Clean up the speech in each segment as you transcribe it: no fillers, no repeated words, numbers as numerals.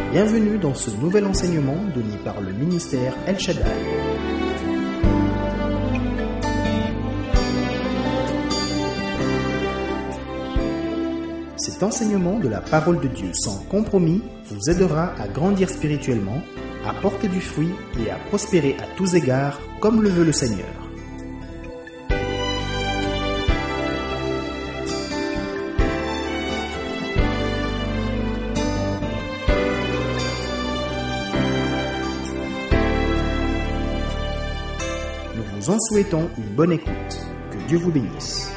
Bienvenue dans ce nouvel enseignement donné par le ministère El Shaddai. Cet enseignement de la parole de Dieu sans compromis vous aidera à grandir spirituellement, à porter du fruit et à prospérer à tous égards comme le veut le Seigneur. Nous vous en souhaitons une bonne écoute. Que Dieu vous bénisse.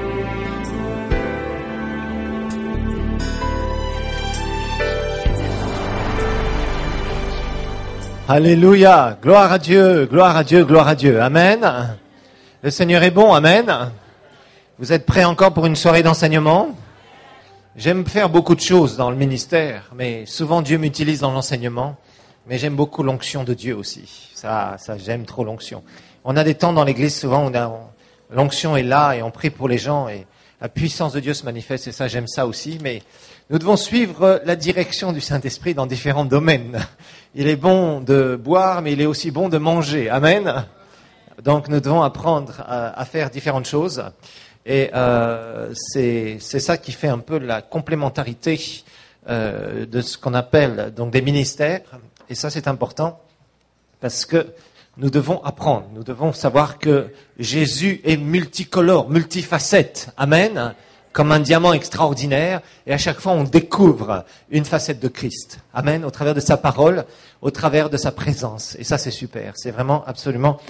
Alléluia, gloire à Dieu, gloire à Dieu, gloire à Dieu. Amen. Le Seigneur est bon, amen. Vous êtes prêts encore pour une soirée d'enseignement? J'aime faire beaucoup de choses dans le ministère, mais souvent Dieu m'utilise dans l'enseignement. Mais j'aime beaucoup l'onction de Dieu aussi. Ça, j'aime trop l'onction. On a des temps dans l'église souvent où l'onction est là et on prie pour les gens et la puissance de Dieu se manifeste et ça, j'aime ça aussi. Mais nous devons suivre la direction du Saint-Esprit dans différents domaines. Il est bon de boire, mais il est aussi bon de manger. Amen. Donc nous devons apprendre à faire différentes choses. Et c'est ça qui fait un peu la complémentarité de ce qu'on appelle donc des ministères. Et ça, c'est important parce que nous devons apprendre. Nous devons savoir que Jésus est multicolore, multifacette. Amen. Comme un diamant extraordinaire, et à chaque fois on découvre une facette de Christ. Amen, au travers de sa parole, au travers de sa présence. Et ça c'est super, c'est vraiment absolument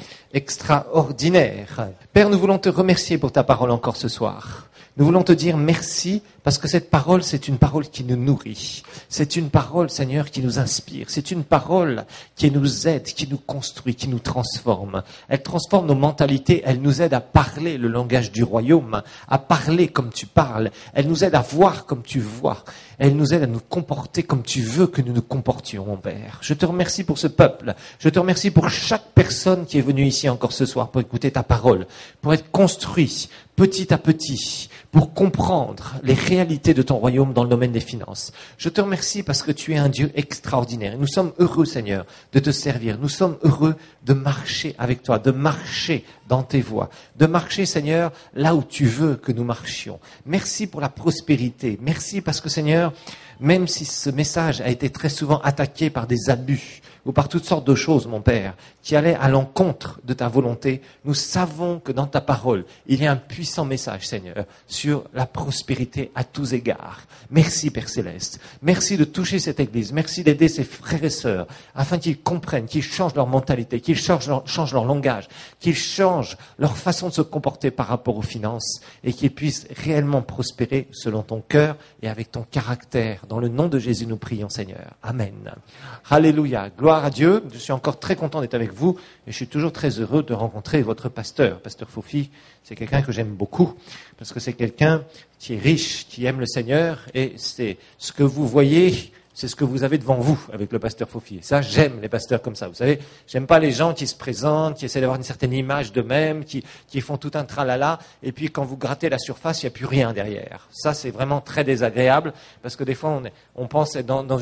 extraordinaire. Père, nous voulons te remercier pour ta parole encore ce soir. Nous voulons te dire merci parce que cette parole, c'est une parole qui nous nourrit. C'est une parole, Seigneur, qui nous inspire. C'est une parole qui nous aide, qui nous construit, qui nous transforme. Elle transforme nos mentalités. Elle nous aide à parler le langage du royaume, à parler comme tu parles. Elle nous aide à voir comme tu vois. Elle nous aide à nous comporter comme tu veux que nous nous comportions, mon Père. Je te remercie pour ce peuple. Je te remercie pour chaque personne qui est venue ici encore ce soir pour écouter ta parole, pour être construit petit à petit, pour comprendre les réalités de ton royaume dans le domaine des finances. Je te remercie parce que tu es un Dieu extraordinaire. Et nous sommes heureux, Seigneur, de te servir. Nous sommes heureux de marcher avec toi, de marcher dans tes voies, de marcher, Seigneur, là où tu veux que nous marchions. Merci pour la prospérité. Merci parce que, Seigneur, même si ce message a été très souvent attaqué par des abus ou par toutes sortes de choses, mon Père, qui allaient à l'encontre de ta volonté, nous savons que dans ta parole, il y a un puissant message, Seigneur, sur la prospérité à tous égards. Merci, Père Céleste. Merci de toucher cette Église. Merci d'aider ses frères et sœurs afin qu'ils comprennent, qu'ils changent leur mentalité, qu'ils changent leur langage, qu'ils changent leur façon de se comporter par rapport aux finances et qu'ils puissent réellement prospérer selon ton cœur et avec ton caractère. Dans le nom de Jésus, nous prions, Seigneur. Amen. Alléluia. Gloire à Dieu. Je suis encore très content d'être avec vous et je suis toujours très heureux de rencontrer votre pasteur. Pasteur Fofi, c'est quelqu'un que j'aime beaucoup parce que c'est quelqu'un qui est riche, qui aime le Seigneur et c'est ce que vous voyez, c'est ce que vous avez devant vous avec le pasteur Fofi. Et ça, j'aime les pasteurs comme ça. Vous savez, j'aime pas les gens qui se présentent, qui essaient d'avoir une certaine image d'eux-mêmes, qui font tout un tralala, et puis quand vous grattez la surface, il n'y a plus rien derrière. Ça, c'est vraiment très désagréable, parce que des fois, on pense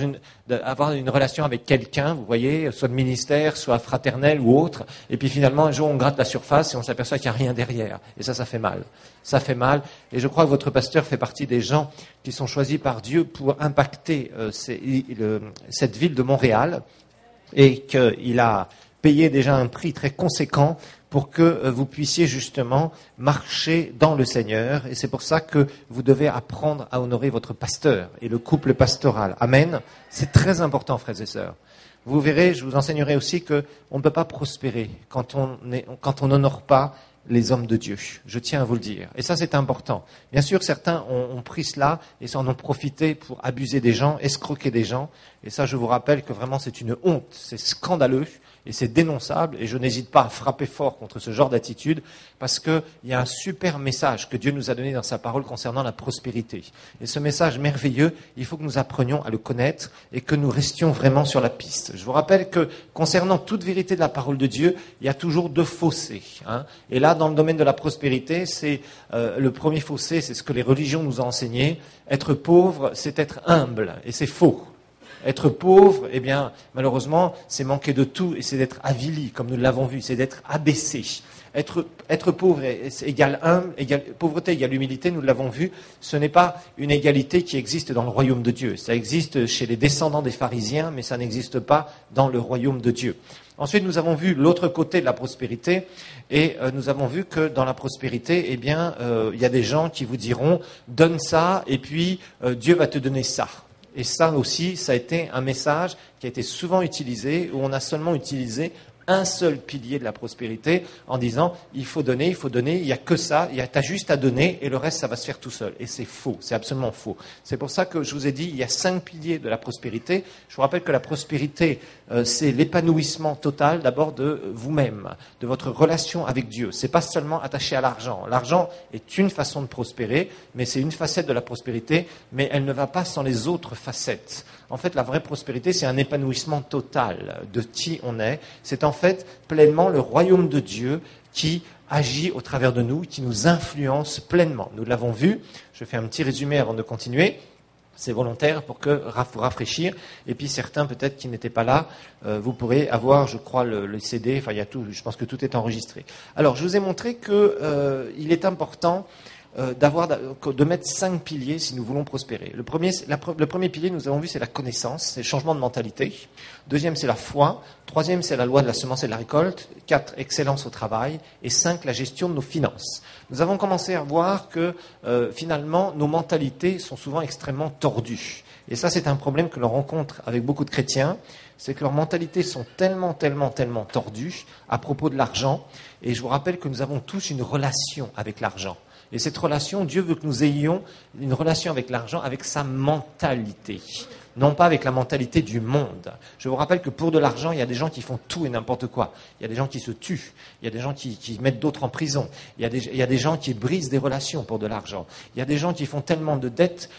avoir une relation avec quelqu'un, vous voyez, soit de ministère, soit fraternel ou autre, et puis finalement, un jour, on gratte la surface et on s'aperçoit qu'il n'y a rien derrière. Et ça fait mal. Ça fait mal. Et je crois que votre pasteur fait partie des gens qui sont choisis par Dieu pour impacter cette ville de Montréal et qu'il a payé déjà un prix très conséquent pour que vous puissiez justement marcher dans le Seigneur. Et c'est pour ça que vous devez apprendre à honorer votre pasteur et le couple pastoral. Amen. C'est très important, frères et sœurs. Vous verrez, je vous enseignerai aussi qu'on ne peut pas prospérer quand on n'honore pas les hommes de Dieu. Je tiens à vous le dire. Et ça, c'est important. Bien sûr, certains ont pris cela et s'en ont profité pour abuser des gens, escroquer des gens. Et ça, je vous rappelle que vraiment, c'est une honte. C'est scandaleux. et c'est dénonçable, et je n'hésite pas à frapper fort contre ce genre d'attitude, parce qu'il y a un super message que Dieu nous a donné dans sa parole concernant la prospérité. Et ce message merveilleux, il faut que nous apprenions à le connaître et que nous restions vraiment sur la piste. Je vous rappelle que concernant toute vérité de la parole de Dieu, il y a toujours deux fossés. Et là, dans le domaine de la prospérité, c'est le premier fossé, c'est ce que les religions nous ont enseigné. Être pauvre, c'est être humble, et c'est faux. Être pauvre, eh bien, malheureusement, c'est manquer de tout et c'est d'être avili, comme nous l'avons vu, c'est d'être abaissé. Être pauvre égale pauvreté égale humilité, nous l'avons vu, ce n'est pas une égalité qui existe dans le royaume de Dieu. Ça existe chez les descendants des pharisiens, mais ça n'existe pas dans le royaume de Dieu. Ensuite, nous avons vu l'autre côté de la prospérité et nous avons vu que dans la prospérité, eh bien, il y a des gens qui vous diront « donne ça et puis Dieu va te donner ça ». Et ça aussi, ça a été un message qui a été souvent utilisé, où on a seulement utilisé un seul pilier de la prospérité en disant il faut donner, il n'y a que ça, t'as juste à donner et le reste ça va se faire tout seul. Et c'est faux, c'est absolument faux. C'est pour ça que je vous ai dit il y a 5 piliers de la prospérité. Je vous rappelle que la prospérité c'est l'épanouissement total d'abord de vous-même, de votre relation avec Dieu. C'est pas seulement attaché à l'argent. L'argent est une façon de prospérer, mais c'est une facette de la prospérité, mais elle ne va pas sans les autres facettes. En fait, la vraie prospérité, c'est un épanouissement total de qui on est. C'est en fait pleinement le royaume de Dieu qui agit au travers de nous, qui nous influence pleinement. Nous l'avons vu. Je fais un petit résumé avant de continuer. C'est volontaire pour vous rafraîchir. Et puis certains, peut-être, qui n'étaient pas là, vous pourrez avoir, je crois, le CD. Enfin, il y a tout. Je pense que tout est enregistré. Alors, je vous ai montré que il est important de mettre 5 piliers si nous voulons prospérer. Le premier pilier, nous avons vu, c'est la connaissance, c'est le changement de mentalité. Deuxième, c'est la foi. Troisième, c'est la loi de la semence et de la récolte. 4, excellence au travail. Et 5, la gestion de nos finances. Nous avons commencé à voir que finalement, nos mentalités sont souvent extrêmement tordues. Et ça, c'est un problème que l'on rencontre avec beaucoup de chrétiens. C'est que leurs mentalités sont tellement tordues à propos de l'argent. Et je vous rappelle que nous avons tous une relation avec l'argent. Et cette relation, Dieu veut que nous ayons une relation avec l'argent, avec sa mentalité, non pas avec la mentalité du monde. Je vous rappelle que pour de l'argent, il y a des gens qui font tout et n'importe quoi. Il y a des gens qui se tuent, il y a des gens qui mettent d'autres en prison, il y a des gens qui brisent des relations pour de l'argent. Il y a des gens qui font tellement de dettes,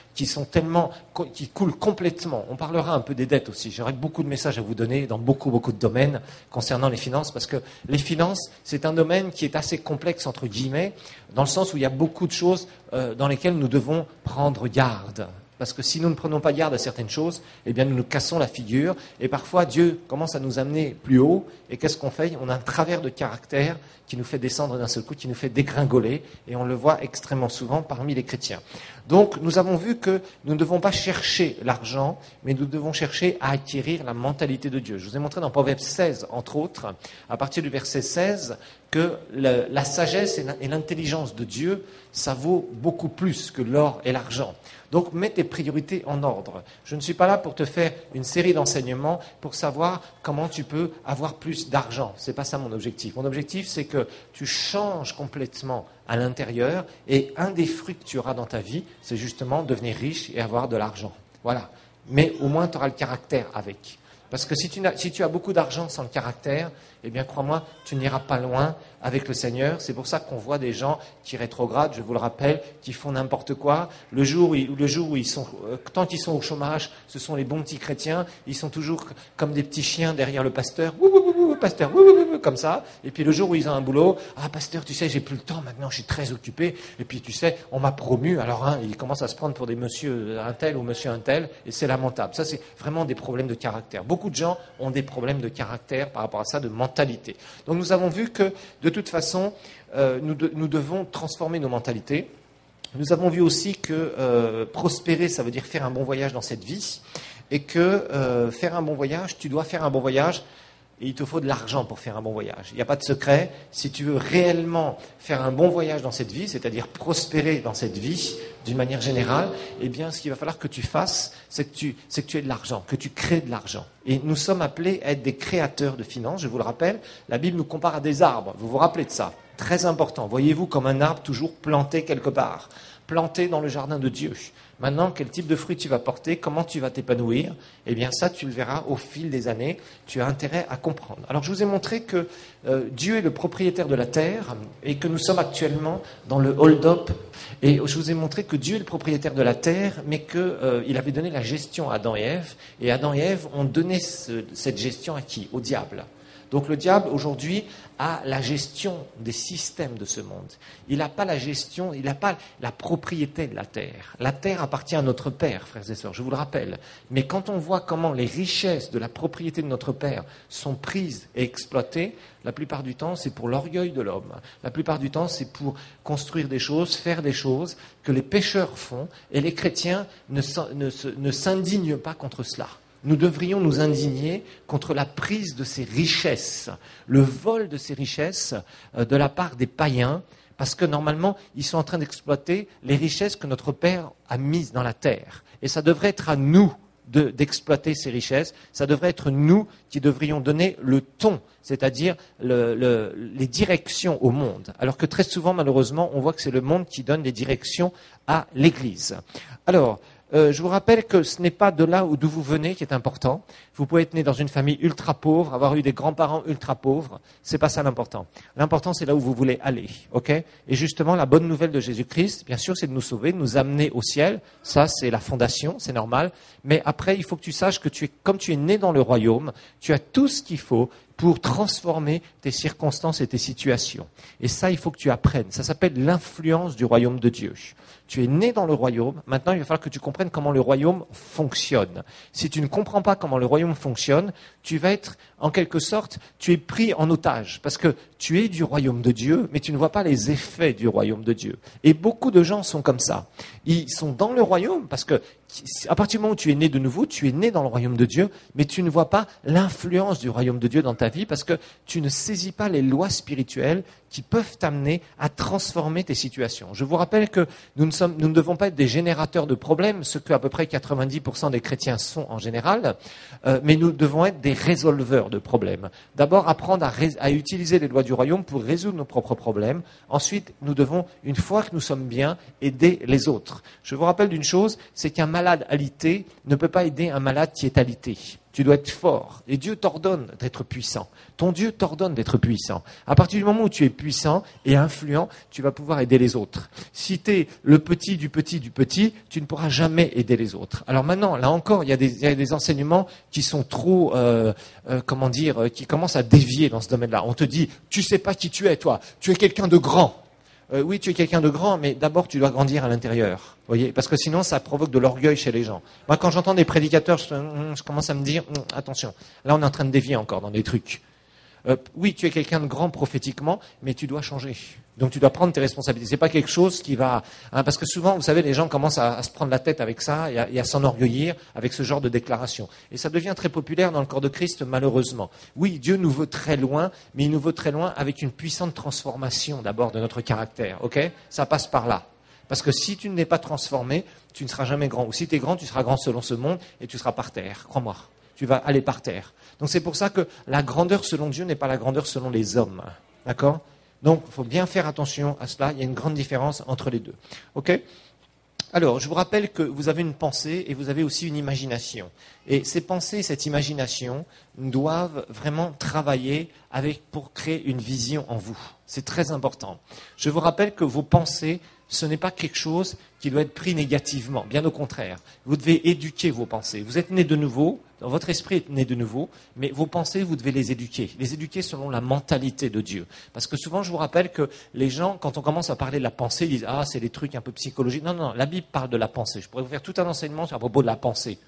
qui coulent complètement. On parlera un peu des dettes aussi. J'aurai beaucoup de messages à vous donner dans beaucoup de domaines concernant les finances, parce que les finances, c'est un domaine qui est assez complexe, entre guillemets, dans le sens où il y a beaucoup de choses dans lesquelles nous devons prendre garde. Parce que si nous ne prenons pas garde à certaines choses, eh bien nous nous cassons la figure. Et parfois, Dieu commence à nous amener plus haut. Et qu'est-ce qu'on fait? On a un travers de caractère qui nous fait descendre d'un seul coup, qui nous fait dégringoler. Et on le voit extrêmement souvent parmi les chrétiens. Donc, nous avons vu que nous ne devons pas chercher l'argent, mais nous devons chercher à acquérir la mentalité de Dieu. Je vous ai montré dans Proverbe 16, entre autres, à partir du verset 16, que la sagesse et l'intelligence de Dieu, ça vaut beaucoup plus que l'or et l'argent. Donc, mets tes priorités en ordre. Je ne suis pas là pour te faire une série d'enseignements pour savoir comment tu peux avoir plus d'argent. C'est pas ça mon objectif. Mon objectif, c'est que tu changes complètement à l'intérieur et un des fruits que tu auras dans ta vie, c'est justement devenir riche et avoir de l'argent. Voilà. Mais au moins, tu auras le caractère avec. Parce que si tu as beaucoup d'argent sans le caractère, eh bien, crois-moi, tu n'iras pas loin avec le Seigneur. C'est pour ça qu'on voit des gens qui rétrogradent, je vous le rappelle, qui font n'importe quoi. Le jour où ils sont, tant qu'ils sont au chômage, ce sont les bons petits chrétiens. Ils sont toujours comme des petits chiens derrière le pasteur. Pasteur, comme ça. Et puis le jour où ils ont un boulot, pasteur, tu sais, j'ai plus le temps maintenant, je suis très occupé. Et puis tu sais, on m'a promu. Alors ils commencent à se prendre pour des monsieur un tel ou monsieur un tel, et c'est lamentable. Ça, c'est vraiment des problèmes de caractère. Beaucoup de gens ont des problèmes de caractère par rapport à ça, de mentalité. Donc nous avons vu que de toute façon, nous devons transformer nos mentalités. Nous avons vu aussi que prospérer, ça veut dire faire un bon voyage dans cette vie, et que faire un bon voyage, tu dois faire un bon voyage. Et il te faut de l'argent pour faire un bon voyage. Il n'y a pas de secret. Si tu veux réellement faire un bon voyage dans cette vie, c'est-à-dire prospérer dans cette vie d'une manière générale, eh bien, ce qu'il va falloir que tu fasses, c'est que tu aies de l'argent, que tu crées de l'argent. Et nous sommes appelés à être des créateurs de finances. Je vous le rappelle, la Bible nous compare à des arbres. Vous vous rappelez de ça? Très important. Voyez-vous comme un arbre toujours planté quelque part, planté dans le jardin de Dieu. Maintenant, quel type de fruits tu vas porter, comment tu vas t'épanouir, eh bien ça, tu le verras au fil des années. Tu as intérêt à comprendre. Alors, je vous ai montré que Dieu est le propriétaire de la terre et que nous sommes actuellement dans le hold-up. Et je vous ai montré que Dieu est le propriétaire de la terre, mais qu'il avait donné la gestion à Adam et Ève. Et Adam et Ève ont donné cette gestion à qui? Au diable. Donc le diable, aujourd'hui, a la gestion des systèmes de ce monde. Il n'a pas la gestion, il n'a pas la propriété de la terre. La terre appartient à notre Père, frères et sœurs, je vous le rappelle. Mais quand on voit comment les richesses de la propriété de notre Père sont prises et exploitées, la plupart du temps, c'est pour l'orgueil de l'homme. La plupart du temps, c'est pour construire des choses, faire des choses que les pécheurs font, et les chrétiens ne s'indignent pas contre cela. Nous devrions nous indigner contre la prise de ces richesses, le vol de ces richesses de la part des païens, parce que normalement, ils sont en train d'exploiter les richesses que notre Père a mises dans la terre. Et ça devrait être à nous d'exploiter ces richesses, ça devrait être nous qui devrions donner le ton, c'est-à-dire les directions au monde. Alors que très souvent, malheureusement, on voit que c'est le monde qui donne les directions à l'Église. Alors, je vous rappelle que ce n'est pas de là d'où vous venez qui est important. Vous pouvez être né dans une famille ultra pauvre, avoir eu des grands-parents ultra pauvres. C'est pas ça l'important. L'important, c'est là où vous voulez aller, ok ? Et justement, la bonne nouvelle de Jésus-Christ, bien sûr, c'est de nous sauver, de nous amener au ciel. Ça, c'est la fondation, c'est normal. Mais après, il faut que tu saches que comme tu es né dans le royaume, tu as tout ce qu'il faut pour transformer tes circonstances et tes situations. Et ça, il faut que tu apprennes. Ça s'appelle l'influence du royaume de Dieu. Tu es né dans le royaume, maintenant il va falloir que tu comprennes comment le royaume fonctionne. Si tu ne comprends pas comment le royaume fonctionne, tu vas être, en quelque sorte, tu es pris en otage. Parce que tu es du royaume de Dieu, mais tu ne vois pas les effets du royaume de Dieu. Et beaucoup de gens sont comme ça. Ils sont dans le royaume, parce que à partir du moment où tu es né de nouveau, tu es né dans le royaume de Dieu, mais tu ne vois pas l'influence du royaume de Dieu dans ta vie parce que tu ne saisis pas les lois spirituelles qui peuvent t'amener à transformer tes situations. Je vous rappelle que nous ne devons pas être des générateurs de problèmes, ce que à peu près 90% des chrétiens sont en général, mais nous devons être des résolveurs de problèmes. D'abord, apprendre à utiliser les lois du royaume pour résoudre nos propres problèmes. Ensuite, nous devons, une fois que nous sommes bien, aider les autres. Je vous rappelle d'une chose, c'est qu'un malade alité ne peut pas aider un malade qui est alité. Tu dois être fort. Et Dieu t'ordonne d'être puissant. Ton Dieu t'ordonne d'être puissant. À partir du moment où tu es puissant et influent, tu vas pouvoir aider les autres. Si tu es le petit du petit du petit, tu ne pourras jamais aider les autres. Alors maintenant, là encore, il y a des enseignements qui sont trop, qui commencent à dévier dans ce domaine-là. On te dit, tu sais pas qui tu es, toi. Tu es quelqu'un de grand. Oui, tu es quelqu'un de grand, mais d'abord, tu dois grandir à l'intérieur. Voyez, parce que sinon, ça provoque de l'orgueil chez les gens. Moi, quand j'entends des prédicateurs, je commence à me dire, attention, là, on est en train de dévier encore dans des trucs. Oui, tu es quelqu'un de grand prophétiquement, mais tu dois changer. Donc, tu dois prendre tes responsabilités. C'est pas quelque chose qui va... parce que souvent, vous savez, les gens commencent à se prendre la tête avec ça et à s'enorgueillir avec ce genre de déclaration. Et ça devient très populaire dans le corps de Christ, malheureusement. Oui, Dieu nous veut très loin, mais il nous veut très loin avec une puissante transformation d'abord de notre caractère. Ok ? Ça passe par là. Parce que si tu n'es pas transformé, tu ne seras jamais grand. Ou si tu es grand, tu seras grand selon ce monde et tu seras par terre. Crois-moi. Tu vas aller par terre. Donc c'est pour ça que la grandeur selon Dieu n'est pas la grandeur selon les hommes. D'accord ? Donc il faut bien faire attention à cela. Il y a une grande différence entre les deux. Ok ? Alors, je vous rappelle que vous avez une pensée et vous avez aussi une imagination. Et ces pensées, cette imagination, doivent vraiment travailler pour créer une vision en vous. C'est très important. Je vous rappelle que vos pensées, ce n'est pas quelque chose qui doit être pris négativement. Bien au contraire. Vous devez éduquer vos pensées. Vous êtes né de nouveau, votre esprit est né de nouveau, mais vos pensées, vous devez les éduquer. Les éduquer selon la mentalité de Dieu. Parce que souvent, je vous rappelle que les gens, quand on commence à parler de la pensée, ils disent « Ah, c'est des trucs un peu psychologiques. » Non, non, la Bible parle de la pensée. Je pourrais vous faire tout un enseignement à propos de la pensée.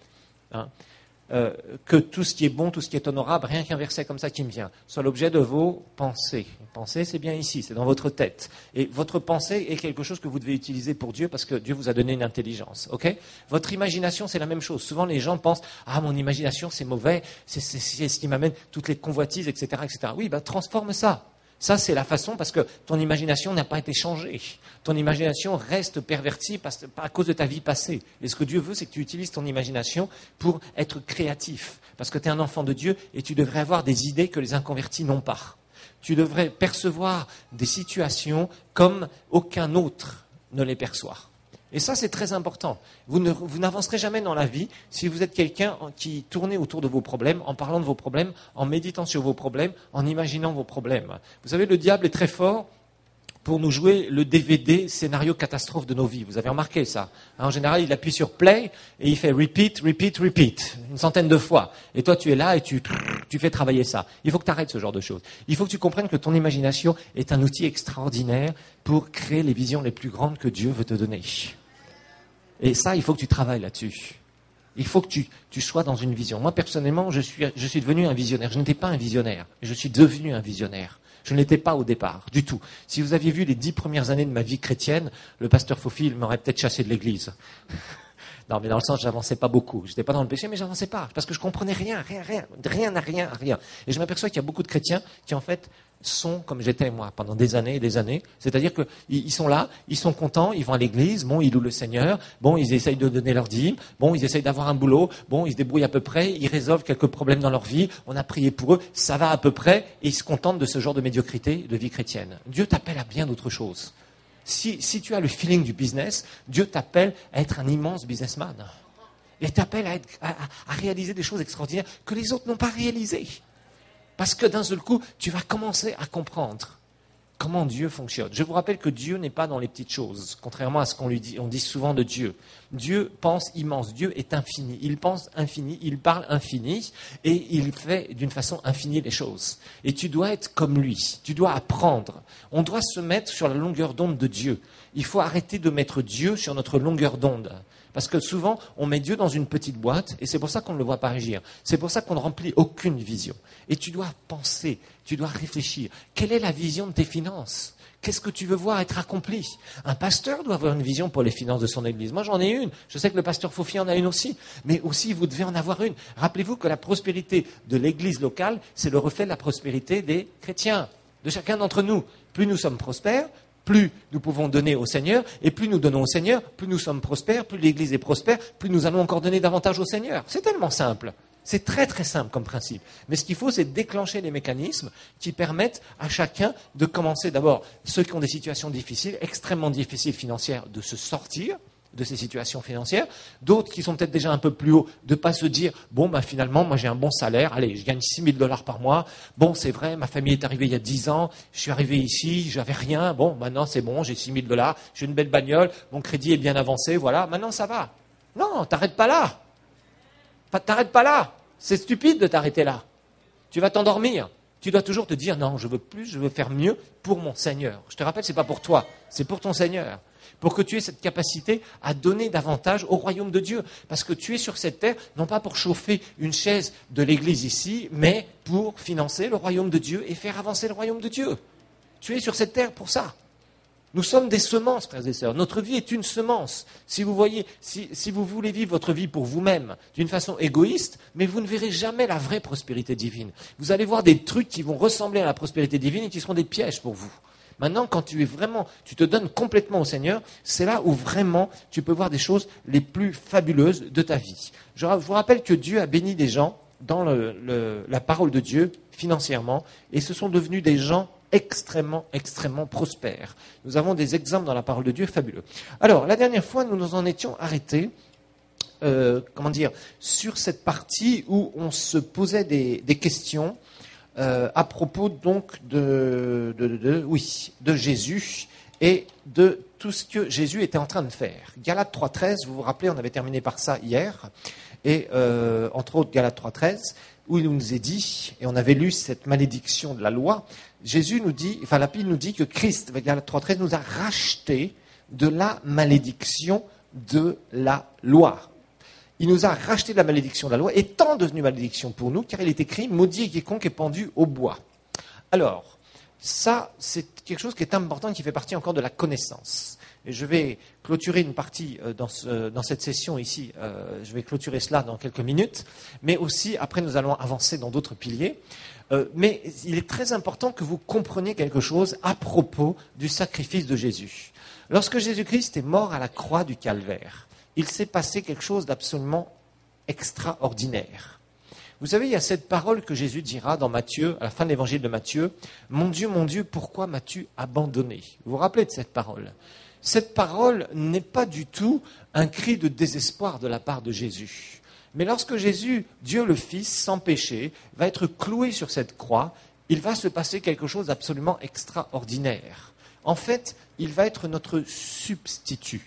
Que tout ce qui est bon, tout ce qui est honorable, rien qu'un verset comme ça qui me vient, soit l'objet de vos pensées. Pensée, c'est bien ici, c'est dans votre tête. Et votre pensée est quelque chose que vous devez utiliser pour Dieu parce que Dieu vous a donné une intelligence. Ok ? Votre imagination, c'est la même chose. Souvent, les gens pensent « Ah, mon imagination, c'est mauvais, c'est ce qui m'amène toutes les convoitises, etc. etc. » Oui, transforme ça. Ça, c'est la façon parce que ton imagination n'a pas été changée. Ton imagination reste pervertie à cause de ta vie passée. Et ce que Dieu veut, c'est que tu utilises ton imagination pour être créatif. Parce que tu es un enfant de Dieu et tu devrais avoir des idées que les inconvertis n'ont pas. Tu devrais percevoir des situations comme aucun autre ne les perçoit. Et ça, c'est très important. Vous n'avancerez jamais dans la vie si vous êtes quelqu'un qui tournez autour de vos problèmes, en parlant de vos problèmes, en méditant sur vos problèmes, en imaginant vos problèmes. Vous savez, le diable est très fort pour nous jouer le DVD scénario catastrophe de nos vies. Vous avez remarqué ça. En général, il appuie sur play et il fait repeat, repeat, repeat, une centaine de fois. Et toi, tu es là et tu tu fais travailler ça. Il faut que tu arrêtes ce genre de choses. Il faut que tu comprennes que ton imagination est un outil extraordinaire pour créer les visions les plus grandes que Dieu veut te donner. Et ça, il faut que tu travailles là-dessus. Il faut que tu sois dans une vision. Moi, personnellement, je suis devenu un visionnaire. Je n'étais pas un visionnaire. Je suis devenu un visionnaire. Je ne l'étais pas au départ, du tout. Si vous aviez vu les 10 premières années de ma vie chrétienne, le pasteur Fofil m'aurait peut-être chassé de l'église. Non, mais dans le sens, j'avançais pas beaucoup. J'étais pas dans le péché, mais j'avançais pas. Parce que je comprenais rien. Et je m'aperçois qu'il y a beaucoup de chrétiens qui, en fait, sont comme j'étais, moi, pendant des années et des années. C'est-à-dire qu'ils sont là, ils sont contents, ils vont à l'église, bon, ils louent le Seigneur, bon, ils essayent de donner leur dîme, bon, ils essayent d'avoir un boulot, bon, ils se débrouillent à peu près, ils résolvent quelques problèmes dans leur vie, on a prié pour eux, ça va à peu près, et ils se contentent de ce genre de médiocrité de vie chrétienne. Dieu t'appelle à bien d'autres choses. Si tu as le feeling du business, Dieu t'appelle à être un immense businessman. Et t'appelle à réaliser des choses extraordinaires que les autres n'ont pas réalisées. Parce que d'un seul coup, tu vas commencer à comprendre comment Dieu fonctionne. Je vous rappelle que Dieu n'est pas dans les petites choses, contrairement à ce qu'on dit souvent de Dieu. Dieu pense immense, Dieu est infini, il pense infini, il parle infini, et il fait d'une façon infinie les choses. Et tu dois être comme lui, tu dois apprendre. On doit se mettre sur la longueur d'onde de Dieu. Il faut arrêter de mettre Dieu sur notre longueur d'onde. Parce que souvent, on met Dieu dans une petite boîte, et c'est pour ça qu'on ne le voit pas agir. C'est pour ça qu'on ne remplit aucune vision. Et tu dois penser, tu dois réfléchir. Quelle est la vision de tes finances ? Qu'est-ce que tu veux voir être accompli ? Un pasteur doit avoir une vision pour les finances de son église. Moi, j'en ai une. Je sais que le pasteur Fofi en a une aussi. Mais aussi, vous devez en avoir une. Rappelez-vous que la prospérité de l'église locale, c'est le reflet de la prospérité des chrétiens, de chacun d'entre nous. Plus nous sommes prospères, plus nous pouvons donner au Seigneur, et plus nous donnons au Seigneur, plus nous sommes prospères, plus l'Église est prospère, plus nous allons encore donner davantage au Seigneur. C'est tellement simple. C'est très très simple comme principe. Mais ce qu'il faut, c'est déclencher les mécanismes qui permettent à chacun de commencer d'abord, ceux qui ont des situations difficiles, extrêmement difficiles financières, de se sortir de ces situations financières, d'autres qui sont peut-être déjà un peu plus hauts, de ne pas se dire, bon, finalement, moi j'ai un bon salaire, allez, je gagne $6,000 par mois, bon, c'est vrai, ma famille est arrivée il y a 10 ans, je suis arrivé ici, j'avais rien, bon, maintenant c'est bon, j'ai $6,000, j'ai une belle bagnole, mon crédit est bien avancé, voilà, maintenant ça va. Non, t'arrêtes pas là. T'arrêtes pas là. C'est stupide de t'arrêter là. Tu vas t'endormir. Tu dois toujours te dire, non, je veux plus, je veux faire mieux pour mon Seigneur. Je te rappelle, c'est pas pour toi, c'est pour ton Seigneur. Pour que tu aies cette capacité à donner davantage au royaume de Dieu. Parce que tu es sur cette terre, non pas pour chauffer une chaise de l'église ici, mais pour financer le royaume de Dieu et faire avancer le royaume de Dieu. Tu es sur cette terre pour ça. Nous sommes des semences, frères et sœurs. Notre vie est une semence. Si vous voyez, si vous voulez vivre votre vie pour vous-même, d'une façon égoïste, mais vous ne verrez jamais la vraie prospérité divine. Vous allez voir des trucs qui vont ressembler à la prospérité divine et qui seront des pièges pour vous. Maintenant, quand tu te donnes complètement au Seigneur, c'est là où vraiment tu peux voir des choses les plus fabuleuses de ta vie. Je vous rappelle que Dieu a béni des gens dans la parole de Dieu financièrement, et ce sont devenus des gens extrêmement, extrêmement prospères. Nous avons des exemples dans la parole de Dieu fabuleux. Alors, la dernière fois, nous nous en étions arrêtés, sur cette partie où on se posait des questions à propos donc de Jésus et de tout ce que Jésus était en train de faire. Galates 3.13, vous vous rappelez, on avait terminé par ça hier, et entre autres Galates 3.13, où il nous est dit, et on avait lu cette malédiction de la loi, Jésus nous dit, la Bible nous dit que Christ, Galates 3.13, nous a rachetés de la malédiction de la loi. Il nous a racheté de la malédiction de la loi, étant devenu malédiction pour nous, car il est écrit, maudit quiconque est pendu au bois. Alors, ça, c'est quelque chose qui est important et qui fait partie encore de la connaissance. Et je vais clôturer une partie dans cette session ici, je vais clôturer cela dans quelques minutes, mais aussi, après, nous allons avancer dans d'autres piliers. Mais il est très important que vous compreniez quelque chose à propos du sacrifice de Jésus. Lorsque Jésus-Christ est mort à la croix du Calvaire, il s'est passé quelque chose d'absolument extraordinaire. Vous savez, il y a cette parole que Jésus dira dans Matthieu, à la fin de l'évangile de Matthieu, « Mon Dieu, pourquoi m'as-tu abandonné ?» Vous vous rappelez de cette parole ? Cette parole n'est pas du tout un cri de désespoir de la part de Jésus. Mais lorsque Jésus, Dieu le Fils, sans péché, va être cloué sur cette croix, il va se passer quelque chose d'absolument extraordinaire. En fait, il va être notre substitut.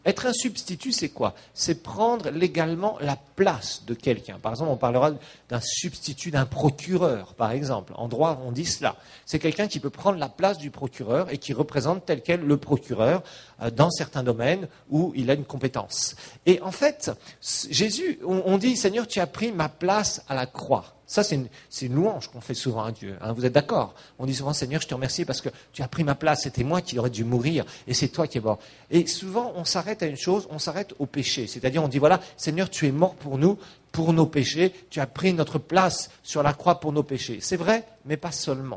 Être un substitut, c'est quoi? C'est prendre légalement la place de quelqu'un. Par exemple, on parlera d'un substitut d'un procureur, par exemple. En droit, on dit cela. C'est quelqu'un qui peut prendre la place du procureur et qui représente tel quel le procureur dans certains domaines où il a une compétence. Et en fait, Jésus, on dit, Seigneur, tu as pris ma place à la croix. Ça, c'est une louange qu'on fait souvent à Dieu. Hein, vous êtes d'accord? On dit souvent, Seigneur, je te remercie parce que tu as pris ma place. C'était moi qui aurais dû mourir et c'est toi qui es mort. Et souvent, on s'arrête à une chose, on s'arrête au péché. C'est-à-dire, on dit, voilà, Seigneur, tu es mort pour nous, pour nos péchés. Tu as pris notre place sur la croix pour nos péchés. C'est vrai, mais pas seulement.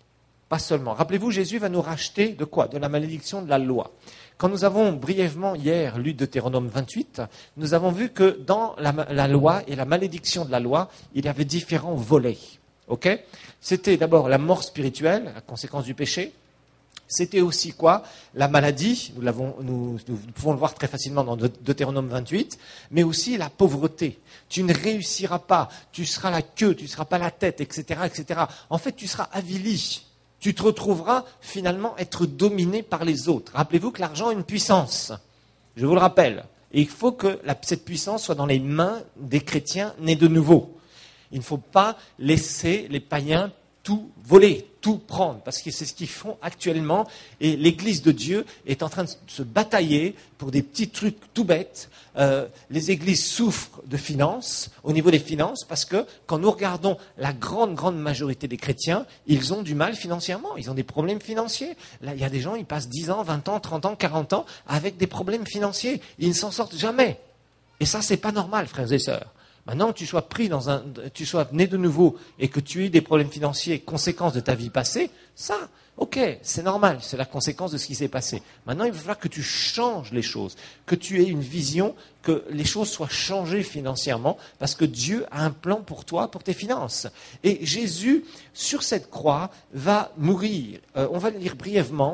Pas seulement. Rappelez-vous, Jésus va nous racheter de quoi? De la malédiction de la loi. Quand nous avons brièvement hier lu Deutéronome 28, nous avons vu que dans la loi et la malédiction de la loi, il y avait différents volets. Okay? C'était d'abord la mort spirituelle, la conséquence du péché. C'était aussi quoi? La maladie, nous pouvons le voir très facilement dans Deutéronome 28, mais aussi la pauvreté. Tu ne réussiras pas, tu seras la queue, tu ne seras pas la tête, etc., etc. En fait, tu seras avili. Tu te retrouveras finalement être dominé par les autres. Rappelez-vous que l'argent a une puissance. Je vous le rappelle. Et il faut que cette puissance soit dans les mains des chrétiens nés de nouveau. Il ne faut pas laisser les païens tout voler, tout prendre, parce que c'est ce qu'ils font actuellement. Et l'Église de Dieu est en train de se batailler pour des petits trucs tout bêtes. Les églises souffrent de finances, au niveau des finances, parce que quand nous regardons la grande majorité des chrétiens, ils ont du mal financièrement, ils ont des problèmes financiers. Là, il y a des gens, ils passent 10 ans, 20 ans, 30 ans, 40 ans avec des problèmes financiers. Ils ne s'en sortent jamais. Et ça, c'est pas normal, frères et sœurs. Maintenant, tu sois tu sois né de nouveau et que tu aies des problèmes financiers, conséquences de ta vie passée, ça, ok, c'est normal, c'est la conséquence de ce qui s'est passé. Maintenant, il va falloir que tu changes les choses, que tu aies une vision, que les choses soient changées financièrement, parce que Dieu a un plan pour toi, pour tes finances. Et Jésus, sur cette croix, va mourir. On va le lire brièvement,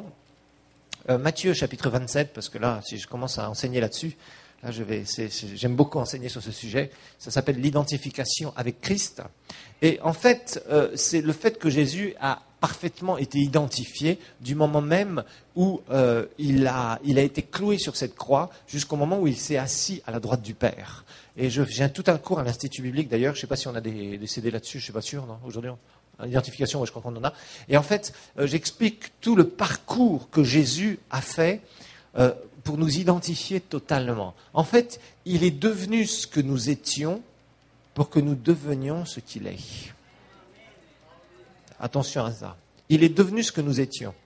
Matthieu chapitre 27, parce que là, si je commence à enseigner là-dessus, là, j'aime beaucoup enseigner sur ce sujet. Ça s'appelle l'identification avec Christ. Et en fait, c'est le fait que Jésus a parfaitement été identifié du moment même où il a été cloué sur cette croix jusqu'au moment où il s'est assis à la droite du Père. Et j'ai tout un cours à l'Institut biblique d'ailleurs. Je ne sais pas si on a des CD là-dessus. Je ne suis pas sûr, non, aujourd'hui. L'identification, ouais, je crois qu'on en a. Et en fait, j'explique tout le parcours que Jésus a fait pour nous identifier totalement. En fait, il est devenu ce que nous étions pour que nous devenions ce qu'il est. Attention à ça. Il est devenu ce que nous étions.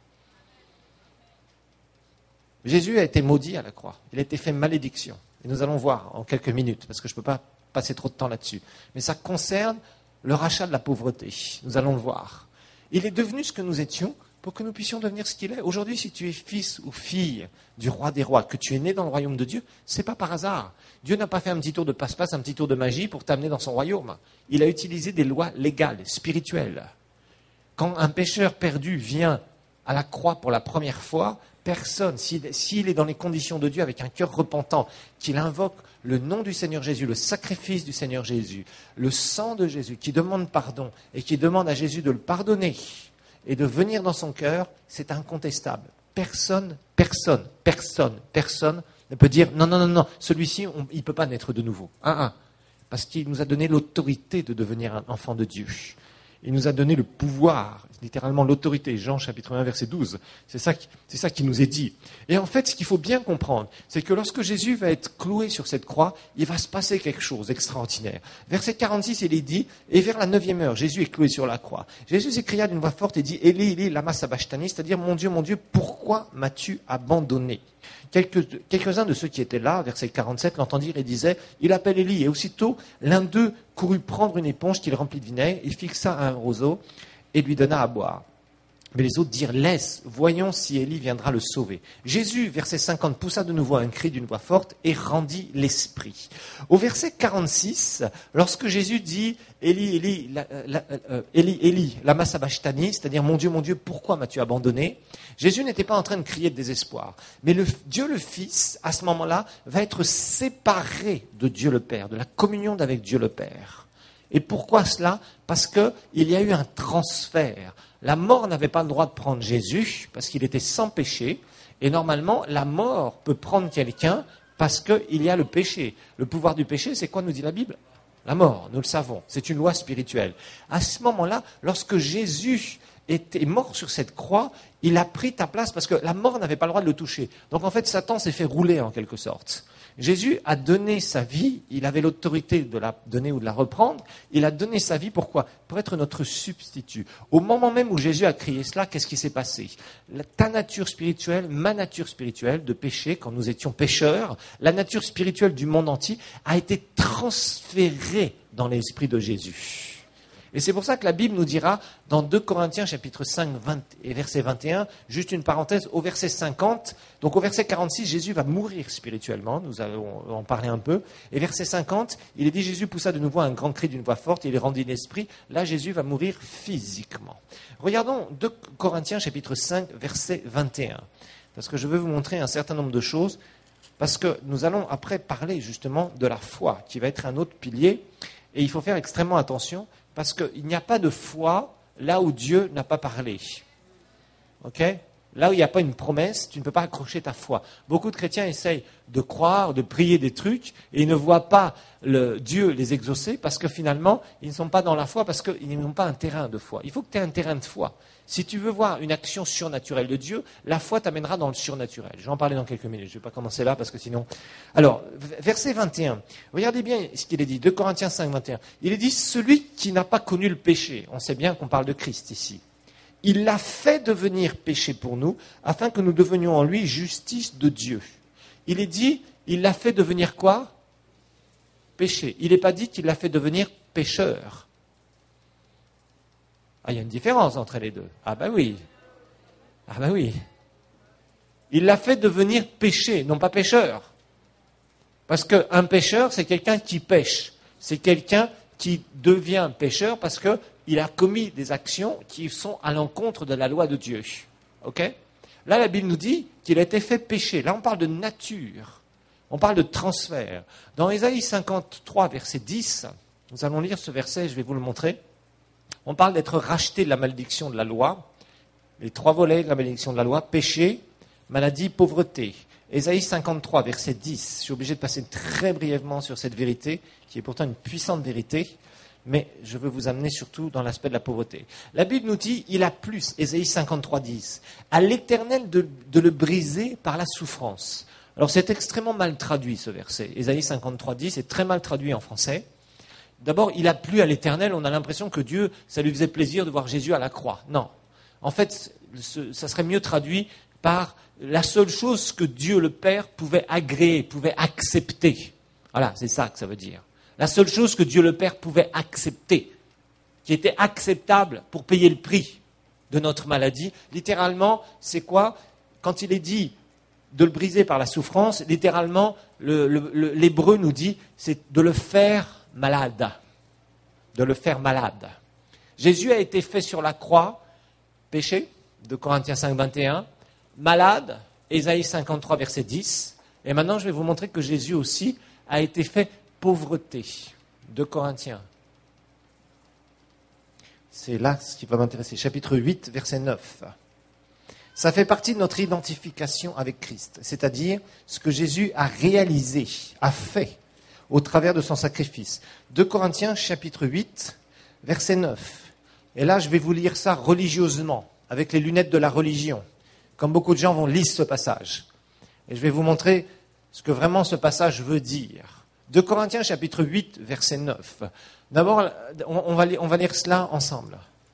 Jésus a été maudit à la croix. Il a été fait malédiction. Et nous allons voir en quelques minutes, parce que je ne peux pas passer trop de temps là-dessus. Mais ça concerne le rachat de la pauvreté. Nous allons le voir. Il est devenu ce que nous étions pour que nous puissions devenir ce qu'il est. Aujourd'hui, si tu es fils ou fille du roi des rois, que tu es né dans le royaume de Dieu, c'est pas par hasard. Dieu n'a pas fait un petit tour de passe-passe, un petit tour de magie pour t'amener dans son royaume. Il a utilisé des lois légales, spirituelles. Quand un pécheur perdu vient à la croix pour la première fois, personne, s'il est dans les conditions de Dieu avec un cœur repentant, qu'il invoque le nom du Seigneur Jésus, le sacrifice du Seigneur Jésus, le sang de Jésus, qui demande pardon et qui demande à Jésus de le pardonner, et de venir dans son cœur, c'est incontestable. Personne ne peut dire non, celui-ci, il ne peut pas naître de nouveau. Parce qu'il nous a donné l'autorité de devenir un enfant de Dieu. Il nous a donné le pouvoir, littéralement l'autorité. Jean chapitre 1 verset 12. C'est ça qui nous est dit. Et en fait, ce qu'il faut bien comprendre, c'est que lorsque Jésus va être cloué sur cette croix, il va se passer quelque chose d'extraordinaire. Verset 46, il est dit, et vers la 9e heure, Jésus est cloué sur la croix. Jésus s'écria d'une voix forte et dit, Eli, Eli, lama sabachthani, c'est-à-dire, mon Dieu, pourquoi m'as-tu abandonné? Quelques-uns de ceux qui étaient là, verset 47, l'entendirent et disaient, il appelle Élie. Et aussitôt, l'un d'eux courut prendre une éponge qu'il remplit de vinaigre, il fixa un roseau et lui donna à boire. Mais les autres dirent, laisse, voyons si Élie viendra le sauver. Jésus, verset 50, poussa de nouveau un cri d'une voix forte et rendit l'esprit. Au verset 46, lorsque Jésus dit, Élie, lama sabachthani, c'est-à-dire, mon Dieu, pourquoi m'as-tu abandonné? Jésus n'était pas en train de crier de désespoir. Mais Dieu le Fils, à ce moment-là, va être séparé de Dieu le Père, de la communion avec Dieu le Père. Et pourquoi cela? Parce qu'il y a eu un transfert. La mort n'avait pas le droit de prendre Jésus, parce qu'il était sans péché, Et normalement, la mort peut prendre quelqu'un parce qu'il y a le péché. Le pouvoir du péché, c'est quoi, nous dit la Bible? La mort, nous le savons. C'est une loi spirituelle. À ce moment-là, lorsque Jésus était mort sur cette croix, il a pris ta place parce que la mort n'avait pas le droit de le toucher. Donc en fait, Satan s'est fait rouler en quelque sorte. Jésus a donné sa vie, il avait l'autorité de la donner ou de la reprendre, il a donné sa vie pourquoi? Pour être notre substitut. Au moment même où Jésus a crié cela, qu'est-ce qui s'est passé? Ta nature spirituelle, ma nature spirituelle de péché, quand nous étions pécheurs, la nature spirituelle du monde entier a été transférée dans l'esprit de Jésus. Et c'est pour ça que la Bible nous dira, dans 2 Corinthiens chapitre 5 et verset 21, juste une parenthèse, au verset 50, donc au verset 46, Jésus va mourir spirituellement, nous allons en parler un peu, et verset 50, il est dit, Jésus poussa de nouveau un grand cri d'une voix forte, il rendit l'esprit, là Jésus va mourir physiquement. Regardons 2 Corinthiens chapitre 5, verset 21, parce que je veux vous montrer un certain nombre de choses, parce que nous allons après parler justement de la foi, qui va être un autre pilier, et il faut faire extrêmement attention, parce qu'il n'y a pas de foi là où Dieu n'a pas parlé. Ok ? Là où il n'y a pas une promesse, tu ne peux pas accrocher ta foi. Beaucoup de chrétiens essayent de croire, de prier des trucs, et ils ne voient pas Dieu les exaucer, parce que finalement, ils ne sont pas dans la foi, parce qu'ils n'ont pas un terrain de foi. Il faut que tu aies un terrain de foi. Si tu veux voir une action surnaturelle de Dieu, la foi t'amènera dans le surnaturel. Je vais en parler dans quelques minutes. Je ne vais pas commencer là, parce que sinon... Alors, verset 21. Regardez bien ce qu'il est dit. 2 Corinthiens 5, 21. Il est dit, celui qui n'a pas connu le péché. On sait bien qu'on parle de Christ ici. Il l'a fait devenir péché pour nous, afin que nous devenions en lui justice de Dieu. Il est dit, il l'a fait devenir quoi? Péché. Il n'est pas dit qu'il l'a fait devenir pécheur. Ah, il y a une différence entre les deux. Ah ben oui. Ah ben oui. Il l'a fait devenir péché, non pas pécheur. Parce qu'un pécheur, c'est quelqu'un qui pêche. C'est quelqu'un qui devient pécheur parce qu'il a commis des actions qui sont à l'encontre de la loi de Dieu. Ok ? Là, la Bible nous dit qu'il a été fait péché. Là, on parle de nature. On parle de transfert. Dans Ésaïe 53, verset 10, nous allons lire ce verset, je vais vous le montrer. On parle d'être racheté de la malédiction de la loi. Les 3 volets de la malédiction de la loi, péché, maladie, pauvreté. Ésaïe 53, verset 10. Je suis obligé de passer très brièvement sur cette vérité, qui est pourtant une puissante vérité, mais je veux vous amener surtout dans l'aspect de la pauvreté. La Bible nous dit, il a plu, Ésaïe 53, 10, à l'Éternel de le briser par la souffrance. Alors c'est extrêmement mal traduit ce verset. Ésaïe 53, 10 est très mal traduit en français. D'abord, il a plu à l'Éternel, on a l'impression que Dieu, ça lui faisait plaisir de voir Jésus à la croix. Non. En fait, ça serait mieux traduit par la seule chose que Dieu le Père pouvait agréer, pouvait accepter. Voilà, c'est ça que ça veut dire. La seule chose que Dieu le Père pouvait accepter, qui était acceptable pour payer le prix de notre maladie. Littéralement, c'est quoi? Quand il est dit de le briser par la souffrance, littéralement, l'hébreu nous dit, c'est de le faire malade. De le faire malade. Jésus a été fait sur la croix, péché, de Corinthiens 5, 21, malade, Ésaïe 53, verset 10. Et maintenant, je vais vous montrer que Jésus aussi a été fait pauvreté, de Corinthiens. C'est là ce qui va m'intéresser. Chapitre 8, verset 9. Ça fait partie de notre identification avec Christ, c'est-à-dire ce que Jésus a réalisé, a fait au travers de son sacrifice. 2 Corinthiens, chapitre 8, verset 9. Et là, je vais vous lire ça religieusement, avec les lunettes de la religion, comme beaucoup de gens vont lire ce passage. Et je vais vous montrer ce que vraiment ce passage veut dire. 2 Corinthiens, chapitre 8, verset 9. D'abord, on va lire cela ensemble.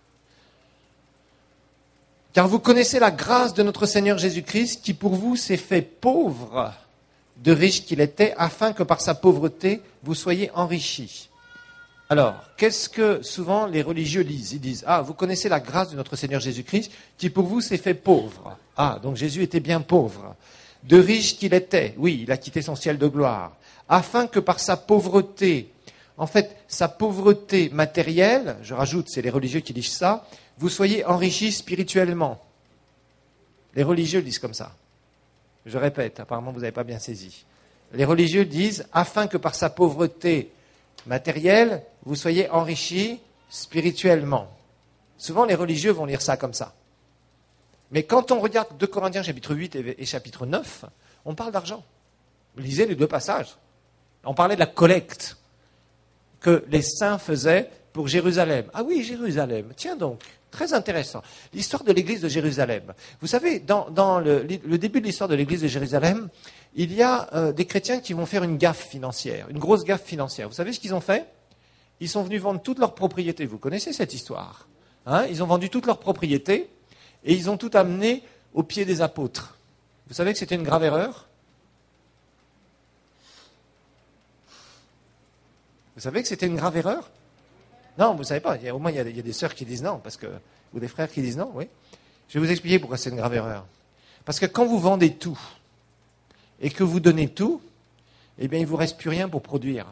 Car vous connaissez la grâce de notre Seigneur Jésus-Christ, qui pour vous s'est fait pauvre, de riche qu'il était, afin que par sa pauvreté, vous soyez enrichis. Alors, qu'est-ce que souvent les religieux disent? Ils disent, vous connaissez la grâce de notre Seigneur Jésus-Christ, qui pour vous s'est fait pauvre. Donc Jésus était bien pauvre. De riche qu'il était, oui, il a quitté son ciel de gloire, afin que par sa pauvreté, en fait, sa pauvreté matérielle, je rajoute, c'est les religieux qui disent ça, vous soyez enrichis spirituellement. Les religieux disent comme ça. Je répète, apparemment vous n'avez pas bien saisi. Les religieux disent, afin que par sa pauvreté matérielle, vous soyez enrichis spirituellement. Souvent les religieux vont lire ça comme ça. Mais quand on regarde 2 Corinthiens chapitre 8 et chapitre 9, on parle d'argent. Lisez les 2 passages. On parlait de la collecte que les saints faisaient pour Jérusalem. Ah oui, Jérusalem. Tiens donc, très intéressant. L'histoire de l'église de Jérusalem. Vous savez, dans le début de l'histoire de l'église de Jérusalem, il y a des chrétiens qui vont faire une gaffe financière, une grosse gaffe financière. Vous savez ce qu'ils ont fait? Ils sont venus vendre toutes leurs propriétés. Vous connaissez cette histoire, hein? Ils ont vendu toutes leurs propriétés et ils ont tout amené aux pieds des apôtres. Vous savez que c'était une grave erreur? Vous savez que c'était une grave erreur? Non, vous ne savez pas. Au moins, il y a des sœurs qui disent non, ou des frères qui disent non, oui. Je vais vous expliquer pourquoi c'est une grave erreur. Parce que quand vous vendez tout et que vous donnez tout, eh bien, il ne vous reste plus rien pour produire.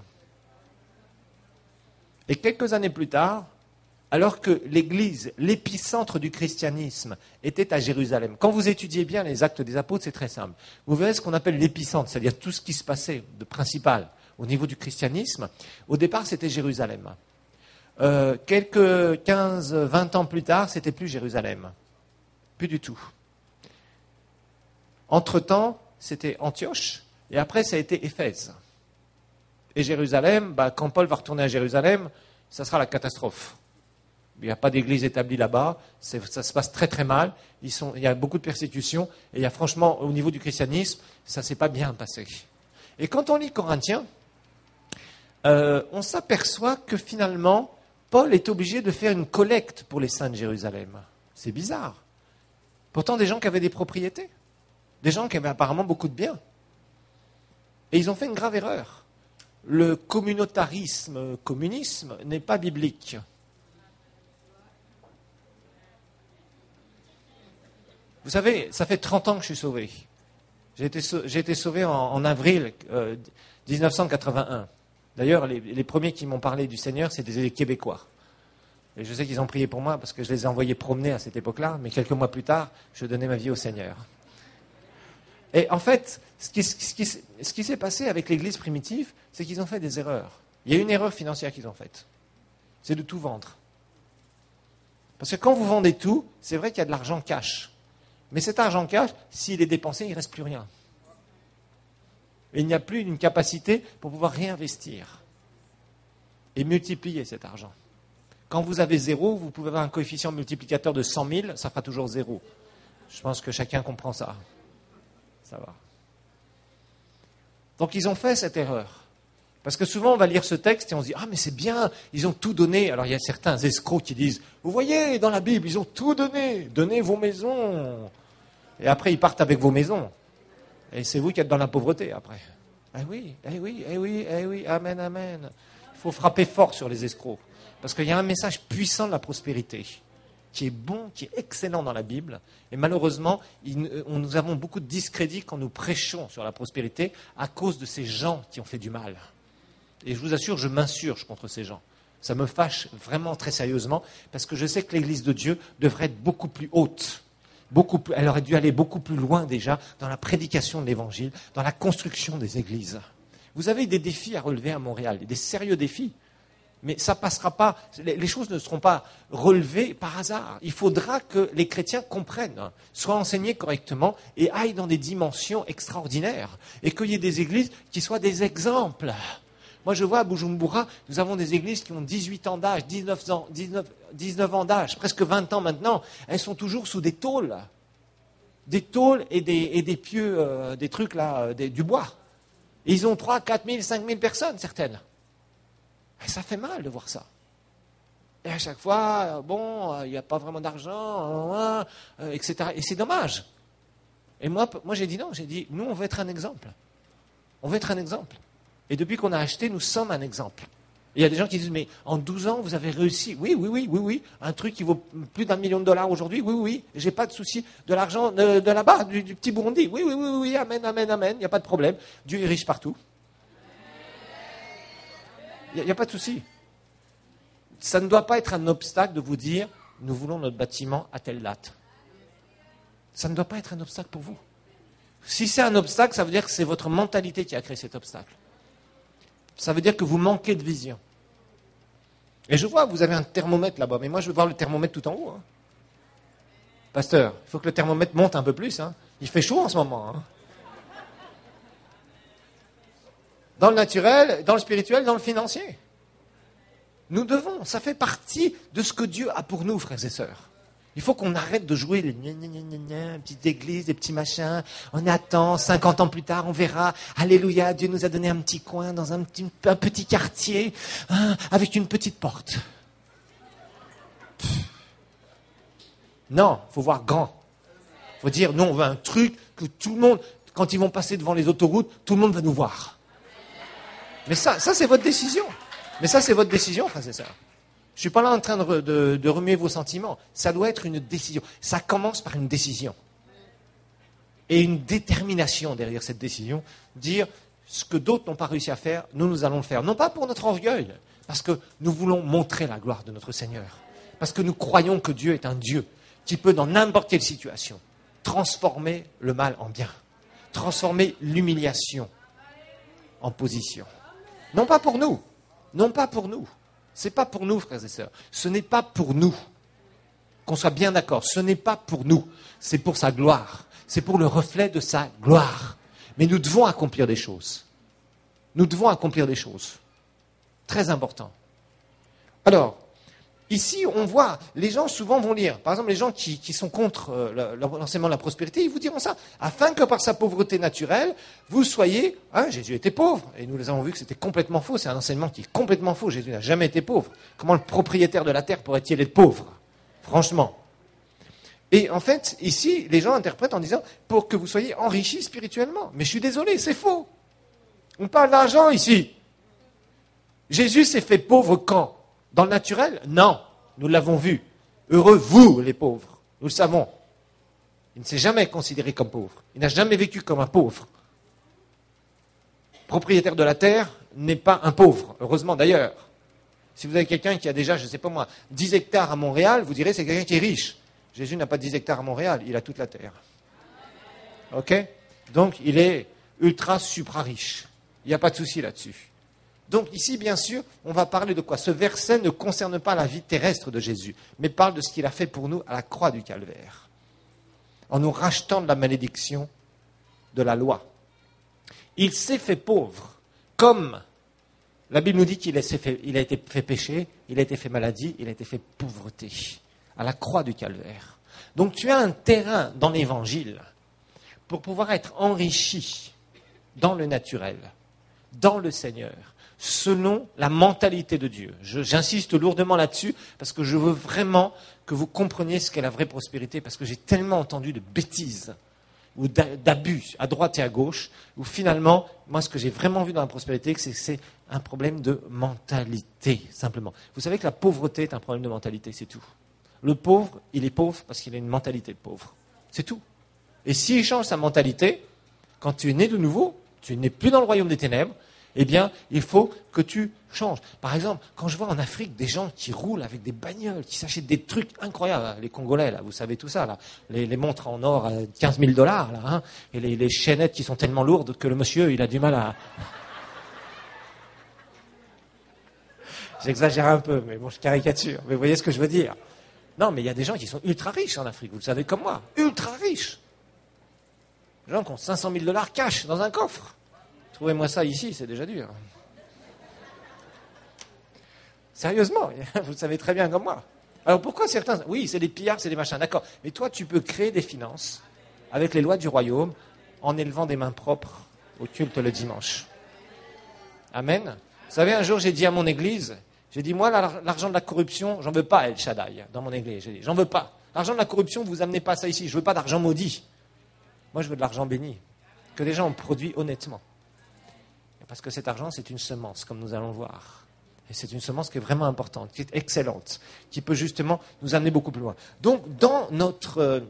Et quelques années plus tard, alors que l'église, l'épicentre du christianisme, était à Jérusalem. Quand vous étudiez bien les Actes des Apôtres, c'est très simple. Vous verrez ce qu'on appelle l'épicentre, c'est-à-dire tout ce qui se passait de principal au niveau du christianisme. Au départ, c'était Jérusalem. Quelques 15-20 ans plus tard, c'était plus Jérusalem. Plus du tout. Entre-temps, c'était Antioche, et après, ça a été Éphèse. Et Jérusalem, quand Paul va retourner à Jérusalem, ça sera la catastrophe. Il n'y a pas d'église établie là-bas, ça se passe très très mal, il y a beaucoup de persécutions, et il y a franchement, au niveau du christianisme, ça ne s'est pas bien passé. Et quand on lit Corinthiens, on s'aperçoit que finalement, Paul est obligé de faire une collecte pour les saints de Jérusalem. C'est bizarre. Pourtant, des gens qui avaient des propriétés, des gens qui avaient apparemment beaucoup de biens. Et ils ont fait une grave erreur. Le communisme n'est pas biblique. Vous savez, ça fait 30 ans que je suis sauvé. J'ai été sauvé en avril 1981. D'ailleurs, les premiers qui m'ont parlé du Seigneur, c'est des Québécois. Et je sais qu'ils ont prié pour moi parce que je les ai envoyés promener à cette époque-là, mais quelques mois plus tard, je donnais ma vie au Seigneur. Et en fait, ce qui s'est passé avec l'Église primitive, c'est qu'ils ont fait des erreurs. Il y a une erreur financière qu'ils ont faite. C'est de tout vendre. Parce que quand vous vendez tout, c'est vrai qu'il y a de l'argent cash. Mais cet argent cash, s'il est dépensé, il ne reste plus rien. Et il n'y a plus une capacité pour pouvoir réinvestir et multiplier cet argent. Quand vous avez 0, vous pouvez avoir un coefficient multiplicateur de 100 000, ça fera toujours 0. Je pense que chacun comprend ça. Ça va. Donc ils ont fait cette erreur. Parce que souvent on va lire ce texte et on se dit « Ah mais c'est bien, ils ont tout donné ». Alors il y a certains escrocs qui disent « Vous voyez, dans la Bible, ils ont tout donné, donnez vos maisons ». Et après ils partent avec vos maisons. Et c'est vous qui êtes dans la pauvreté après. Eh oui, amen, amen. Il faut frapper fort sur les escrocs. Parce qu'il y a un message puissant de la prospérité, qui est bon, qui est excellent dans la Bible. Et malheureusement, nous avons beaucoup de discrédit quand nous prêchons sur la prospérité à cause de ces gens qui ont fait du mal. Et je vous assure, je m'insurge contre ces gens. Ça me fâche vraiment très sérieusement, parce que je sais que l'Église de Dieu devrait être beaucoup plus haute. Elle aurait dû aller beaucoup plus loin déjà dans la prédication de l'Évangile, dans la construction des églises. Vous avez des défis à relever à Montréal, des sérieux défis. Mais ça passera pas, les choses ne seront pas relevées par hasard. Il faudra que les chrétiens comprennent, soient enseignés correctement et aillent dans des dimensions extraordinaires. Et qu'il y ait des églises qui soient des exemples. Moi, je vois à Bujumbura, nous avons des églises qui ont 18 ans d'âge, 19 ans d'âge, presque 20 ans maintenant. Elles sont toujours sous des tôles. Des tôles et des pieux, des trucs là, du bois. Et ils ont 3, 4 000, 5 000 personnes, certaines. Et ça fait mal de voir ça. Et à chaque fois, il n'y a pas vraiment d'argent, etc. Et c'est dommage. Et moi j'ai dit non, nous, on veut être un exemple. On veut être un exemple. Et depuis qu'on a acheté, nous sommes un exemple. Et il y a des gens qui disent, mais en 12 ans, vous avez réussi. Oui. Un truc qui vaut plus d'1 million de dollars aujourd'hui. Oui. J'ai pas de souci de l'argent de là-bas, du petit Burundi. Oui. Amen. Il n'y a pas de problème. Dieu est riche partout. Il n'y a pas de souci. Ça ne doit pas être un obstacle de vous dire, nous voulons notre bâtiment à telle date. Ça ne doit pas être un obstacle pour vous. Si c'est un obstacle, ça veut dire que c'est votre mentalité qui a créé cet obstacle. Ça veut dire que vous manquez de vision. Et je vois, vous avez un thermomètre là-bas, mais moi je veux voir le thermomètre tout en haut. Pasteur, il faut que le thermomètre monte un peu plus. Hein. Il fait chaud en ce moment. Hein. Dans le naturel, dans le spirituel, dans le financier. Nous devons, ça fait partie de ce que Dieu a pour nous, frères et sœurs. Il faut qu'on arrête de jouer les petites églises, des petits machins. On attend, 50 ans plus tard, on verra. Alléluia, Dieu nous a donné un petit coin dans un petit quartier, hein, avec une petite porte. Non, il faut voir grand. Il faut dire, nous, on veut un truc que tout le monde, quand ils vont passer devant les autoroutes, tout le monde va nous voir. Mais ça c'est votre décision. Mais ça, c'est votre décision, frères et sœurs. Je ne suis pas là en train de remuer vos sentiments. Ça doit être une décision. Ça commence par une décision. Et une détermination derrière cette décision. Dire ce que d'autres n'ont pas réussi à faire, nous allons le faire. Non pas pour notre orgueil, parce que nous voulons montrer la gloire de notre Seigneur. Parce que nous croyons que Dieu est un Dieu qui peut, dans n'importe quelle situation, transformer le mal en bien. Transformer l'humiliation en position. Non pas pour nous. Non pas pour nous. Ce n'est pas pour nous, frères et sœurs. Ce n'est pas pour nous. Qu'on soit bien d'accord. Ce n'est pas pour nous. C'est pour sa gloire. C'est pour le reflet de sa gloire. Mais nous devons accomplir des choses. Nous devons accomplir des choses. Très important. Alors, ici, on voit, les gens souvent vont lire. Par exemple, les gens qui sont contre l'enseignement de la prospérité, ils vous diront ça. Afin que par sa pauvreté naturelle, vous soyez... Hein, Jésus était pauvre. Et nous les avons vu que c'était complètement faux. C'est un enseignement qui est complètement faux. Jésus n'a jamais été pauvre. Comment le propriétaire de la terre pourrait-il être pauvre? Franchement. Et en fait, ici, les gens interprètent en disant, pour que vous soyez enrichis spirituellement. Mais je suis désolé, c'est faux. On parle d'argent ici. Jésus s'est fait pauvre quand? Dans le naturel? Non, nous l'avons vu. Heureux vous, les pauvres. Nous le savons. Il ne s'est jamais considéré comme pauvre. Il n'a jamais vécu comme un pauvre. Propriétaire de la terre n'est pas un pauvre, heureusement d'ailleurs. Si vous avez quelqu'un qui a déjà, je ne sais pas moi, 10 hectares à Montréal, vous direz c'est quelqu'un qui est riche. Jésus n'a pas 10 hectares à Montréal, il a toute la terre. Ok? Donc il est ultra supra riche. Il n'y a pas de souci là-dessus. Donc ici, bien sûr, on va parler de quoi? Ce verset ne concerne pas la vie terrestre de Jésus, mais parle de ce qu'il a fait pour nous à la croix du Calvaire, en nous rachetant de la malédiction de la loi. Il s'est fait pauvre, comme la Bible nous dit qu'il a été fait péché, il a été fait maladie, il a été fait pauvreté, à la croix du Calvaire. Donc tu as un terrain dans l'Évangile pour pouvoir être enrichi dans le naturel, dans le Seigneur, selon la mentalité de Dieu. J'insiste lourdement là-dessus parce que je veux vraiment que vous compreniez ce qu'est la vraie prospérité, parce que j'ai tellement entendu de bêtises ou d'abus à droite et à gauche, où finalement, moi ce que j'ai vraiment vu dans la prospérité, c'est que c'est un problème de mentalité, simplement. Vous savez que la pauvreté est un problème de mentalité, c'est tout. Le pauvre, il est pauvre parce qu'il a une mentalité de pauvre. C'est tout. Et s'il change sa mentalité, quand tu es né de nouveau, tu n'es plus dans le royaume des ténèbres, eh bien, il faut que tu changes. Par exemple, quand je vois en Afrique des gens qui roulent avec des bagnoles, qui s'achètent des trucs incroyables, les Congolais, là, vous savez tout ça, là, les montres en or à 15 000 $, là, hein, et les chaînettes qui sont tellement lourdes que le monsieur, il a du mal à... J'exagère un peu, mais bon, je caricature. Mais vous voyez ce que je veux dire? Non, mais il y a des gens qui sont ultra riches en Afrique, vous le savez comme moi. Ultra riches. Des gens qui ont 500 000 $ cash dans un coffre. Trouvez-moi ça ici, c'est déjà dur. Sérieusement, vous le savez très bien comme moi. Alors pourquoi certains... Oui, c'est des pillards, c'est des machins, d'accord. Mais toi, tu peux créer des finances avec les lois du royaume en élevant des mains propres au culte le dimanche. Amen. Vous savez, un jour, j'ai dit à mon église, j'ai dit, moi, l'argent de la corruption, j'en veux pas, El Shaddai, dans mon église. J'ai dit, j'en veux pas. L'argent de la corruption, vous amenez pas ça ici. Je veux pas d'argent maudit. Moi, je veux de l'argent béni. Que les gens ont produit honnêtement. Parce que cet argent, c'est une semence, comme nous allons voir. Et c'est une semence qui est vraiment importante, qui est excellente, qui peut justement nous amener beaucoup plus loin. Donc, dans notre,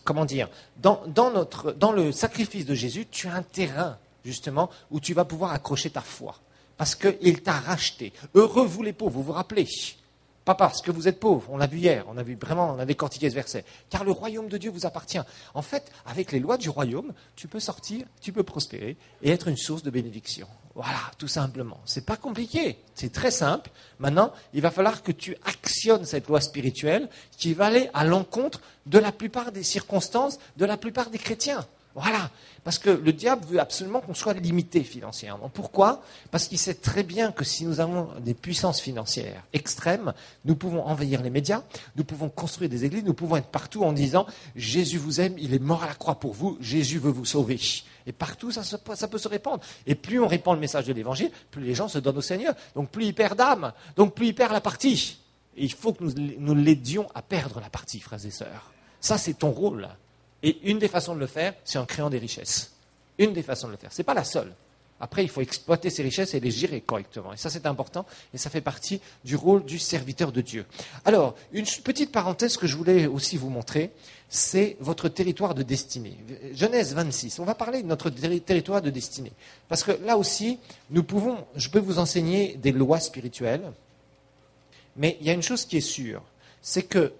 dans le sacrifice de Jésus, tu as un terrain, justement, où tu vas pouvoir accrocher ta foi. Parce qu'il t'a racheté. Heureux vous les pauvres, vous vous rappelez? Pas parce que vous êtes pauvre, on l'a vu hier, on a décortiqué ce verset. Car le royaume de Dieu vous appartient. En fait, avec les lois du royaume, tu peux sortir, tu peux prospérer et être une source de bénédiction. Voilà, tout simplement. C'est pas compliqué, c'est très simple. Maintenant, il va falloir que tu actionnes cette loi spirituelle qui va aller à l'encontre de la plupart des circonstances, de la plupart des chrétiens. Voilà, parce que le diable veut absolument qu'on soit limité financièrement. Pourquoi ? Parce qu'il sait très bien que si nous avons des puissances financières extrêmes, nous pouvons envahir les médias, nous pouvons construire des églises, nous pouvons être partout en disant « Jésus vous aime, il est mort à la croix pour vous, Jésus veut vous sauver ». Et partout, ça peut se répandre. Et plus on répand le message de l'évangile, plus les gens se donnent au Seigneur. Donc plus il perd d'âme, donc plus il perd la partie. Et il faut que nous l'aidions à perdre la partie, frères et sœurs. Ça, c'est ton rôle. Et une des façons de le faire, c'est en créant des richesses. Une des façons de le faire. Ce n'est pas la seule. Après, il faut exploiter ces richesses et les gérer correctement. Et ça, c'est important. Et ça fait partie du rôle du serviteur de Dieu. Alors, une petite parenthèse que je voulais aussi vous montrer, c'est votre territoire de destinée. Genèse 26. On va parler de notre territoire de destinée. Parce que là aussi, je peux vous enseigner des lois spirituelles. Mais il y a une chose qui est sûre. C'est que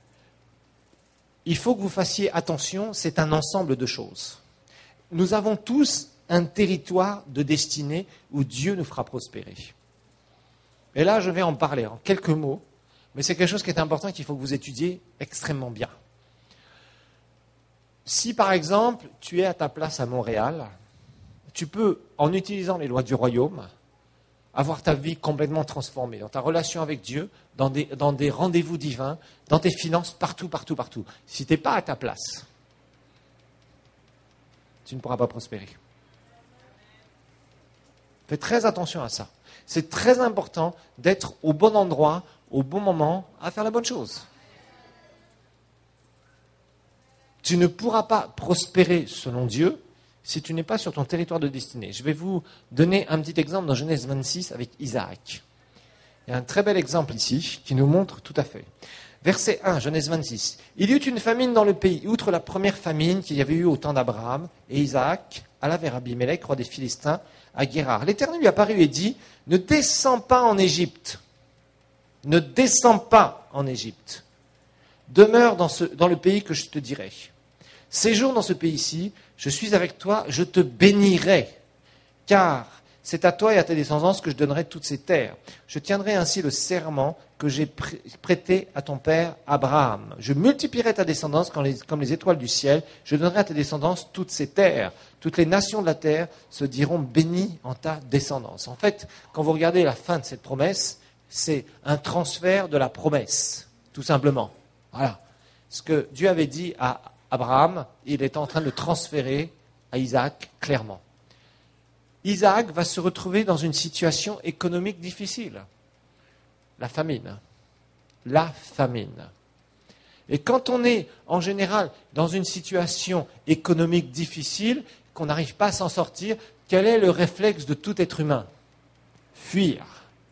il faut que vous fassiez attention, c'est un ensemble de choses. Nous avons tous un territoire de destinée où Dieu nous fera prospérer. Et là, je vais en parler en quelques mots, mais c'est quelque chose qui est important et qu'il faut que vous étudiez extrêmement bien. Si, par exemple, tu es à ta place à Montréal, tu peux, en utilisant les lois du royaume, avoir ta vie complètement transformée, dans ta relation avec Dieu, dans des rendez-vous divins, dans tes finances, partout. Si tu n'es pas à ta place, tu ne pourras pas prospérer. Fais très attention à ça. C'est très important d'être au bon endroit, au bon moment, à faire la bonne chose. Tu ne pourras pas prospérer selon Dieu si tu n'es pas sur ton territoire de destinée. Je vais vous donner un petit exemple dans Genèse 26 avec Isaac. Il y a un très bel exemple ici qui nous montre tout à fait. Verset 1, Genèse 26. Il y eut une famine dans le pays, outre la première famine qu'il y avait eu au temps d'Abraham, et Isaac alla vers Abimelech, roi des Philistins, à Guérar. L'Éternel lui apparut et dit, ne descends pas en Égypte. Ne descends pas en Égypte. Demeure dans le pays que je te dirai. Séjourne dans ce pays-ci, je suis avec toi, je te bénirai, car c'est à toi et à tes descendants que je donnerai toutes ces terres. Je tiendrai ainsi le serment que j'ai prêté à ton père Abraham. Je multiplierai ta descendance comme les étoiles du ciel. Je donnerai à tes descendants toutes ces terres. Toutes les nations de la terre se diront bénies en ta descendance. En fait, quand vous regardez la fin de cette promesse, c'est un transfert de la promesse, tout simplement. Voilà. Ce que Dieu avait dit à Abraham, il est en train de le transférer à Isaac clairement. Isaac va se retrouver dans une situation économique difficile. La famine. La famine. Et quand on est en général dans une situation économique difficile, qu'on n'arrive pas à s'en sortir, quel est le réflexe de tout être humain ? Fuir.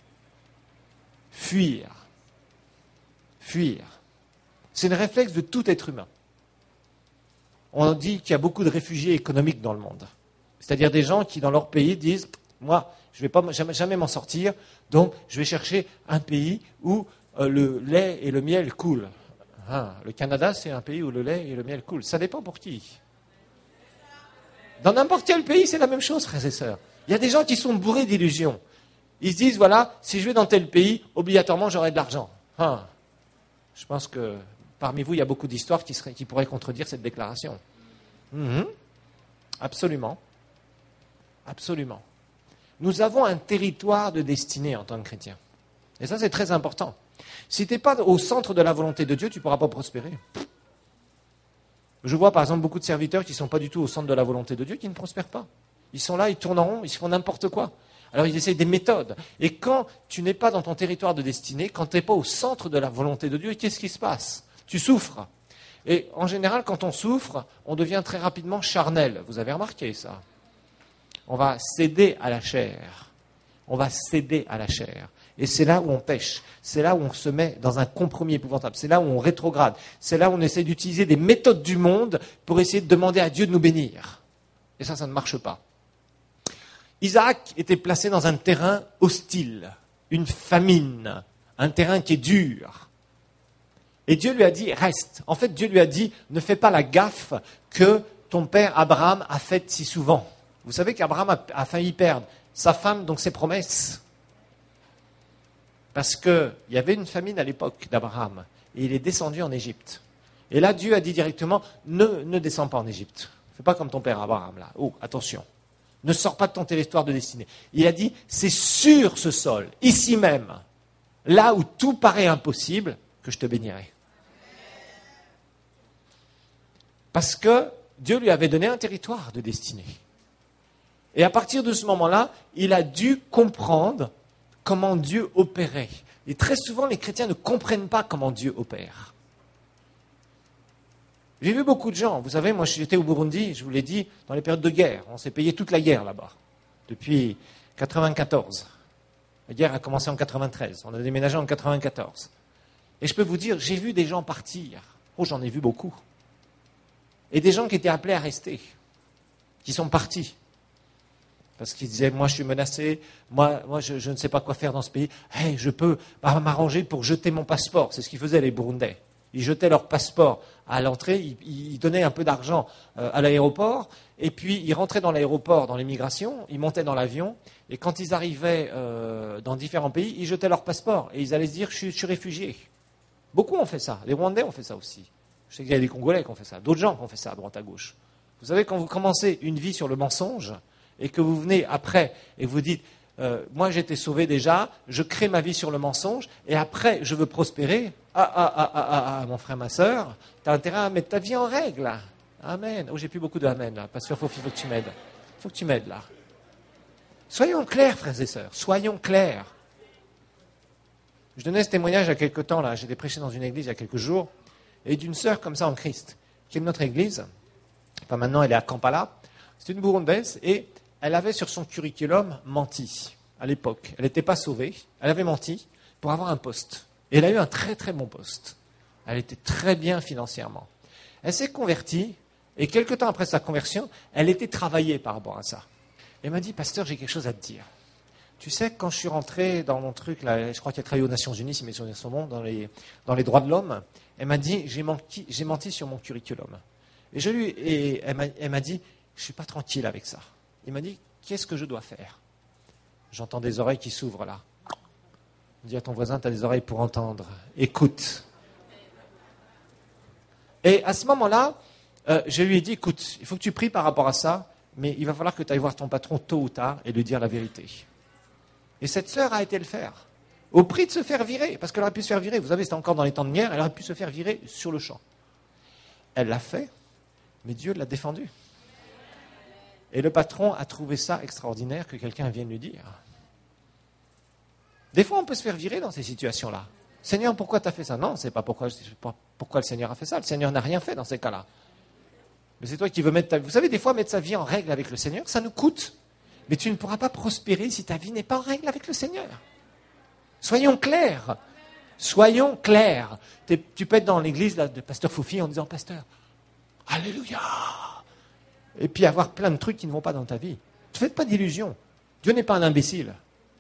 Fuir. Fuir. C'est le réflexe de tout être humain. On dit qu'il y a beaucoup de réfugiés économiques dans le monde. C'est-à-dire des gens qui, dans leur pays, disent « Moi, je ne vais pas jamais m'en sortir, donc je vais chercher un pays où le lait et le miel coulent. » Le Canada, c'est un pays où le lait et le miel coulent. Ça dépend pour qui. Dans n'importe quel pays, c'est la même chose, frères et sœurs. Il y a des gens qui sont bourrés d'illusions. Ils se disent « Voilà, si je vais dans tel pays, obligatoirement, j'aurai de l'argent. » Je pense que parmi vous, il y a beaucoup d'histoires qui pourraient contredire cette déclaration. Absolument. Absolument. Nous avons un territoire de destinée en tant que chrétiens. Et ça, c'est très important. Si tu n'es pas au centre de la volonté de Dieu, tu ne pourras pas prospérer. Je vois par exemple beaucoup de serviteurs qui ne sont pas du tout au centre de la volonté de Dieu, qui ne prospèrent pas. Ils sont là, ils tournent en rond, ils font n'importe quoi. Alors ils essayent des méthodes. Et quand tu n'es pas dans ton territoire de destinée, quand tu n'es pas au centre de la volonté de Dieu, qu'est-ce qui se passe ? Tu souffres. Et en général, quand on souffre, on devient très rapidement charnel. Vous avez remarqué ça ? On va céder à la chair. On va céder à la chair. Et c'est là où on pêche. C'est là où on se met dans un compromis épouvantable. C'est là où on rétrograde. C'est là où on essaie d'utiliser des méthodes du monde pour essayer de demander à Dieu de nous bénir. Et ça ne marche pas. Isaac était placé dans un terrain hostile, une famine, un terrain qui est dur. Et Dieu lui a dit, reste. En fait, Dieu lui a dit, ne fais pas la gaffe que ton père Abraham a faite si souvent. Vous savez qu'Abraham a failli perdre sa femme, donc ses promesses. Parce qu'il y avait une famine à l'époque d'Abraham, et il est descendu en Égypte. Et là, Dieu a dit directement, ne descends pas en Égypte. Fais pas comme ton père Abraham, là. Oh, attention. Ne sors pas de ton territoire de destinée. Il a dit, c'est sur ce sol, ici même, là où tout paraît impossible, que je te bénirai. Parce que Dieu lui avait donné un territoire de destinée. Et à partir de ce moment-là, il a dû comprendre comment Dieu opérait. Et très souvent, les chrétiens ne comprennent pas comment Dieu opère. J'ai vu beaucoup de gens, vous savez, moi j'étais au Burundi, je vous l'ai dit, dans les périodes de guerre. On s'est payé toute la guerre là-bas, depuis 1994. La guerre a commencé en 1993, on a déménagé en 1994. Et je peux vous dire, j'ai vu des gens partir. Oh, j'en ai vu beaucoup. Et des gens qui étaient appelés à rester, qui sont partis. Parce qu'ils disaient, moi je suis menacé, moi je ne sais pas quoi faire dans ce pays. Hey, je peux m'arranger pour jeter mon passeport. C'est ce qu'ils faisaient les Burundais. Ils jetaient leur passeport à l'entrée, ils donnaient un peu d'argent à l'aéroport, et puis ils rentraient dans l'aéroport, dans l'immigration, ils montaient dans l'avion, et quand ils arrivaient dans différents pays, ils jetaient leur passeport, et ils allaient se dire, je suis réfugié. Beaucoup ont fait ça, les Rwandais ont fait ça aussi. Je sais qu'il y a des Congolais qui ont fait ça, d'autres gens qui ont fait ça à droite à gauche. Vous savez, quand vous commencez une vie sur le mensonge, et que vous venez après, et vous dites, moi j'ai été sauvé déjà, je crée ma vie sur le mensonge, et après je veux prospérer. Mon frère, ma soeur, tu as intérêt à mettre ta vie en règle. Là. Amen. Oh, j'ai plus beaucoup de amen là. Pasteur, il faut que tu m'aides. Il faut que tu m'aides là. Soyons clairs, frères et sœurs. Soyons clairs. Je donnais ce témoignage il y a quelques temps là. J'étais prêché dans une église il y a quelques jours, et d'une sœur comme ça en Christ, qui est de notre église. Enfin, maintenant, elle est à Kampala. C'est une Burundaise, et elle avait sur son curriculum menti à l'époque. Elle n'était pas sauvée. Elle avait menti pour avoir un poste. Et elle a eu un très très bon poste. Elle était très bien financièrement. Elle s'est convertie, et quelque temps après sa conversion, elle était travaillée par rapport à ça. Elle m'a dit, pasteur, j'ai quelque chose à te dire. Tu sais, quand je suis rentré dans mon truc, là, je crois qu'elle travaille aux Nations Unies, si mes souvenirs sont bons, dans les droits de l'homme, elle m'a dit, j'ai menti sur mon curriculum. Et elle m'a dit, je ne suis pas tranquille avec ça. Il m'a dit, qu'est-ce que je dois faire? J'entends des oreilles qui s'ouvrent là. Dis à ton voisin, tu as des oreilles pour entendre. Écoute. Et à ce moment-là, je lui ai dit, écoute, il faut que tu pries par rapport à ça, mais il va falloir que tu ailles voir ton patron tôt ou tard et lui dire la vérité. Et cette sœur a été le faire, au prix de se faire virer, parce qu'elle aurait pu se faire virer. Vous savez, c'était encore dans les temps de guerre, elle aurait pu se faire virer sur le champ. Elle l'a fait, mais Dieu l'a défendue. Et le patron a trouvé ça extraordinaire que quelqu'un vienne lui dire. Des fois, on peut se faire virer dans ces situations-là. Seigneur, pourquoi tu as fait ça? Non, c'est pas pourquoi le Seigneur a fait ça. Le Seigneur n'a rien fait dans ces cas-là. Mais c'est toi qui veux mettre ta vie. Vous savez, des fois, mettre sa vie en règle avec le Seigneur, ça nous coûte. Mais tu ne pourras pas prospérer si ta vie n'est pas en règle avec le Seigneur. Soyons clairs. Soyons clairs. Tu peux être dans l'église là, de Pasteur Foufi en disant, Pasteur, Alléluia. Et puis avoir plein de trucs qui ne vont pas dans ta vie. Ne faites pas d'illusions. Dieu n'est pas un imbécile.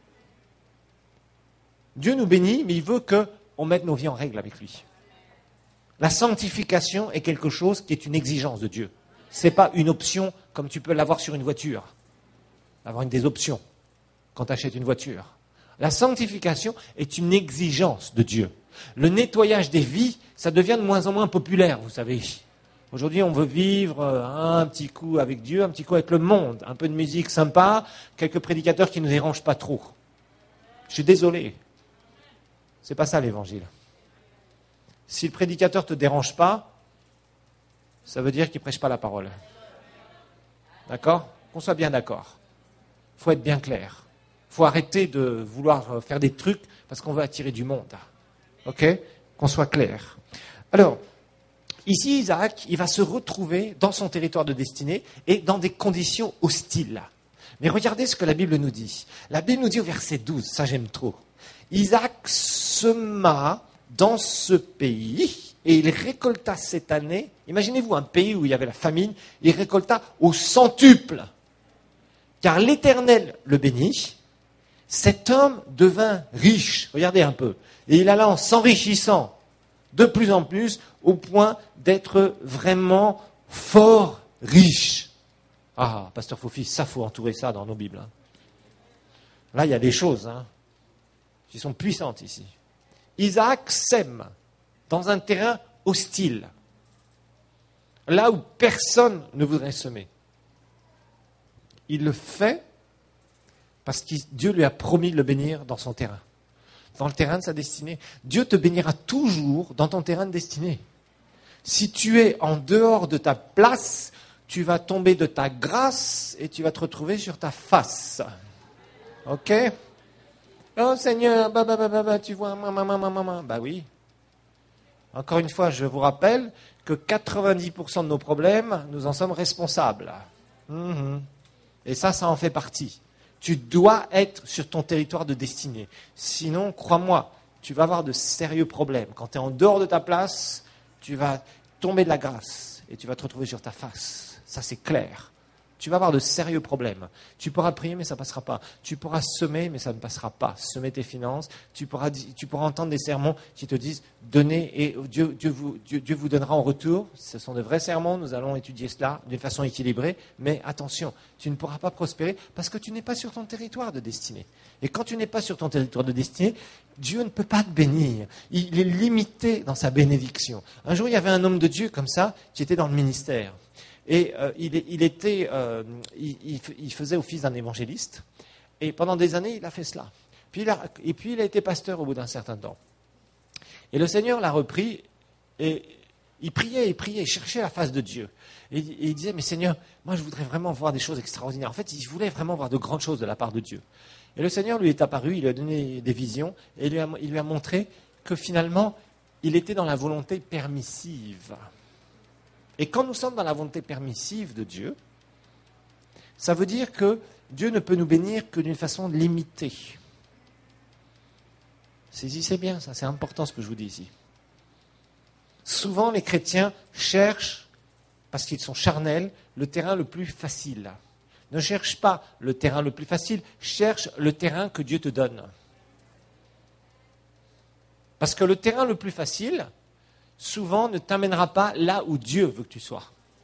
Dieu nous bénit, mais il veut qu'on mette nos vies en règle avec lui. La sanctification est quelque chose qui est une exigence de Dieu. Ce n'est pas une option comme tu peux l'avoir sur une voiture. Avoir des options quand tu achètes une voiture. La sanctification est une exigence de Dieu. Le nettoyage des vies, ça devient de moins en moins populaire, vous savez. Aujourd'hui, on veut vivre un petit coup avec Dieu, un petit coup avec le monde. Un peu de musique sympa, quelques prédicateurs qui ne nous dérangent pas trop. Je suis désolé. C'est pas ça l'évangile. Si le prédicateur ne te dérange pas, ça veut dire qu'il ne prêche pas la parole. D'accord? Qu'on soit bien d'accord. Il faut être bien clair. Il faut arrêter de vouloir faire des trucs parce qu'on veut attirer du monde. Ok? Qu'on soit clair. Alors, ici, Isaac, il va se retrouver dans son territoire de destinée et dans des conditions hostiles. Mais regardez ce que la Bible nous dit. La Bible nous dit au verset 12, ça j'aime trop. Isaac sema dans ce pays et il récolta cette année, imaginez-vous un pays où il y avait la famine, il récolta au centuple. Car l'Éternel le bénit Cet homme devint riche, regardez un peu, et il alla en s'enrichissant de plus en plus au point d'être vraiment fort riche. Ah, pasteur Fofi, ça faut entourer ça dans nos Bibles. Hein. Là, il y a des choses qui sont puissantes ici. Isaac sème dans un terrain hostile, là où personne ne voudrait semer. Il le fait parce que Dieu lui a promis de le bénir dans son terrain, dans le terrain de sa destinée. Dieu te bénira toujours dans ton terrain de destinée. Si tu es en dehors de ta place, tu vas tomber de ta grâce et tu vas te retrouver sur ta face. Ok ? Oh Seigneur, tu vois, bah oui. Encore une fois, je vous rappelle que 90% de nos problèmes, nous en sommes responsables. Et ça en fait partie. Tu dois être sur ton territoire de destinée. Sinon, crois-moi, tu vas avoir de sérieux problèmes. Quand tu es en dehors de ta place, tu vas tomber de la grâce et tu vas te retrouver sur ta face. Ça, c'est clair. Tu vas avoir de sérieux problèmes. Tu pourras prier, mais ça ne passera pas. Tu pourras semer, mais ça ne passera pas. Semer tes finances. Tu pourras entendre des sermons qui te disent « Donnez et Dieu vous donnera en retour ». Ce sont de vrais sermons, nous allons étudier cela d'une façon équilibrée. Mais attention, tu ne pourras pas prospérer parce que tu n'es pas sur ton territoire de destinée. Et quand tu n'es pas sur ton territoire de destinée, Dieu ne peut pas te bénir. Il est limité dans sa bénédiction. Un jour, il y avait un homme de Dieu comme ça qui était dans le ministère. Et il faisait office d'un évangéliste. Et pendant des années, il a fait cela. Puis il a été pasteur au bout d'un certain temps. Et le Seigneur l'a repris. Et il priait, il cherchait la face de Dieu. Et il disait, mais Seigneur, moi je voudrais vraiment voir des choses extraordinaires. En fait, il voulait vraiment voir de grandes choses de la part de Dieu. Et le Seigneur lui est apparu, il lui a donné des visions. Et il lui a montré que finalement, il était dans la volonté permissive. Et quand nous sommes dans la volonté permissive de Dieu, ça veut dire que Dieu ne peut nous bénir que d'une façon limitée. Saisissez bien ça, c'est important ce que je vous dis ici. Souvent, les chrétiens cherchent, parce qu'ils sont charnels, le terrain le plus facile. Ne cherche pas le terrain le plus facile, cherche le terrain que Dieu te donne. Parce que le terrain le plus facile, souvent, ne t'amènera pas là où Dieu veut que tu sois.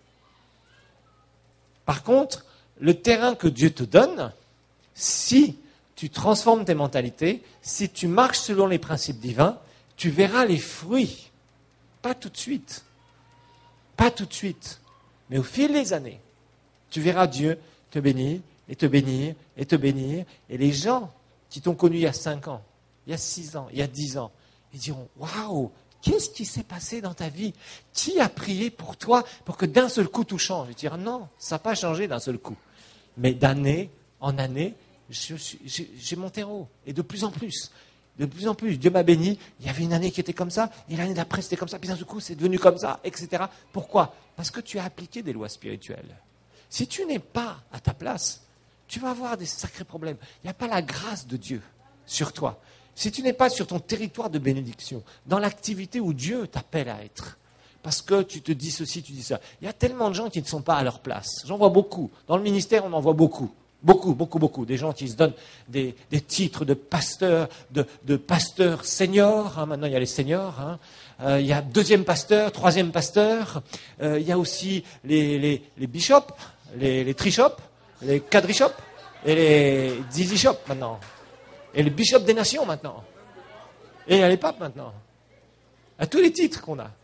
Par contre, le terrain que Dieu te donne, si tu transformes tes mentalités, si tu marches selon les principes divins, tu verras les fruits. Pas tout de suite. Pas tout de suite. Mais au fil des années, tu verras Dieu te bénir, et te bénir, et te bénir. Et les gens qui t'ont connu il y a 5 ans, il y a 6 ans, il y a 10 ans, ils diront « Waouh ! Qu'est-ce qui s'est passé dans ta vie? Qui a prié pour toi pour que d'un seul coup tout change ?» Je dirais non, ça n'a pas changé d'un seul coup. Mais d'année en année, j'ai monté en haut. Et de plus en plus, Dieu m'a béni. Il y avait une année qui était comme ça, et l'année d'après c'était comme ça, puis d'un seul coup c'est devenu comme ça, etc. Pourquoi? Parce que tu as appliqué des lois spirituelles. Si tu n'es pas à ta place, tu vas avoir des sacrés problèmes. Il n'y a pas la grâce de Dieu sur toi. Si tu n'es pas sur ton territoire de bénédiction, dans l'activité où Dieu t'appelle à être, parce que tu te dis ceci, tu dis ça, il y a tellement de gens qui ne sont pas à leur place. J'en vois beaucoup. Dans le ministère, on en voit beaucoup. Beaucoup. Des gens qui se donnent des titres de pasteur, de pasteur senior. Maintenant, il y a les seniors. Il y a 2e pasteur, 3e pasteur. Il y a aussi les bishops, les trishops, les quadrishops et les dizishops maintenant. Et les bishops des nations maintenant. Et il y a les papes maintenant. À tous les titres qu'on a.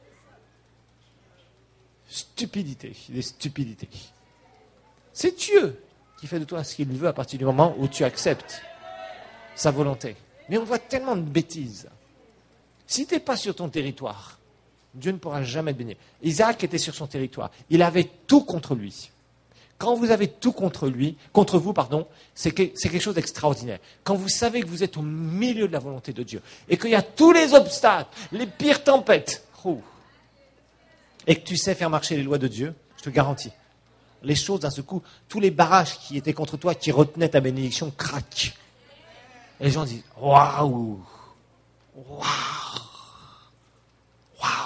Stupidité, des stupidités. C'est Dieu qui fait de toi ce qu'il veut à partir du moment où tu acceptes sa volonté. Mais on voit tellement de bêtises. Si tu n'es pas sur ton territoire, Dieu ne pourra jamais te bénir. Isaac était sur son territoire. Il avait tout contre lui. Quand vous avez tout contre vous, c'est quelque chose d'extraordinaire. Quand vous savez que vous êtes au milieu de la volonté de Dieu et qu'il y a tous les obstacles, les pires tempêtes, et que tu sais faire marcher les lois de Dieu, je te garantis, les choses d'un seul coup, tous les barrages qui étaient contre toi, qui retenaient ta bénédiction, craquent. Et les gens disent « Waouh ! Waouh ! Waouh !»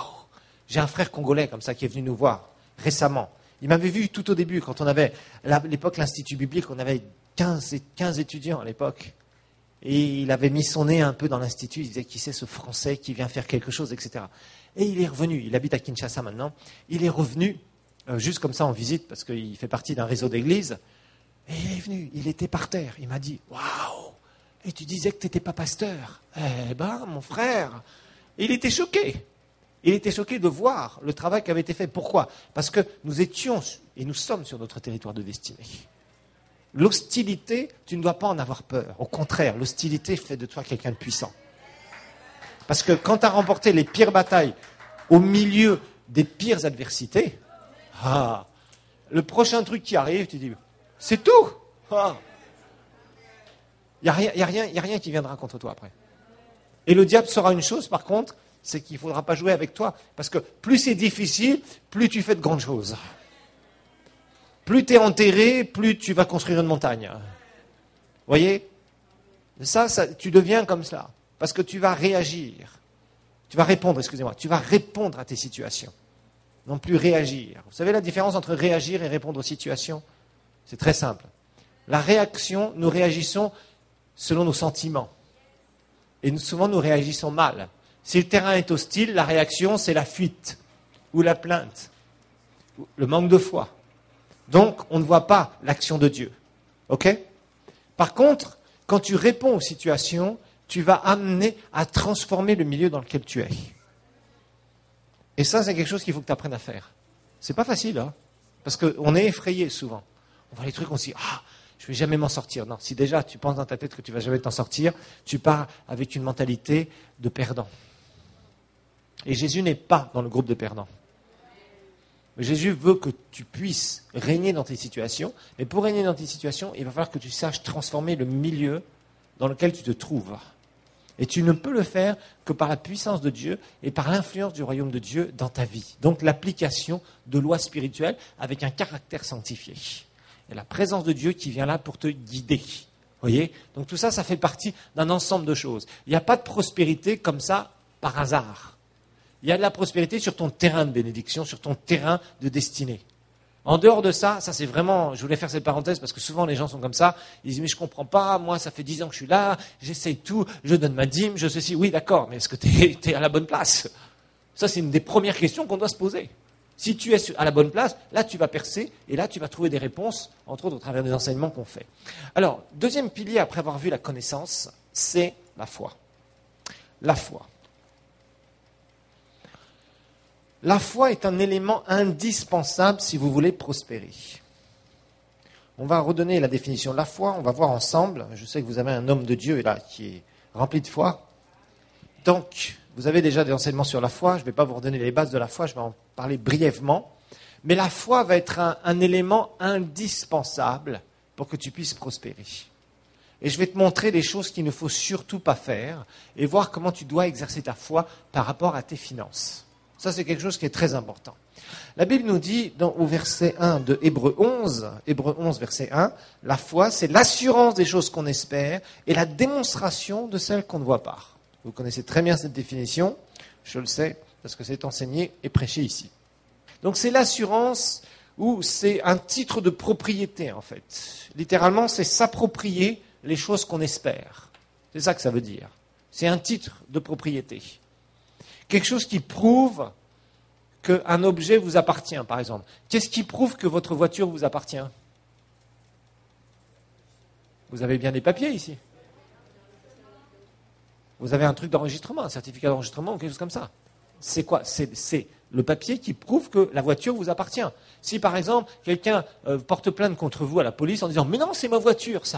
J'ai un frère congolais comme ça qui est venu nous voir récemment. Il m'avait vu tout au début, quand on avait, à l'époque, l'Institut biblique, on avait 15 étudiants à l'époque. Et il avait mis son nez un peu dans l'institut, il disait, qui c'est ce Français qui vient faire quelque chose, etc. Et il est revenu, il habite à Kinshasa maintenant, il est revenu juste comme ça en visite, parce qu'il fait partie d'un réseau d'églises, et il est venu, il était par terre, il m'a dit, waouh, et tu disais que tu n'étais pas pasteur. Eh ben, mon frère, il était choqué. Il était choqué de voir le travail qui avait été fait. Pourquoi ? Parce que nous étions, et nous sommes sur notre territoire de destinée. L'hostilité, tu ne dois pas en avoir peur. Au contraire, l'hostilité fait de toi quelqu'un de puissant. Parce que quand tu as remporté les pires batailles au milieu des pires adversités, le prochain truc qui arrive, tu dis, c'est tout. Il n'y a rien qui viendra contre toi après. Et le diable saura une chose, par contre, c'est qu'il ne faudra pas jouer avec toi. Parce que plus c'est difficile, plus tu fais de grandes choses. Plus tu es enterré, plus tu vas construire une montagne. Vous voyez ? Ça, tu deviens comme cela. Parce que tu vas réagir. Tu vas répondre à tes situations. Non plus réagir. Vous savez la différence entre réagir et répondre aux situations ? C'est très simple. La réaction, nous réagissons selon nos sentiments. Et souvent, nous réagissons mal. Si le terrain est hostile, la réaction, c'est la fuite, ou la plainte, ou le manque de foi. Donc, on ne voit pas l'action de Dieu. OK ? Par contre, quand tu réponds aux situations, tu vas amener à transformer le milieu dans lequel tu es. Et ça, c'est quelque chose qu'il faut que tu apprennes à faire. C'est pas facile, hein ? Parce qu'on est effrayé souvent. On voit les trucs, on se dit, je ne vais jamais m'en sortir. Non, si déjà tu penses dans ta tête que tu ne vas jamais t'en sortir, tu pars avec une mentalité de perdant. Et Jésus n'est pas dans le groupe de perdants. Jésus veut que tu puisses régner dans tes situations, mais pour régner dans tes situations, il va falloir que tu saches transformer le milieu dans lequel tu te trouves. Et tu ne peux le faire que par la puissance de Dieu et par l'influence du royaume de Dieu dans ta vie. Donc l'application de lois spirituelles avec un caractère sanctifié. Et la présence de Dieu qui vient là pour te guider. Voyez ? Donc tout ça, ça fait partie d'un ensemble de choses. Il n'y a pas de prospérité comme ça par hasard. Il y a de la prospérité sur ton terrain de bénédiction, sur ton terrain de destinée. En dehors de ça, ça c'est vraiment, je voulais faire cette parenthèse parce que souvent les gens sont comme ça, ils disent mais je comprends pas, moi ça fait 10 ans que je suis là, j'essaye tout, je donne ma dîme, je ceci, oui d'accord, mais est-ce que tu es à la bonne place ? Ça c'est une des premières questions qu'on doit se poser. Si tu es à la bonne place, là tu vas percer et là tu vas trouver des réponses, entre autres au travers des enseignements qu'on fait. Alors, deuxième pilier après avoir vu la connaissance, c'est la foi. La foi. La foi est un élément indispensable si vous voulez prospérer. On va redonner la définition de la foi, on va voir ensemble. Je sais que vous avez un homme de Dieu là qui est rempli de foi. Donc, vous avez déjà des enseignements sur la foi, je ne vais pas vous redonner les bases de la foi, je vais en parler brièvement. Mais la foi va être un élément indispensable pour que tu puisses prospérer. Et je vais te montrer des choses qu'il ne faut surtout pas faire et voir comment tu dois exercer ta foi par rapport à tes finances. Ça, c'est quelque chose qui est très important. La Bible nous dit, au verset 1 de Hébreux 11, verset 1, la foi, c'est l'assurance des choses qu'on espère et la démonstration de celles qu'on ne voit pas. Vous connaissez très bien cette définition, je le sais, parce que c'est enseigné et prêché ici. Donc, c'est l'assurance ou c'est un titre de propriété, en fait. Littéralement, c'est s'approprier les choses qu'on espère. C'est ça que ça veut dire. C'est un titre de propriété. Quelque chose qui prouve qu'un objet vous appartient, par exemple. Qu'est-ce qui prouve que votre voiture vous appartient ? Vous avez bien des papiers ici ? Vous avez un truc d'enregistrement, un certificat d'enregistrement ou quelque chose comme ça. C'est quoi ? C'est le papier qui prouve que la voiture vous appartient. Si, par exemple, quelqu'un porte plainte contre vous à la police en disant « Mais non, c'est ma voiture, ça !»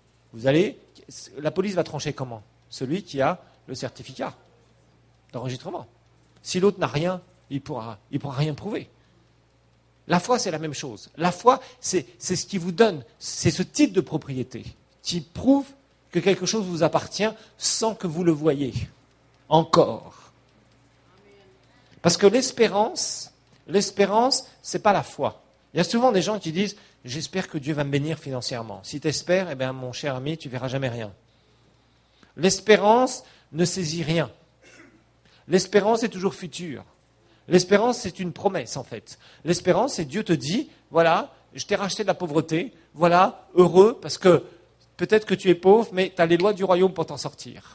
La police va trancher comment ? Celui qui a le certificat d'enregistrement. Si l'autre n'a rien, il pourra rien prouver. La foi, c'est la même chose. La foi, c'est ce qui vous donne, c'est ce titre de propriété qui prouve que quelque chose vous appartient sans que vous le voyiez encore. Parce que l'espérance, c'est pas la foi. Il y a souvent des gens qui disent « J'espère que Dieu va me bénir financièrement. » Si tu espères, eh bien, mon cher ami, tu verras jamais rien. L'espérance ne saisit rien. L'espérance est toujours future. L'espérance, c'est une promesse, en fait. L'espérance, c'est Dieu te dit, voilà, je t'ai racheté de la pauvreté, voilà, heureux, parce que Peut-être que tu es pauvre, mais tu as les lois du royaume pour t'en sortir.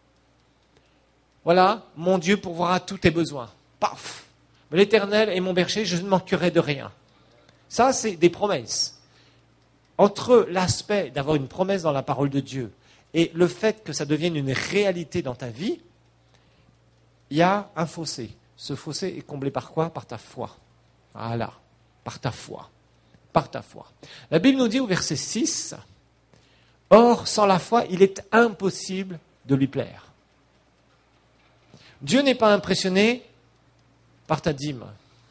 Voilà, mon Dieu pourvoira tous tes besoins. Paf! L'Éternel est mon berger, je ne manquerai de rien. Ça, c'est des promesses. Entre l'aspect d'avoir une promesse dans la parole de Dieu et le fait que ça devienne une réalité dans ta vie, il y a un fossé. Ce fossé est comblé par quoi? Par ta foi. Voilà, par ta foi. Par ta foi. La Bible nous dit au verset 6, « Or, sans la foi, il est impossible de lui plaire. » Dieu n'est pas impressionné par ta dîme.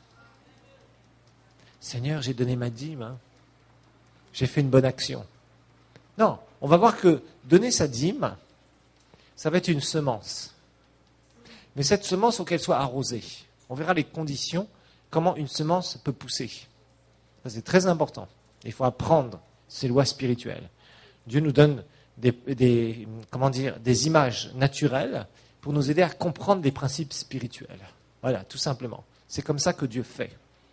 Seigneur, j'ai donné ma dîme, j'ai fait une bonne action. Non, on va voir que donner sa dîme, ça va être une semence. Mais cette semence, il faut qu'elle soit arrosée. On verra les conditions, comment une semence peut pousser. Ça, c'est très important. Il faut apprendre ces lois spirituelles. Dieu nous donne des images naturelles pour nous aider à comprendre des principes spirituels. Voilà, tout simplement. C'est comme ça que Dieu fait.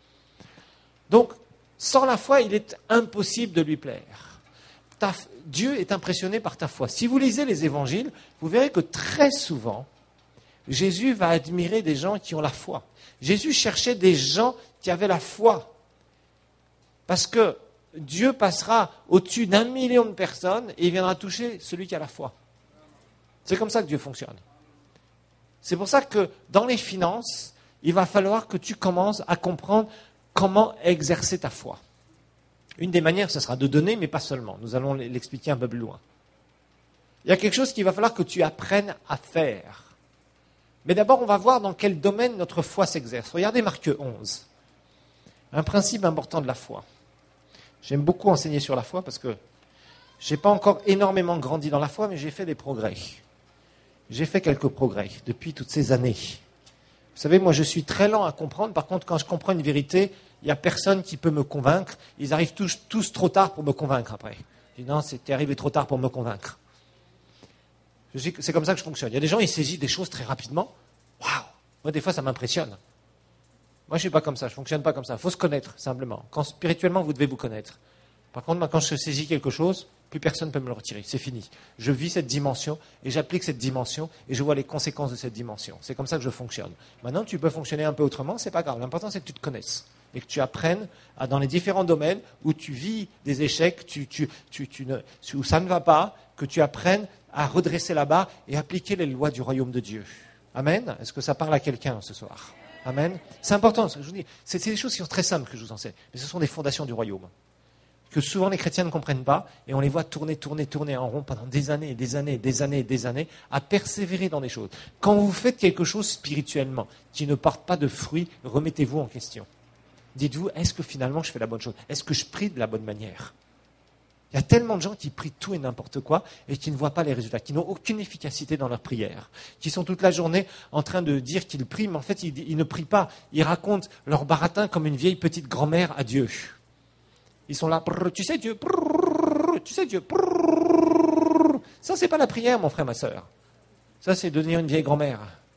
Donc, sans la foi, il est impossible de lui plaire. Dieu est impressionné par ta foi. Si vous lisez les évangiles, vous verrez que très souvent, Jésus va admirer des gens qui ont la foi. Jésus cherchait des gens qui avaient la foi. Parce que Dieu passera au-dessus d'1 million de personnes et il viendra toucher celui qui a la foi. C'est comme ça que Dieu fonctionne. C'est pour ça que dans les finances, il va falloir que tu commences à comprendre comment exercer ta foi. Une des manières, ce sera de donner, mais pas seulement. Nous allons l'expliquer un peu plus loin. Il y a quelque chose qu'il va falloir que tu apprennes à faire. Mais d'abord, on va voir dans quel domaine notre foi s'exerce. Regardez Marc 11. Un principe important de la foi. J'aime beaucoup enseigner sur la foi parce que je n'ai pas encore énormément grandi dans la foi, mais j'ai fait des progrès. J'ai fait quelques progrès depuis toutes ces années. Vous savez, moi, je suis très lent à comprendre. Par contre, quand je comprends une vérité, il n'y a personne qui peut me convaincre. Ils arrivent tous trop tard pour me convaincre après. Je dis non, t'es arrivé trop tard pour me convaincre. C'est comme ça que je fonctionne. Il y a des gens, ils saisissent des choses très rapidement. Waouh! Moi, des fois, ça m'impressionne. Moi, je ne suis pas comme ça. Je ne fonctionne pas comme ça. Il faut se connaître, simplement. Quand spirituellement, vous devez vous connaître. Par contre, moi, quand je saisis quelque chose, plus personne ne peut me le retirer. C'est fini. Je vis cette dimension et j'applique cette dimension et je vois les conséquences de cette dimension. C'est comme ça que je fonctionne. Maintenant, tu peux fonctionner un peu autrement, c'est pas grave. L'important, c'est que tu te connaisses et que tu apprennes dans les différents domaines où tu vis des échecs, où ça ne va pas, que tu apprennes à redresser la barre et appliquer les lois du royaume de Dieu. Amen. Est-ce que ça parle à quelqu'un ce soir? Amen. C'est important, ce que je vous dis. C'est des choses qui sont très simples que je vous enseigne, mais ce sont des fondations du royaume que souvent les chrétiens ne comprennent pas, et on les voit tourner en rond pendant des années, à persévérer dans des choses. Quand vous faites quelque chose spirituellement qui ne porte pas de fruits, remettez-vous en question. Dites-vous, est-ce que finalement je fais la bonne chose? Est-ce que je prie de la bonne manière? Il y a tellement de gens qui prient tout et n'importe quoi et qui ne voient pas les résultats, qui n'ont aucune efficacité dans leur prière, qui sont toute la journée en train de dire qu'ils prient, mais en fait ils ne prient pas. Ils racontent leur baratin comme une vieille petite grand-mère à Dieu. Ils sont là, tu sais Dieu, tu sais Dieu. Ça, c'est pas la prière, mon frère, ma sœur. Ça, c'est devenir une vieille grand-mère.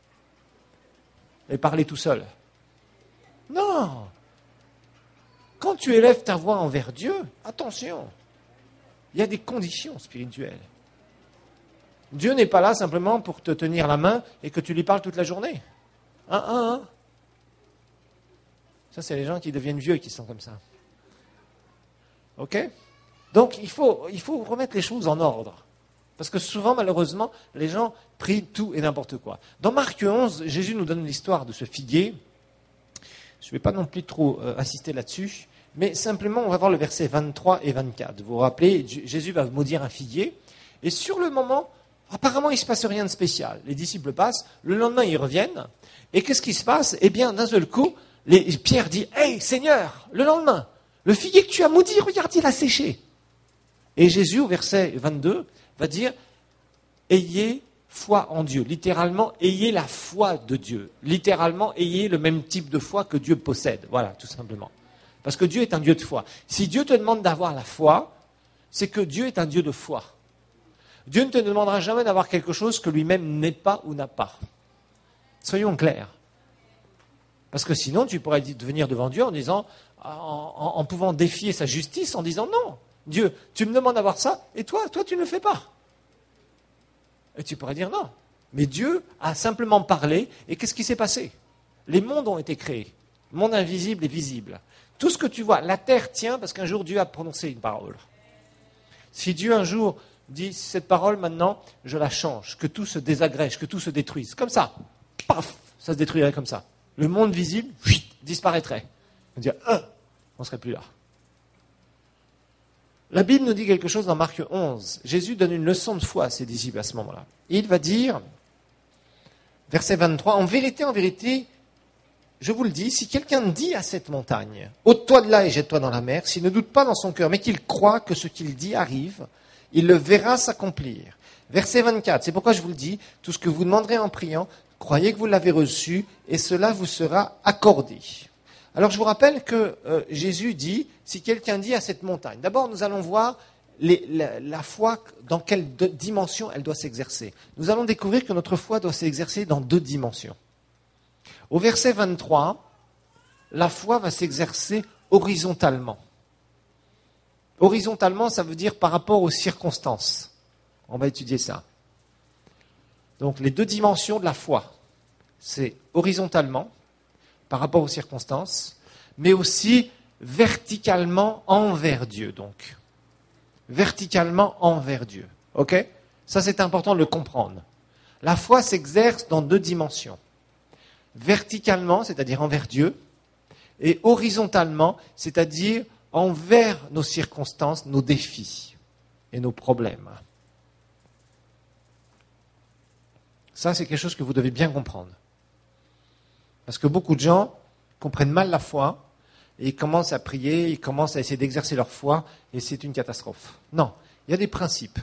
Et parler tout seul. Non. Quand tu élèves ta voix envers Dieu, attention, il y a des conditions spirituelles. Dieu n'est pas là simplement pour te tenir la main et que tu lui parles toute la journée. Ça, c'est les gens qui deviennent vieux qui sont comme ça. Ok? Donc, il faut remettre les choses en ordre. Parce que souvent, malheureusement, les gens prient tout et n'importe quoi. Dans Marc 11, Jésus nous donne l'histoire de ce figuier. Je ne vais pas non plus trop insister là-dessus, mais simplement, on va voir le verset 23 et 24. Vous vous rappelez, Jésus va maudire un figuier, et sur le moment, apparemment, il ne se passe rien de spécial. Les disciples passent, le lendemain, ils reviennent, et qu'est-ce qui se passe? Eh bien, d'un seul coup, Pierre dit, « Hey, Seigneur, le lendemain, le figuier que tu as maudit, regarde, il a séché. » Et Jésus, au verset 22, va dire, « Ayez foi en Dieu. » Littéralement, ayez la foi de Dieu. Littéralement, ayez le même type de foi que Dieu possède. Voilà, tout simplement. Parce que Dieu est un Dieu de foi. Si Dieu te demande d'avoir la foi, c'est que Dieu est un Dieu de foi. Dieu ne te demandera jamais d'avoir quelque chose que lui-même n'est pas ou n'a pas. Soyons clairs. Parce que sinon, tu pourrais venir devant Dieu en disant, en pouvant défier sa justice, en disant non. Dieu, tu me demandes d'avoir ça, et toi, tu ne le fais pas. Et tu pourrais dire non. Mais Dieu a simplement parlé, et qu'est-ce qui s'est passé? Les mondes ont été créés. Monde invisible et visible. Tout ce que tu vois, la terre tient parce qu'un jour Dieu a prononcé une parole. Si Dieu un jour dit, cette parole maintenant, je la change, que tout se désagrège, que tout se détruise, comme ça, paf, ça se détruirait comme ça. Le monde visible, disparaîtrait. On dirait, on ne serait plus là. La Bible nous dit quelque chose dans Marc 11. Jésus donne une leçon de foi à ses disciples à ce moment-là. Et il va dire, verset 23, en vérité, je vous le dis, si quelqu'un dit à cette montagne, ôte-toi de là et jette-toi dans la mer, s'il ne doute pas dans son cœur, mais qu'il croit que ce qu'il dit arrive, il le verra s'accomplir. Verset 24, c'est pourquoi je vous le dis, tout ce que vous demanderez en priant, croyez que vous l'avez reçu et cela vous sera accordé. Alors je vous rappelle que Jésus dit, si quelqu'un dit à cette montagne, d'abord nous allons voir la foi, dans quelle dimension elle doit s'exercer. Nous allons découvrir que notre foi doit s'exercer dans 2 dimensions. Au verset 23, la foi va s'exercer horizontalement. Horizontalement, ça veut dire par rapport aux circonstances. On va étudier ça. Donc les 2 dimensions de la foi, c'est horizontalement, par rapport aux circonstances, mais aussi verticalement envers Dieu, donc. Verticalement envers Dieu. Ok? Ça, c'est important de le comprendre. La foi s'exerce dans 2 dimensions. Verticalement, c'est-à-dire envers Dieu, et horizontalement, c'est-à-dire envers nos circonstances, nos défis et nos problèmes. Ça, c'est quelque chose que vous devez bien comprendre. Parce que beaucoup de gens comprennent mal la foi, et ils commencent à prier, ils commencent à essayer d'exercer leur foi, et c'est une catastrophe. Non, il y a des principes.